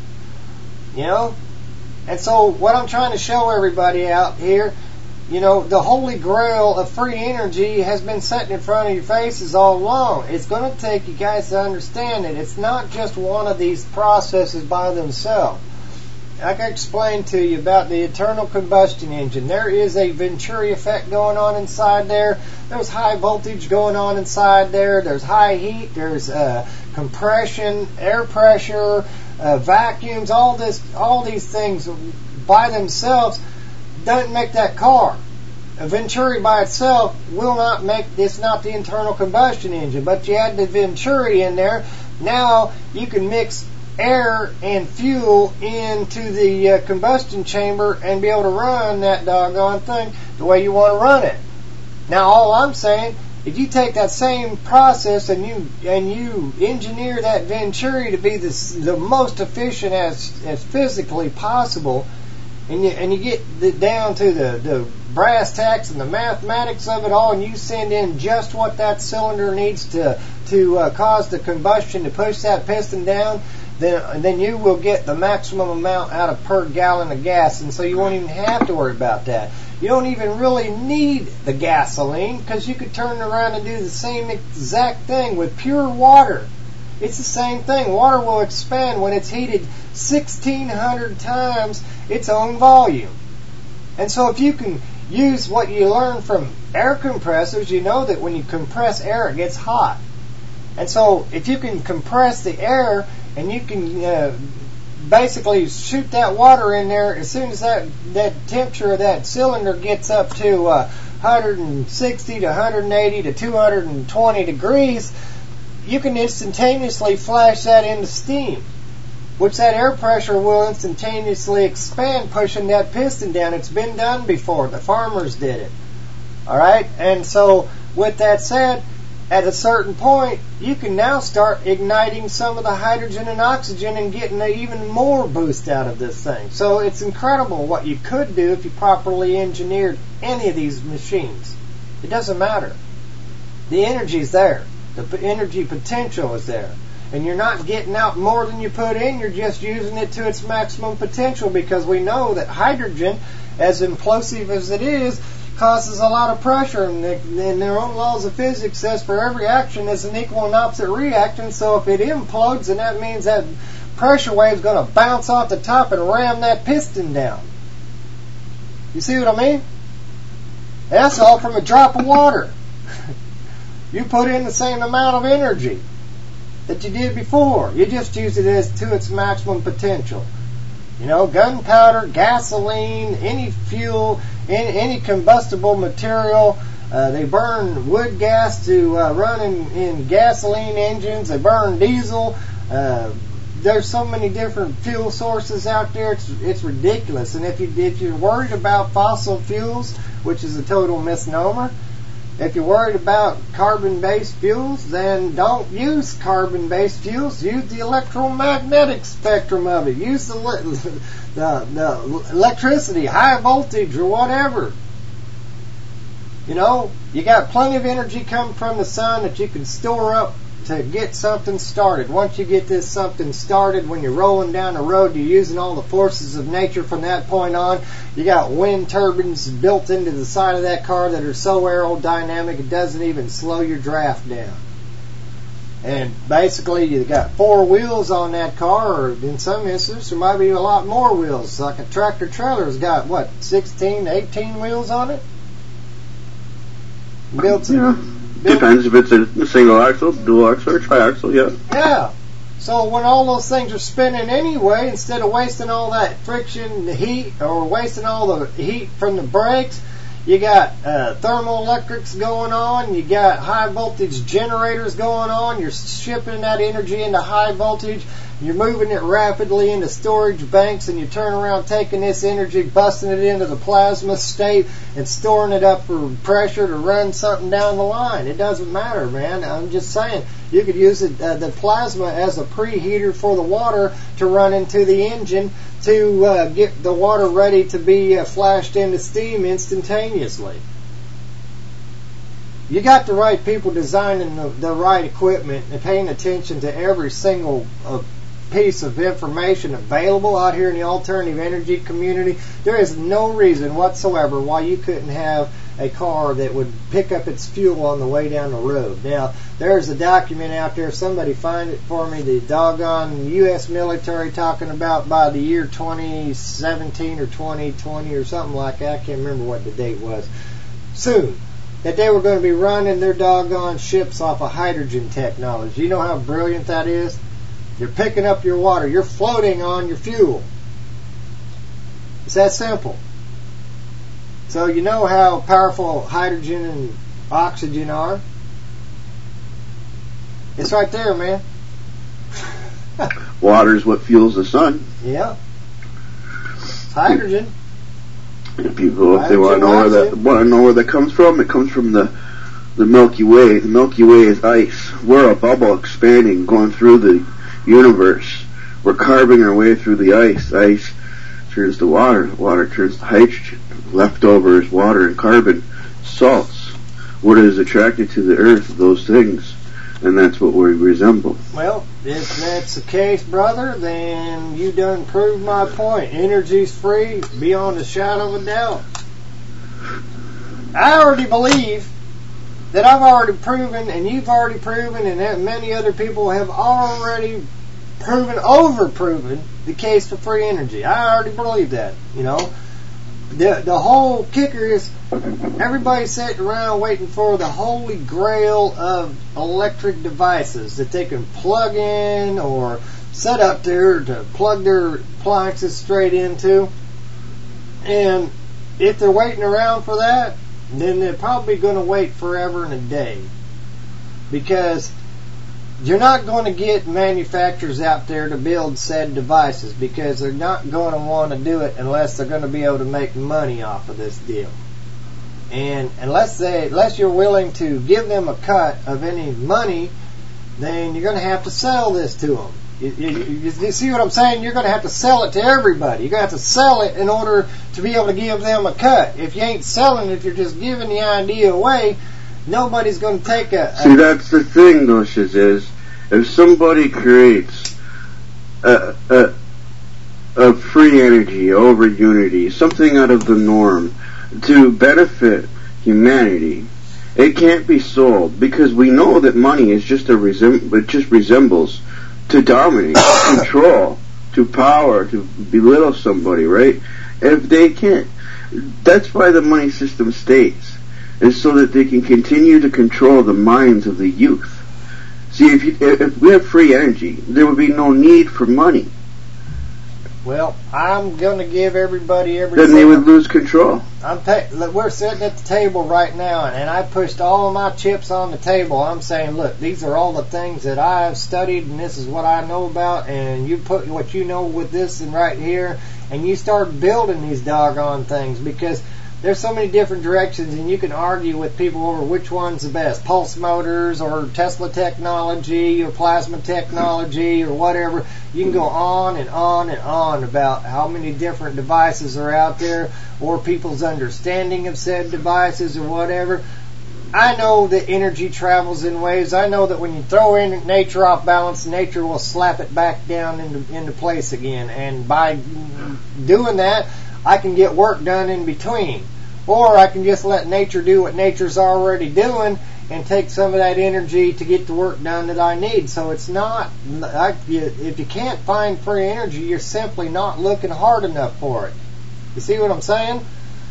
You know? And so what I'm trying to show everybody out here, you know, the holy grail of free energy has been sitting in front of your faces all along. It's going to take you guys to understand that it's not just one of these processes by themselves. Like I explained to you about the internal combustion engine, there is a Venturi effect going on inside there. There's high voltage going on inside there. There's high heat. There's uh, compression, air pressure, uh, vacuums. All this, all these things by themselves doesn't make that car. A Venturi by itself will not make. It's not the internal combustion engine, but you add the Venturi in there. Now you can mix air and fuel into the uh, combustion chamber and be able to run that doggone thing the way you want to run it. Now, all I'm saying, if you take that same process and you and you engineer that Venturi to be the, the most efficient as as physically possible, and you and you get the, down to the, the brass tacks and the mathematics of it all, and you send in just what that cylinder needs to to uh, cause the combustion to push that piston down, then then you will get the maximum amount out of per gallon of gas, and so you won't even have to worry about that. You don't even really need the gasoline because you could turn around and do the same exact thing with pure water. It's the same thing. Water will expand when it's heated sixteen hundred times its own volume. And so if you can use what you learn from air compressors, you know that when you compress air, it gets hot. And so if you can compress the air and you can uh, basically shoot that water in there, as soon as that, that temperature of that cylinder gets up to uh, one hundred sixty to one hundred eighty to two hundred twenty degrees, you can instantaneously flash that into steam, which that air pressure will instantaneously expand, pushing that piston down. It's been done before. The farmers did it. All right? And so with that said, at a certain point, you can now start igniting some of the hydrogen and oxygen and getting an even more boost out of this thing. So it's incredible what you could do if you properly engineered any of these machines. It doesn't matter. The energy's there. The energy potential is there. And you're not getting out more than you put in. You're just using it to its maximum potential, because we know that hydrogen, as implosive as it is, causes a lot of pressure, and, they, and their own laws of physics says for every action there's an equal and opposite reaction. So if it implodes, then that means that pressure wave is going to bounce off the top and ram that piston down. You see what I mean? That's all from a drop of water. You put in the same amount of energy that you did before. You just use it as to its maximum potential. You know, gunpowder, gasoline, any fuel, any, any combustible material. Uh, they burn wood gas to uh, run in, in gasoline engines. They burn diesel. Uh, there's so many different fuel sources out there. It's it's ridiculous. And if you if you're worried about fossil fuels, which is a total misnomer, if you're worried about carbon-based fuels, then don't use carbon-based fuels. Use the electromagnetic spectrum of it. Use the, the, the electricity, high voltage, or whatever. You know, you got plenty of energy coming from the sun that you can store up to get something started. Once you get this something started, when you're rolling down the road, you're using all the forces of nature from that point on. You got wind turbines built into the side of that car that are so aerodynamic it doesn't even slow your draft down. And basically you got four wheels on that car, or in some instances there might be a lot more wheels. Like a tractor trailer's got, what, sixteen, eighteen wheels on it? Built yeah. Depends if it's a single axle, dual axle, or triaxle, yeah. Yeah. So when all those things are spinning anyway, instead of wasting all that friction, the heat, or wasting all the heat from the brakes, you got uh, thermoelectrics going on, you got high voltage generators going on, you're shipping that energy into high voltage, you're moving it rapidly into storage banks, and you turn around taking this energy, busting it into the plasma state, and storing it up for pressure to run something down the line. It doesn't matter, man. I'm just saying, you could use it, uh, the plasma as a preheater for the water to run into the engine to uh, get the water ready to be uh, flashed into steam instantaneously. You got the right people designing the, the right equipment and paying attention to every single uh, piece of information available out here in the alternative energy community. There is no reason whatsoever why you couldn't have a car that would pick up its fuel on the way down the road. Now, there's a document out there, somebody find it for me, the doggone U S military talking about by the year twenty seventeen or twenty twenty or something like that, I can't remember what the date was, soon, that they were going to be running their doggone ships off of hydrogen technology. You know how brilliant that is? You're picking up your water. You're floating on your fuel. It's that simple. So you know how powerful hydrogen and oxygen are? It's right there, man. Water is what fuels the sun. Yeah. It's hydrogen. And people, if they want to know where that want to know where that comes from, it comes from the the Milky Way. The Milky Way is ice. We're a bubble expanding, going through the universe. We're carving our way through the ice. Ice turns to water. Water turns to hydrogen. Leftover is water and carbon, salts. What is attracted to the earth? Those things. And that's what we resemble. Well, if that's the case, brother, then you done proved my point. Energy's free, beyond a shadow of a doubt. I already believe that I've already proven, and you've already proven, and that many other people have already proven, overproven the case for free energy. I already believe that, you know. The, the whole kicker is everybody's sitting around waiting for the holy grail of electric devices that they can plug in or set up there to plug their appliances straight into. And if they're waiting around for that, then they're probably going to wait forever and a day. Because you're not going to get manufacturers out there to build said devices, because they're not going to want to do it unless they're going to be able to make money off of this deal. And unless they, unless you're willing to give them a cut of any money, then you're going to have to sell this to them. You, you, you see what I'm saying? You're going to have to sell it to everybody. You're going to have to sell it in order to be able to give them a cut. If you ain't selling it, if you're just giving the idea away, nobody's going to take a... a See, that's the thing, though, Shiz, is if somebody creates a, a, a free energy over unity, something out of the norm, to benefit humanity, it can't be sold, because we know that money is just a resem- it just resembles to dominate, to control, to power, to belittle somebody, right? If they can't, that's why the money system stays, is so that they can continue to control the minds of the youth. See, if you, if we have free energy, there would be no need for money. Well, I'm going to give everybody everything. Then they would lose control. I'm ta- look, we're sitting at the table right now, and, and I pushed all of my chips on the table. I'm saying, look, these are all the things that I've studied, and this is what I know about, and you put what you know with this and right here, and you start building these doggone things, because there's so many different directions, and you can argue with people over which one's the best, pulse motors or Tesla technology or plasma technology or whatever. You can go on and on and on about how many different devices are out there, or people's understanding of said devices or whatever. I know that energy travels in waves. I know that when you throw in nature off balance, nature will slap it back down into, into place again. And by doing that, I can get work done in between. Or I can just let nature do what nature's already doing and take some of that energy to get the work done that I need. So it's not, I, if you can't find free energy, you're simply not looking hard enough for it. You see what I'm saying?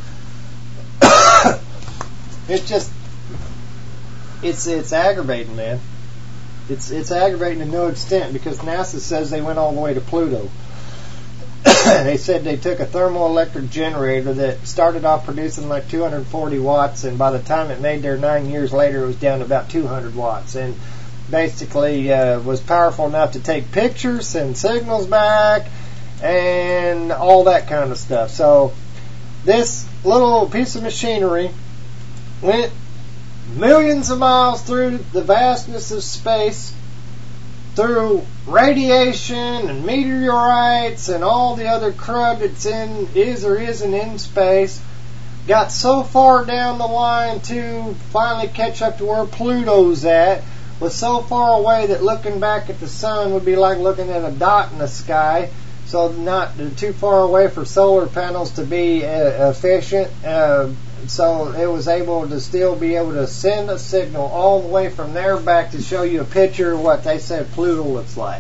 It's just, it's it's aggravating, man. It's it's aggravating to no extent, because NASA says they went all the way to Pluto. They said they took a thermoelectric generator that started off producing like two hundred forty watts, and by the time it made there nine years later, it was down to about two hundred watts, and basically uh, was powerful enough to take pictures, send signals back, and all that kind of stuff. So this little piece of machinery went millions of miles through the vastness of space, through radiation and meteorites and all the other crud that's in, is or isn't in space, got so far down the line to finally catch up to where Pluto's at, was so far away that looking back at the sun would be like looking at a dot in the sky, so not too far away for solar panels to be uh, efficient. Uh, so it was able to still be able to send a signal all the way from there back to show you a picture of what they said Pluto looks like.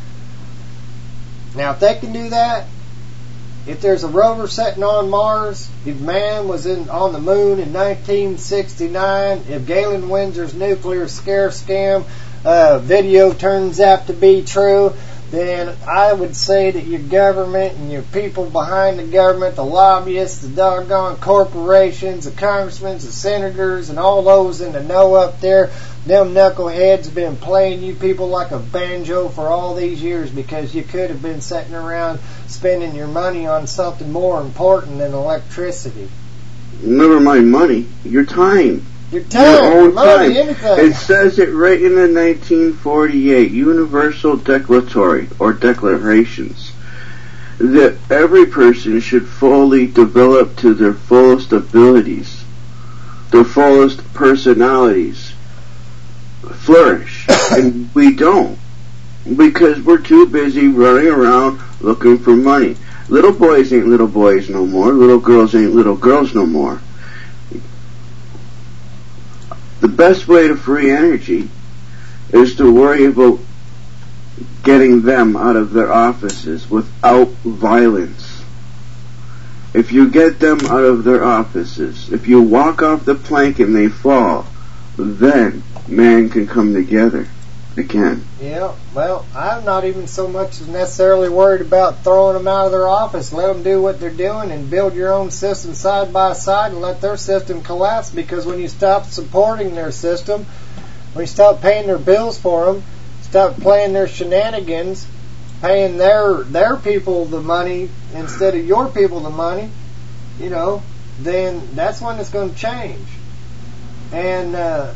Now, if they can do that, if there's a rover sitting on Mars, if man was in on the moon in nineteen sixty-nine, if Galen Windsor's nuclear scare scam uh, video turns out to be true, then I would say that your government and your people behind the government, the lobbyists, the doggone corporations, the congressmen, the senators, and all those in the know up there, them knuckleheads have been playing you people like a banjo for all these years, because you could have been sitting around spending your money on something more important than electricity. Never mind money, your time. Your time, your own money, time. anything. It says it right in the nineteen forty-eight Universal Declaratory, or Declarations, that every person should fully develop to their fullest abilities, their fullest personalities, flourish. And we don't, because we're too busy running around looking for money. Little boys ain't little boys no more. Little girls ain't little girls no more. the best way to free energy is to worry about getting them out of their offices without violence. If you get them out of their offices, if you walk off the plank and they fall, then man can come together again. Yeah, well, I'm not even so much as necessarily worried about throwing them out of their office. Let them do what they're doing and build your own system side by side and let their system collapse, because when you stop supporting their system, when you stop paying their bills for them, stop playing their shenanigans, paying their their people the money instead of your people the money, you know, then that's when it's going to change. And uh,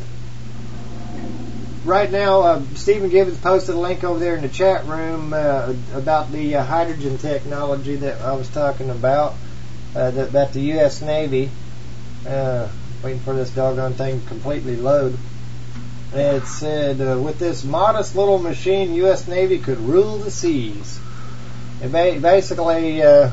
right now, uh, Stephen Gibbons posted a link over there in the chat room uh, about the uh, hydrogen technology that I was talking about, uh, that, about the U S Navy. Uh, waiting for this doggone thing to completely load. It said, uh, with this modest little machine, U S Navy could rule the seas. It ba- basically, uh,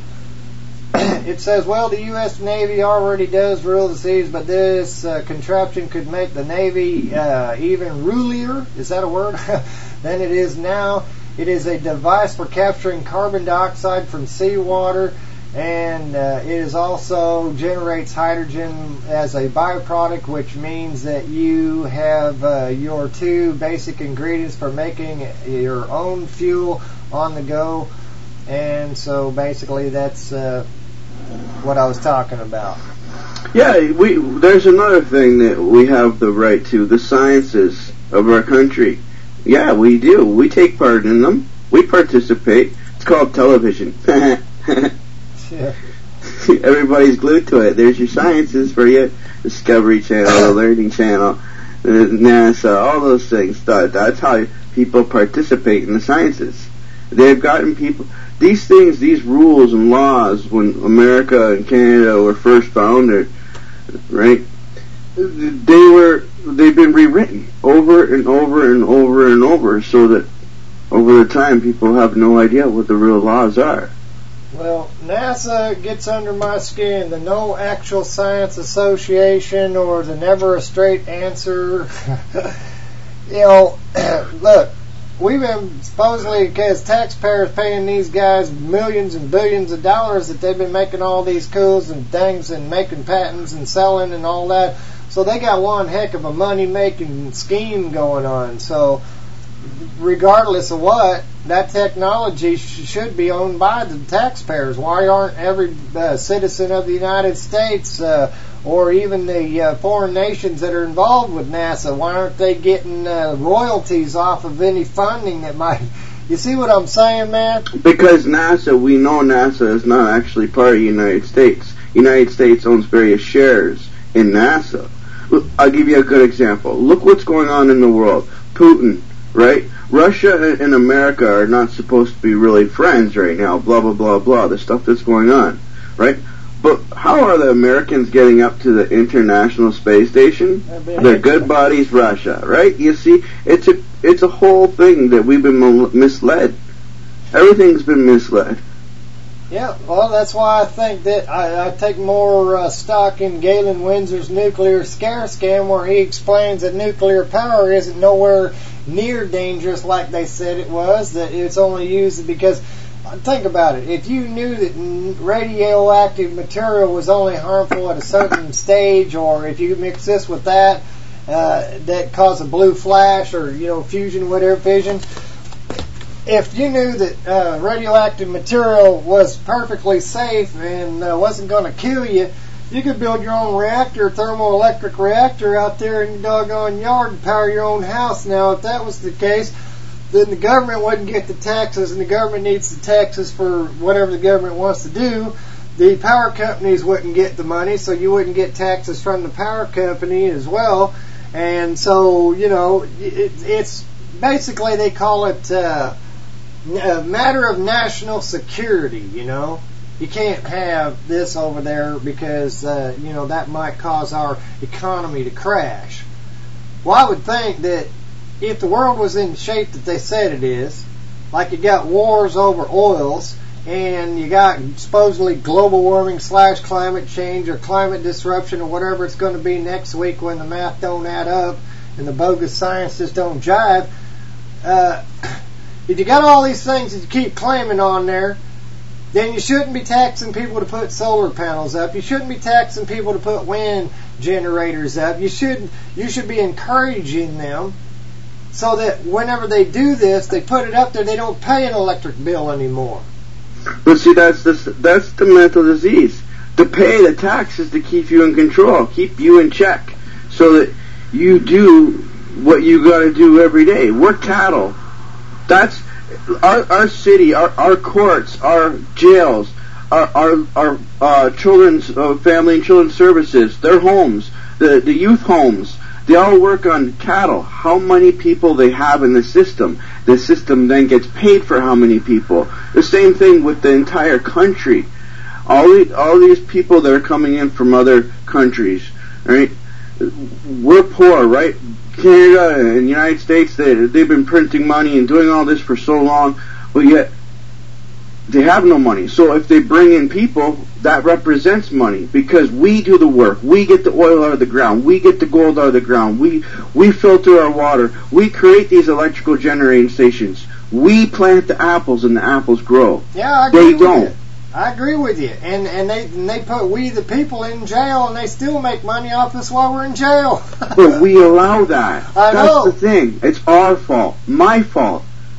it says, well, the U S Navy already does rule the seas, but this uh, contraption could make the Navy uh, even rulier, is that a word, than it is now. It is a device for capturing carbon dioxide from seawater, and uh, it is also generates hydrogen as a byproduct, which means that you have uh, your two basic ingredients for making your own fuel on the go. And so basically that's uh, what I was talking about. Yeah, we there's another thing that we have the right to, the sciences of our country. Yeah, we do. We take part in them. We participate. It's called television. Yeah. Everybody's glued to it. There's your sciences for you. Discovery Channel, the Learning Channel, NASA, all those things. That's how people participate in the sciences. They've gotten people... These things, these rules and laws, when America and Canada were first founded, right, they were, they've been rewritten over and over and over and over, so that over the time people have no idea what the real laws are. Well, NASA gets under my skin. The No Actual Science Association, or the Never a Straight Answer. You know, look, we've been supposedly, as taxpayers, paying these guys millions and billions of dollars that they've been making all these cools and things and making patents and selling and all that. So they got one heck of a money-making scheme going on. So regardless of what, that technology sh- should be owned by the taxpayers. Why aren't every uh, citizen of the United States uh, or even the uh, foreign nations that are involved with NASA, why aren't they getting uh, royalties off of any funding that might... You see what I'm saying, man? Because NASA, we know NASA is not actually part of the United States. United States owns various shares in NASA. I'll give you a good example. Look what's going on in the world. Putin, right? Russia and America are not supposed to be really friends right now, blah, blah, blah, blah, the stuff that's going on, right? But how are the Americans getting up to the International Space Station? They're good buddies, Russia, right? You see, it's a it's a whole thing that we've been misled. Everything's been misled. Yeah, well, that's why I think that I, I take more uh, stock in Galen Windsor's nuclear scare scam, where he explains that nuclear power isn't nowhere near dangerous like they said it was, that it's only used because, think about it, if you knew that radioactive material was only harmful at a certain stage, or if you mix this with that, uh, that cause a blue flash, or, you know, fusion, whatever, fission, if you knew that uh, radioactive material was perfectly safe and uh, wasn't going to kill you, you could build your own reactor, thermoelectric reactor out there in your doggone yard and power your own house. Now, if that was the case, then the government wouldn't get the taxes, and the government needs the taxes for whatever the government wants to do. The power companies wouldn't get the money, so you wouldn't get taxes from the power company as well. And so, you know, it, it's basically, they call it uh, a matter of national security, you know. You can't have this over there because, uh, you know, that might cause our economy to crash. Well, I would think that if the world was in the shape that they said it is, like you got wars over oils, and you got supposedly global warming slash climate change or climate disruption or whatever it's going to be next week when the math don't add up and the bogus science just don't jive. Uh, if you got all these things that you keep claiming on there, then you shouldn't be taxing people to put solar panels up. You shouldn't be taxing people to put wind generators up. You should you should be encouraging them so that whenever they do this, they put it up there, they don't pay an electric bill anymore. But see, that's the, that's the mental disease. To pay the taxes to keep you in control, keep you in check, so that you do what you got to do every day. We're cattle. That's our our city, our our courts, our jails, our our, our uh, children's uh, family and children's services, their homes, the the youth homes. They all work on cattle. How many people they have in the system? The system then gets paid for how many people. The same thing with the entire country. All the, all these people that are coming in from other countries, right? We're poor, right? Canada and the United States, they, they've been printing money and doing all this for so long, but yet they have no money. So if they bring in people, that represents money, because we do the work. We get the oil out of the ground. We get the gold out of the ground. We we filter our water. We create these electrical generating stations. We plant the apples and the apples grow. Yeah, I agree they with don't. you. I agree with you. And and they and they put we the people in jail, and they still make money off us while we're in jail. But we allow that. I That's know. the thing. It's our fault. My fault.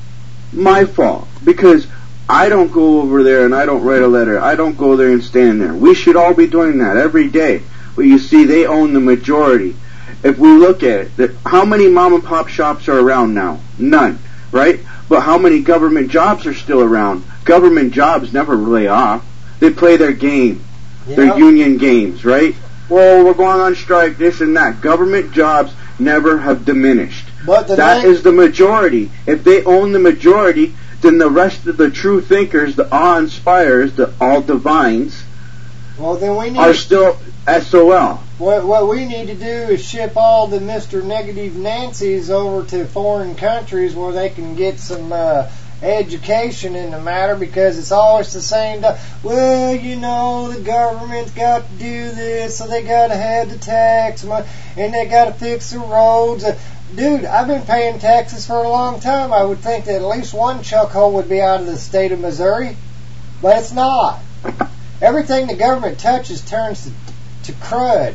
My fault. Because I don't go over there and I don't write a letter. I don't go there and stand there. We should all be doing that every day. But you see, they own the majority. If we look at it, that how many mom and pop shops are around now? None, right? But how many government jobs are still around? Government jobs never lay off. They play their game, Yeah. their union games, right? Well, we're going on strike, this and that. Government jobs never have diminished. But the That thing- is the majority. If they own the majority, then the rest of the true thinkers, the awe-inspirers, the all-divines, Well, then we need are still S O L. What, what we need to do is ship all the Mister Negative Nancy's over to foreign countries where they can get some uh, education in the matter, because it's always the same. Do- well, you know, the government's got to do this, so they got to have the tax money, and they got to fix the roads. Uh, Dude, I've been paying taxes for a long time. I would think that at least one chuckhole would be out of the state of Missouri, but it's not. Everything the government touches turns to, to crud.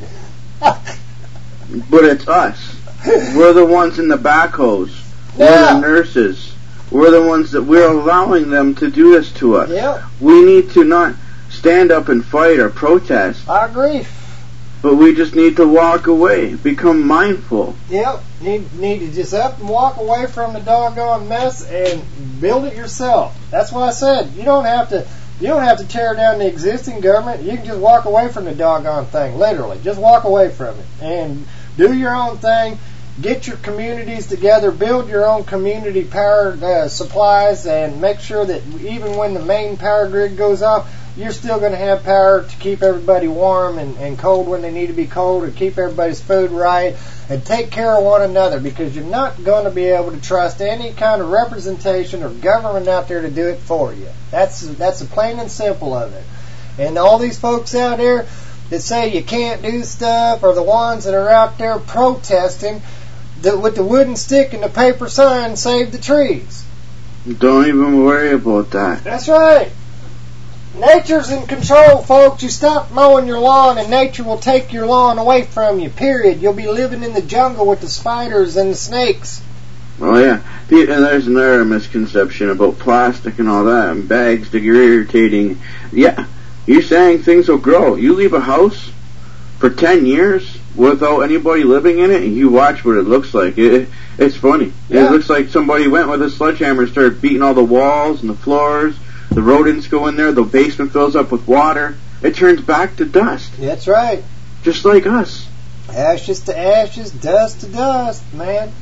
But it's us. We're the ones in the backhoes. We're Yeah. the nurses. We're the ones that we're allowing them to do this to us. Yep. We need to not stand up and fight or protest, I agree. but we just need to walk away, become mindful. Yep, need need to just up and walk away from the doggone mess and build it yourself. That's what I said. You don't have to. You don't have to tear down the existing government. You can just walk away from the doggone thing. Literally, just walk away from it and do your own thing. Get your communities together. Build your own community power uh, supplies, and make sure that even when the main power grid goes off, you're still going to have power to keep everybody warm and, and cold when they need to be cold, and keep everybody's food right, and take care of one another, because you're not going to be able to trust any kind of representation or government out there to do it for you. That's that's the plain and simple of it. And all these folks out there that say you can't do stuff are the ones that are out there protesting that with the wooden stick and the paper sign, save the trees. Don't even worry about that. That's right. Nature's in control, folks. You stop mowing your lawn and nature will take your lawn away from you, period. You'll be living in the jungle with the spiders and the snakes. Oh yeah, and there's another misconception about plastic and all that, and bags that are irritating. Yeah, you're saying things will grow. You leave a house for ten years without anybody living in it, and you watch what it looks like. It, it's funny. Yeah. It looks like somebody went with a sledgehammer and started beating all the walls and the floors. The rodents go in there, the basement fills up with water. It turns back to dust. That's right. Just like us. Ashes to ashes, dust to dust, man.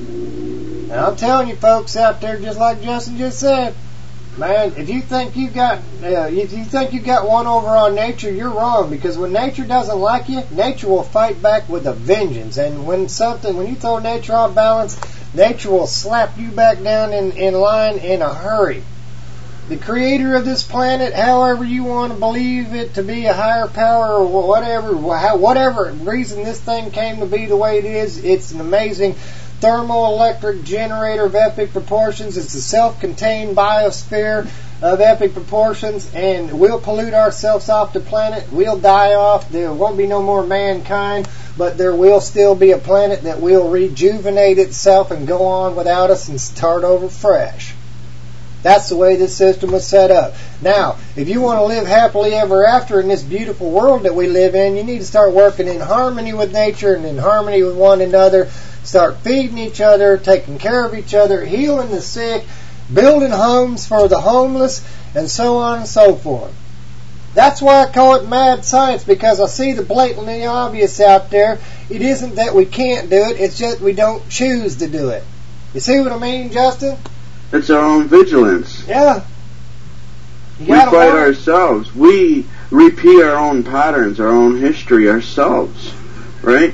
And I'm telling you folks out there, just like Justin just said, man, if you think you got uh, if you think you got one over on nature, you're wrong, because when nature doesn't like you, nature will fight back with a vengeance. And when something when you throw nature off balance, nature will slap you back down in, in line in a hurry. the creator of this planet, however you want to believe it to be a higher power or whatever, whatever reason this thing came to be the way it is, it's an amazing thermoelectric generator of epic proportions. It's a self-contained biosphere of epic proportions, and we'll pollute ourselves off the planet. We'll die off. There won't be no more mankind, but there will still be a planet that will rejuvenate itself and go on without us and start over fresh. That's the way this system was set up. Now, if you want to live happily ever after in this beautiful world that we live in, you need to start working in harmony with nature and in harmony with one another. Start feeding each other, taking care of each other, healing the sick, building homes for the homeless, and so on and so forth. That's why I call it mad science, because I see the blatantly obvious out there. It isn't that we can't do it, it's just we don't choose to do it. You see what I mean, Justin? It's our own vigilance. Yeah. You we fight work. ourselves. We repeat our own patterns, our own history ourselves, right?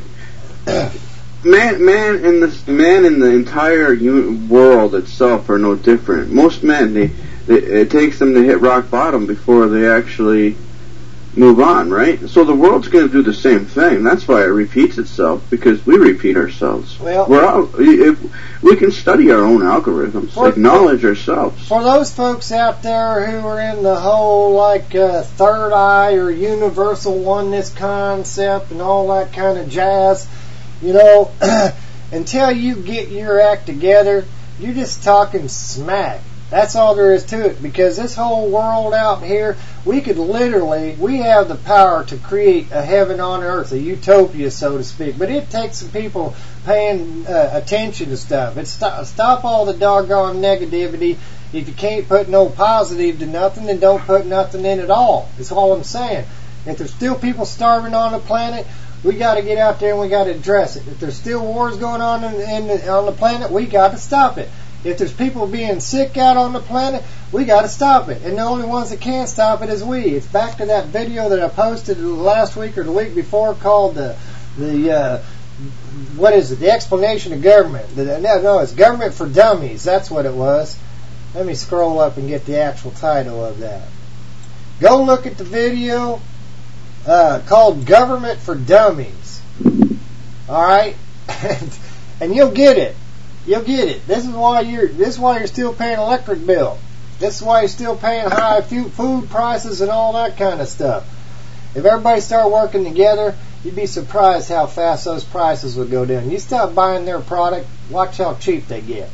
Man, man, in the man in the entire world itself are no different. Most men, they, they, it takes them to hit rock bottom before they actually move on, right? So the world's going to do the same thing. That's why it repeats itself, because we repeat ourselves. Well, we're all, if we can study our own algorithms, for, acknowledge ourselves. For those folks out there who are in the whole like uh, third eye or universal oneness concept and all that kind of jazz. You know, until you get your act together, you're just talking smack. That's all there is to it, because this whole world out here, we could literally, we have the power to create a heaven on earth, a utopia, so to speak. But it takes some people paying uh, attention to stuff. It's stop, stop all the doggone negativity. If you can't put no positive to nothing, then don't put nothing in at all. That's all I'm saying. If there's still people starving on the planet, we got to get out there and we got to address it. If there's still wars going on in, in the, on the planet, we got to stop it. If there's people being sick out on the planet, we got to stop it. And the only ones that can stop it is we. It's back to that video that I posted last week or the week before called the the uh, what is it? The explanation of government. The, no, no, it's Government for Dummies. That's what it was. Let me scroll up and get the actual title of that. Go look at the video. Uh, called Government for Dummies. Alright? and, and you'll get it. You'll get it. This is why you're this is why you're still paying electric bill. This is why you're still paying high food prices and all that kind of stuff. If everybody started working together, you'd be surprised how fast those prices would go down. You stop buying their product, watch how cheap they get.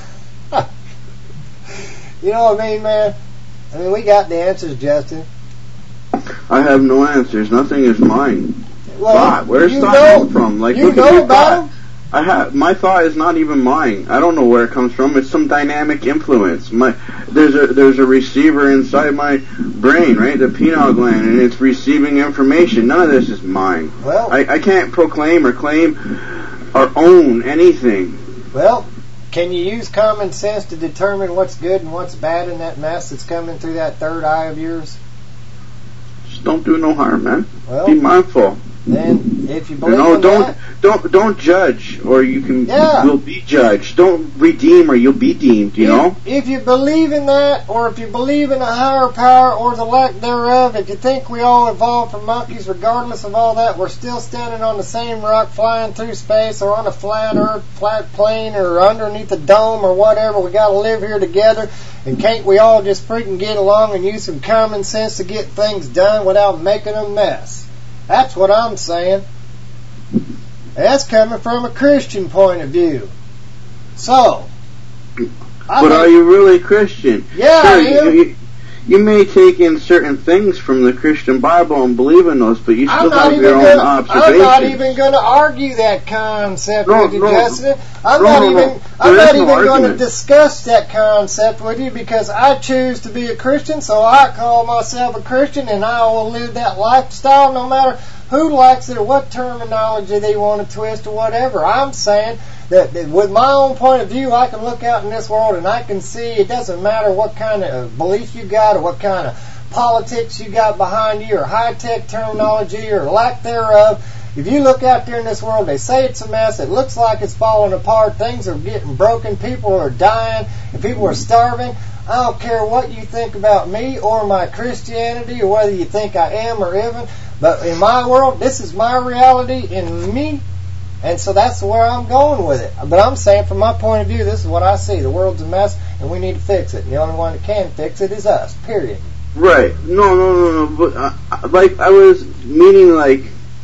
You know what I mean, man? I mean, we got the answers, Justin. I have no answers. Nothing is mine. Well, thought. Where's you thought know, come from? Like, you look know at your about thought. them? I have my thought is not even mine. I don't know where it comes from. It's some dynamic influence. My there's a there's a receiver inside my brain, right? The pineal gland, and it's receiving information. None of this is mine. Well, I, I can't proclaim or claim or own anything. Well, can you use common sense to determine what's good and what's bad in that mess that's coming through that third eye of yours? Just don't do no harm, man. Well, be mindful. Then, if you believe you know, in don't that, don't don't judge, or you can yeah. will be judged. Don't redeem, or you'll be deemed. You if, know. If you believe in that, or if you believe in a higher power, or the lack thereof, if you think we all evolved from monkeys, regardless of all that, we're still standing on the same rock, flying through space, or on a flat Earth, flat plane, or underneath a dome, or whatever. We got to live here together. And can't we all just freaking get along and use some common sense to get things done without making a mess? That's what I'm saying. And that's coming from a Christian point of view. So, I but think, are you really Christian? Yeah, sure, I am. You, you may take in certain things from the Christian Bible and believe in those, but you still have your own gonna, observations. I'm not even going to argue that concept no, with you, no, Justin. I'm no, not no, even. no. I'm not no even going to argument. discuss that concept with you because I choose to be a Christian, so I call myself a Christian, and I will live that lifestyle no matter who likes it or what terminology they want to twist or whatever. I'm saying that, that with my own point of view, I can look out in this world and I can see it doesn't matter what kind of belief you got or what kind of politics you got behind you or high-tech terminology or lack thereof. If you look out there in this world, they say it's a mess. It looks like it's falling apart. Things are getting broken. People are dying. And people are starving. I don't care what you think about me or my Christianity or whether you think I am or isn't. But in my world, this is my reality in me. And so that's where I'm going with it. But I'm saying from my point of view, this is what I see. The world's a mess and we need to fix it. And the only one that can fix it is us. Period. Right. No, no, no, no. But uh, like I was meaning like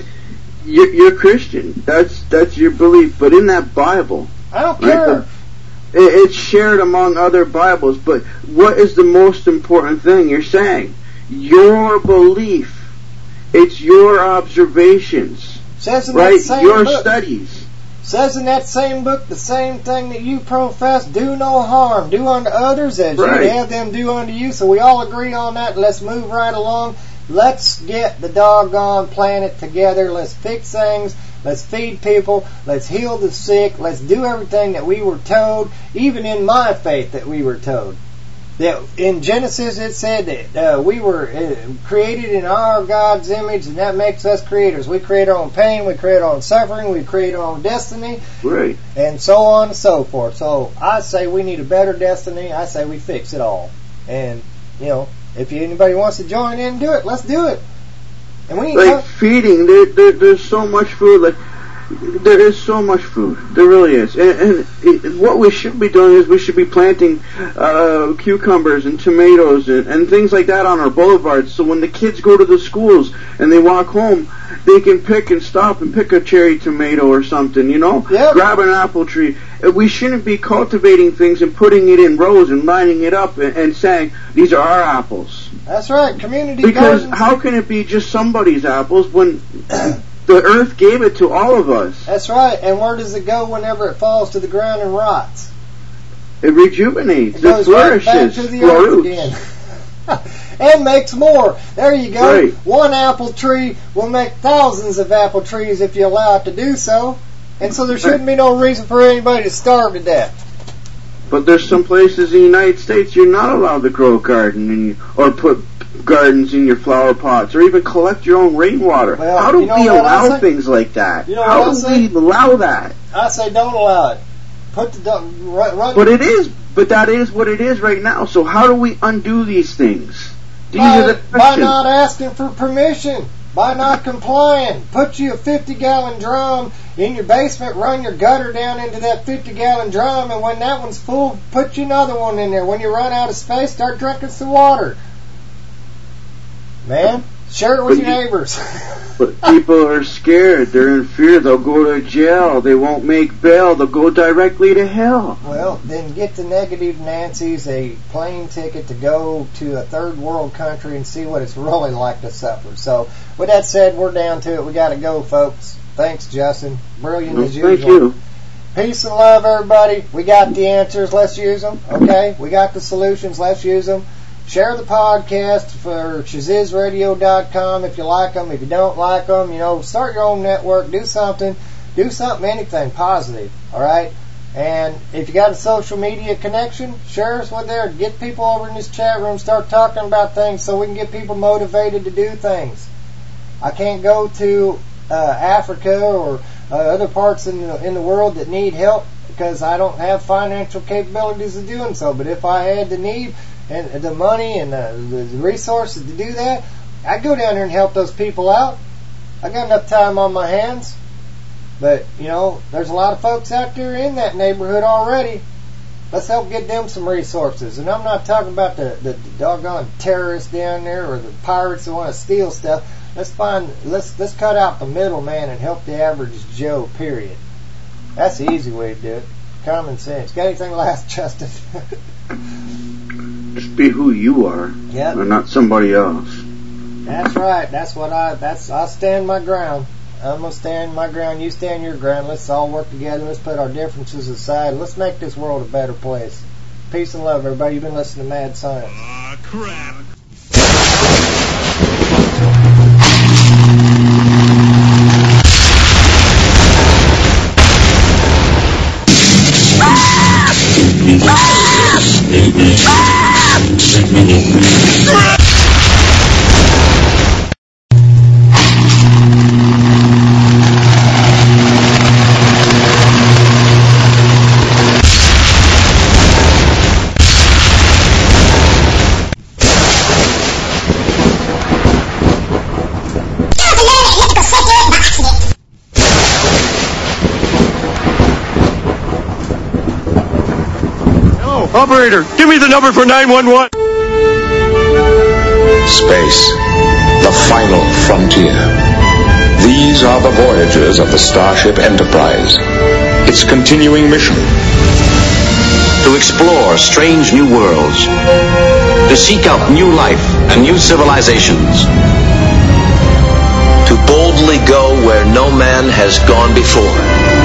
you're, you're Christian. That's that's your belief. But in that Bible, I don't care. Right, the, it, it's shared among other Bibles. But what is the most important thing you're saying? Your belief. It's your observations. Says in right? that same Your book, studies. Says in that same book the same thing that you profess. Do no harm. Do unto others as right. you have them do unto you. So we all agree on that. Let's move right along. Let's get the doggone planet together. Let's fix things. Let's feed people. Let's heal the sick. Let's do everything that we were told, even in my faith that we were told. That in Genesis it said that uh, we were uh, created in our God's image, and that makes us creators. We create our own pain, we create our own suffering, we create our own destiny, right? And so on and so forth. So I say we need a better destiny. I say we fix it all. And you know, if anybody wants to join in and do it, let's do it. And we like come- feeding. There, there, there's so much food. Like there is so much food. There really is. And, and it, what we should be doing is we should be planting uh, cucumbers and tomatoes and, and things like that on our boulevards. So when the kids go to the schools and they walk home, they can pick and stop and pick a cherry tomato or something. You know, yep. Grab an apple tree. We shouldn't be cultivating things and putting it in rows and lining it up and, and saying these are our apples. That's right. Community because gardens. How can it be just somebody's apples when the earth gave it to all of us? That's right. And where does it go whenever it falls to the ground and rots? It rejuvenates. It goes it flourishes. Right back to the earth again. And makes more. There you go. Right. One apple tree will make thousands of apple trees if you allow it to do so. And so there shouldn't be no reason for anybody to starve to death. But there's some places in the United States you're not allowed to grow a garden and you, or put gardens in your flower pots or even collect your own rainwater. Well, How do you know we what allow I say? things like that? You know How what I do say? we allow that? I say don't allow it. Put the run, run But it is. But that is what it is right now. So how do we undo these things? These by, are the by questions. not asking for permission. By not complying. Put you a fifty gallon drum in your basement, run your gutter down into that fifty gallon drum, and when that one's full, put you another one in there. When you run out of space, start drinking some water. Man, share it with But your you- neighbors. But people are scared. They're in fear. They'll go to jail. They won't make bail. They'll go directly to hell. Well, then get the negative Nancy's a plane ticket to go to a third world country and see what it's really like to suffer. So, with that said, we're down to it. We got to go, folks. Thanks, Justin. Brilliant Well, as usual. thank you. Peace and love, everybody. We got the answers. Let's use them. Okay? We got the solutions. Let's use them. Share the podcast for shaziz radio dot com if you like them. If you don't like them, you know, start your own network. Do something. Do something, anything positive. All right? And if you got a social media connection, share us with there. Get people over in this chat room. Start talking about things so we can get people motivated to do things. I can't go to uh, Africa or uh, other parts in the, in the world that need help because I don't have financial capabilities of doing so. But if I had the need and the money and the, the resources to do that, I'd go down there and help those people out. I got enough time on my hands. But, you know, there's a lot of folks out there in that neighborhood already. Let's help get them some resources. And I'm not talking about the, the, the doggone terrorists down there or the pirates that want to steal stuff. Let's find, let's let's cut out the middleman and help the average Joe, period. That's the easy way to do it. Common sense. Got anything last, Justin? Just be who you are, Yep. or not somebody else. That's right. That's what I, that's, I stand my ground. I'm going to stand my ground. You stand your ground. Let's all work together. Let's put our differences aside. Let's make this world a better place. Peace and love, everybody. You've been listening to Mad Science. Ah, crap. Ah! Operator, give me the number for nine one one. Space, the final frontier. These are the voyages of the Starship Enterprise. Its continuing mission: to explore strange new worlds, to seek out new life and new civilizations, to boldly go where no man has gone before.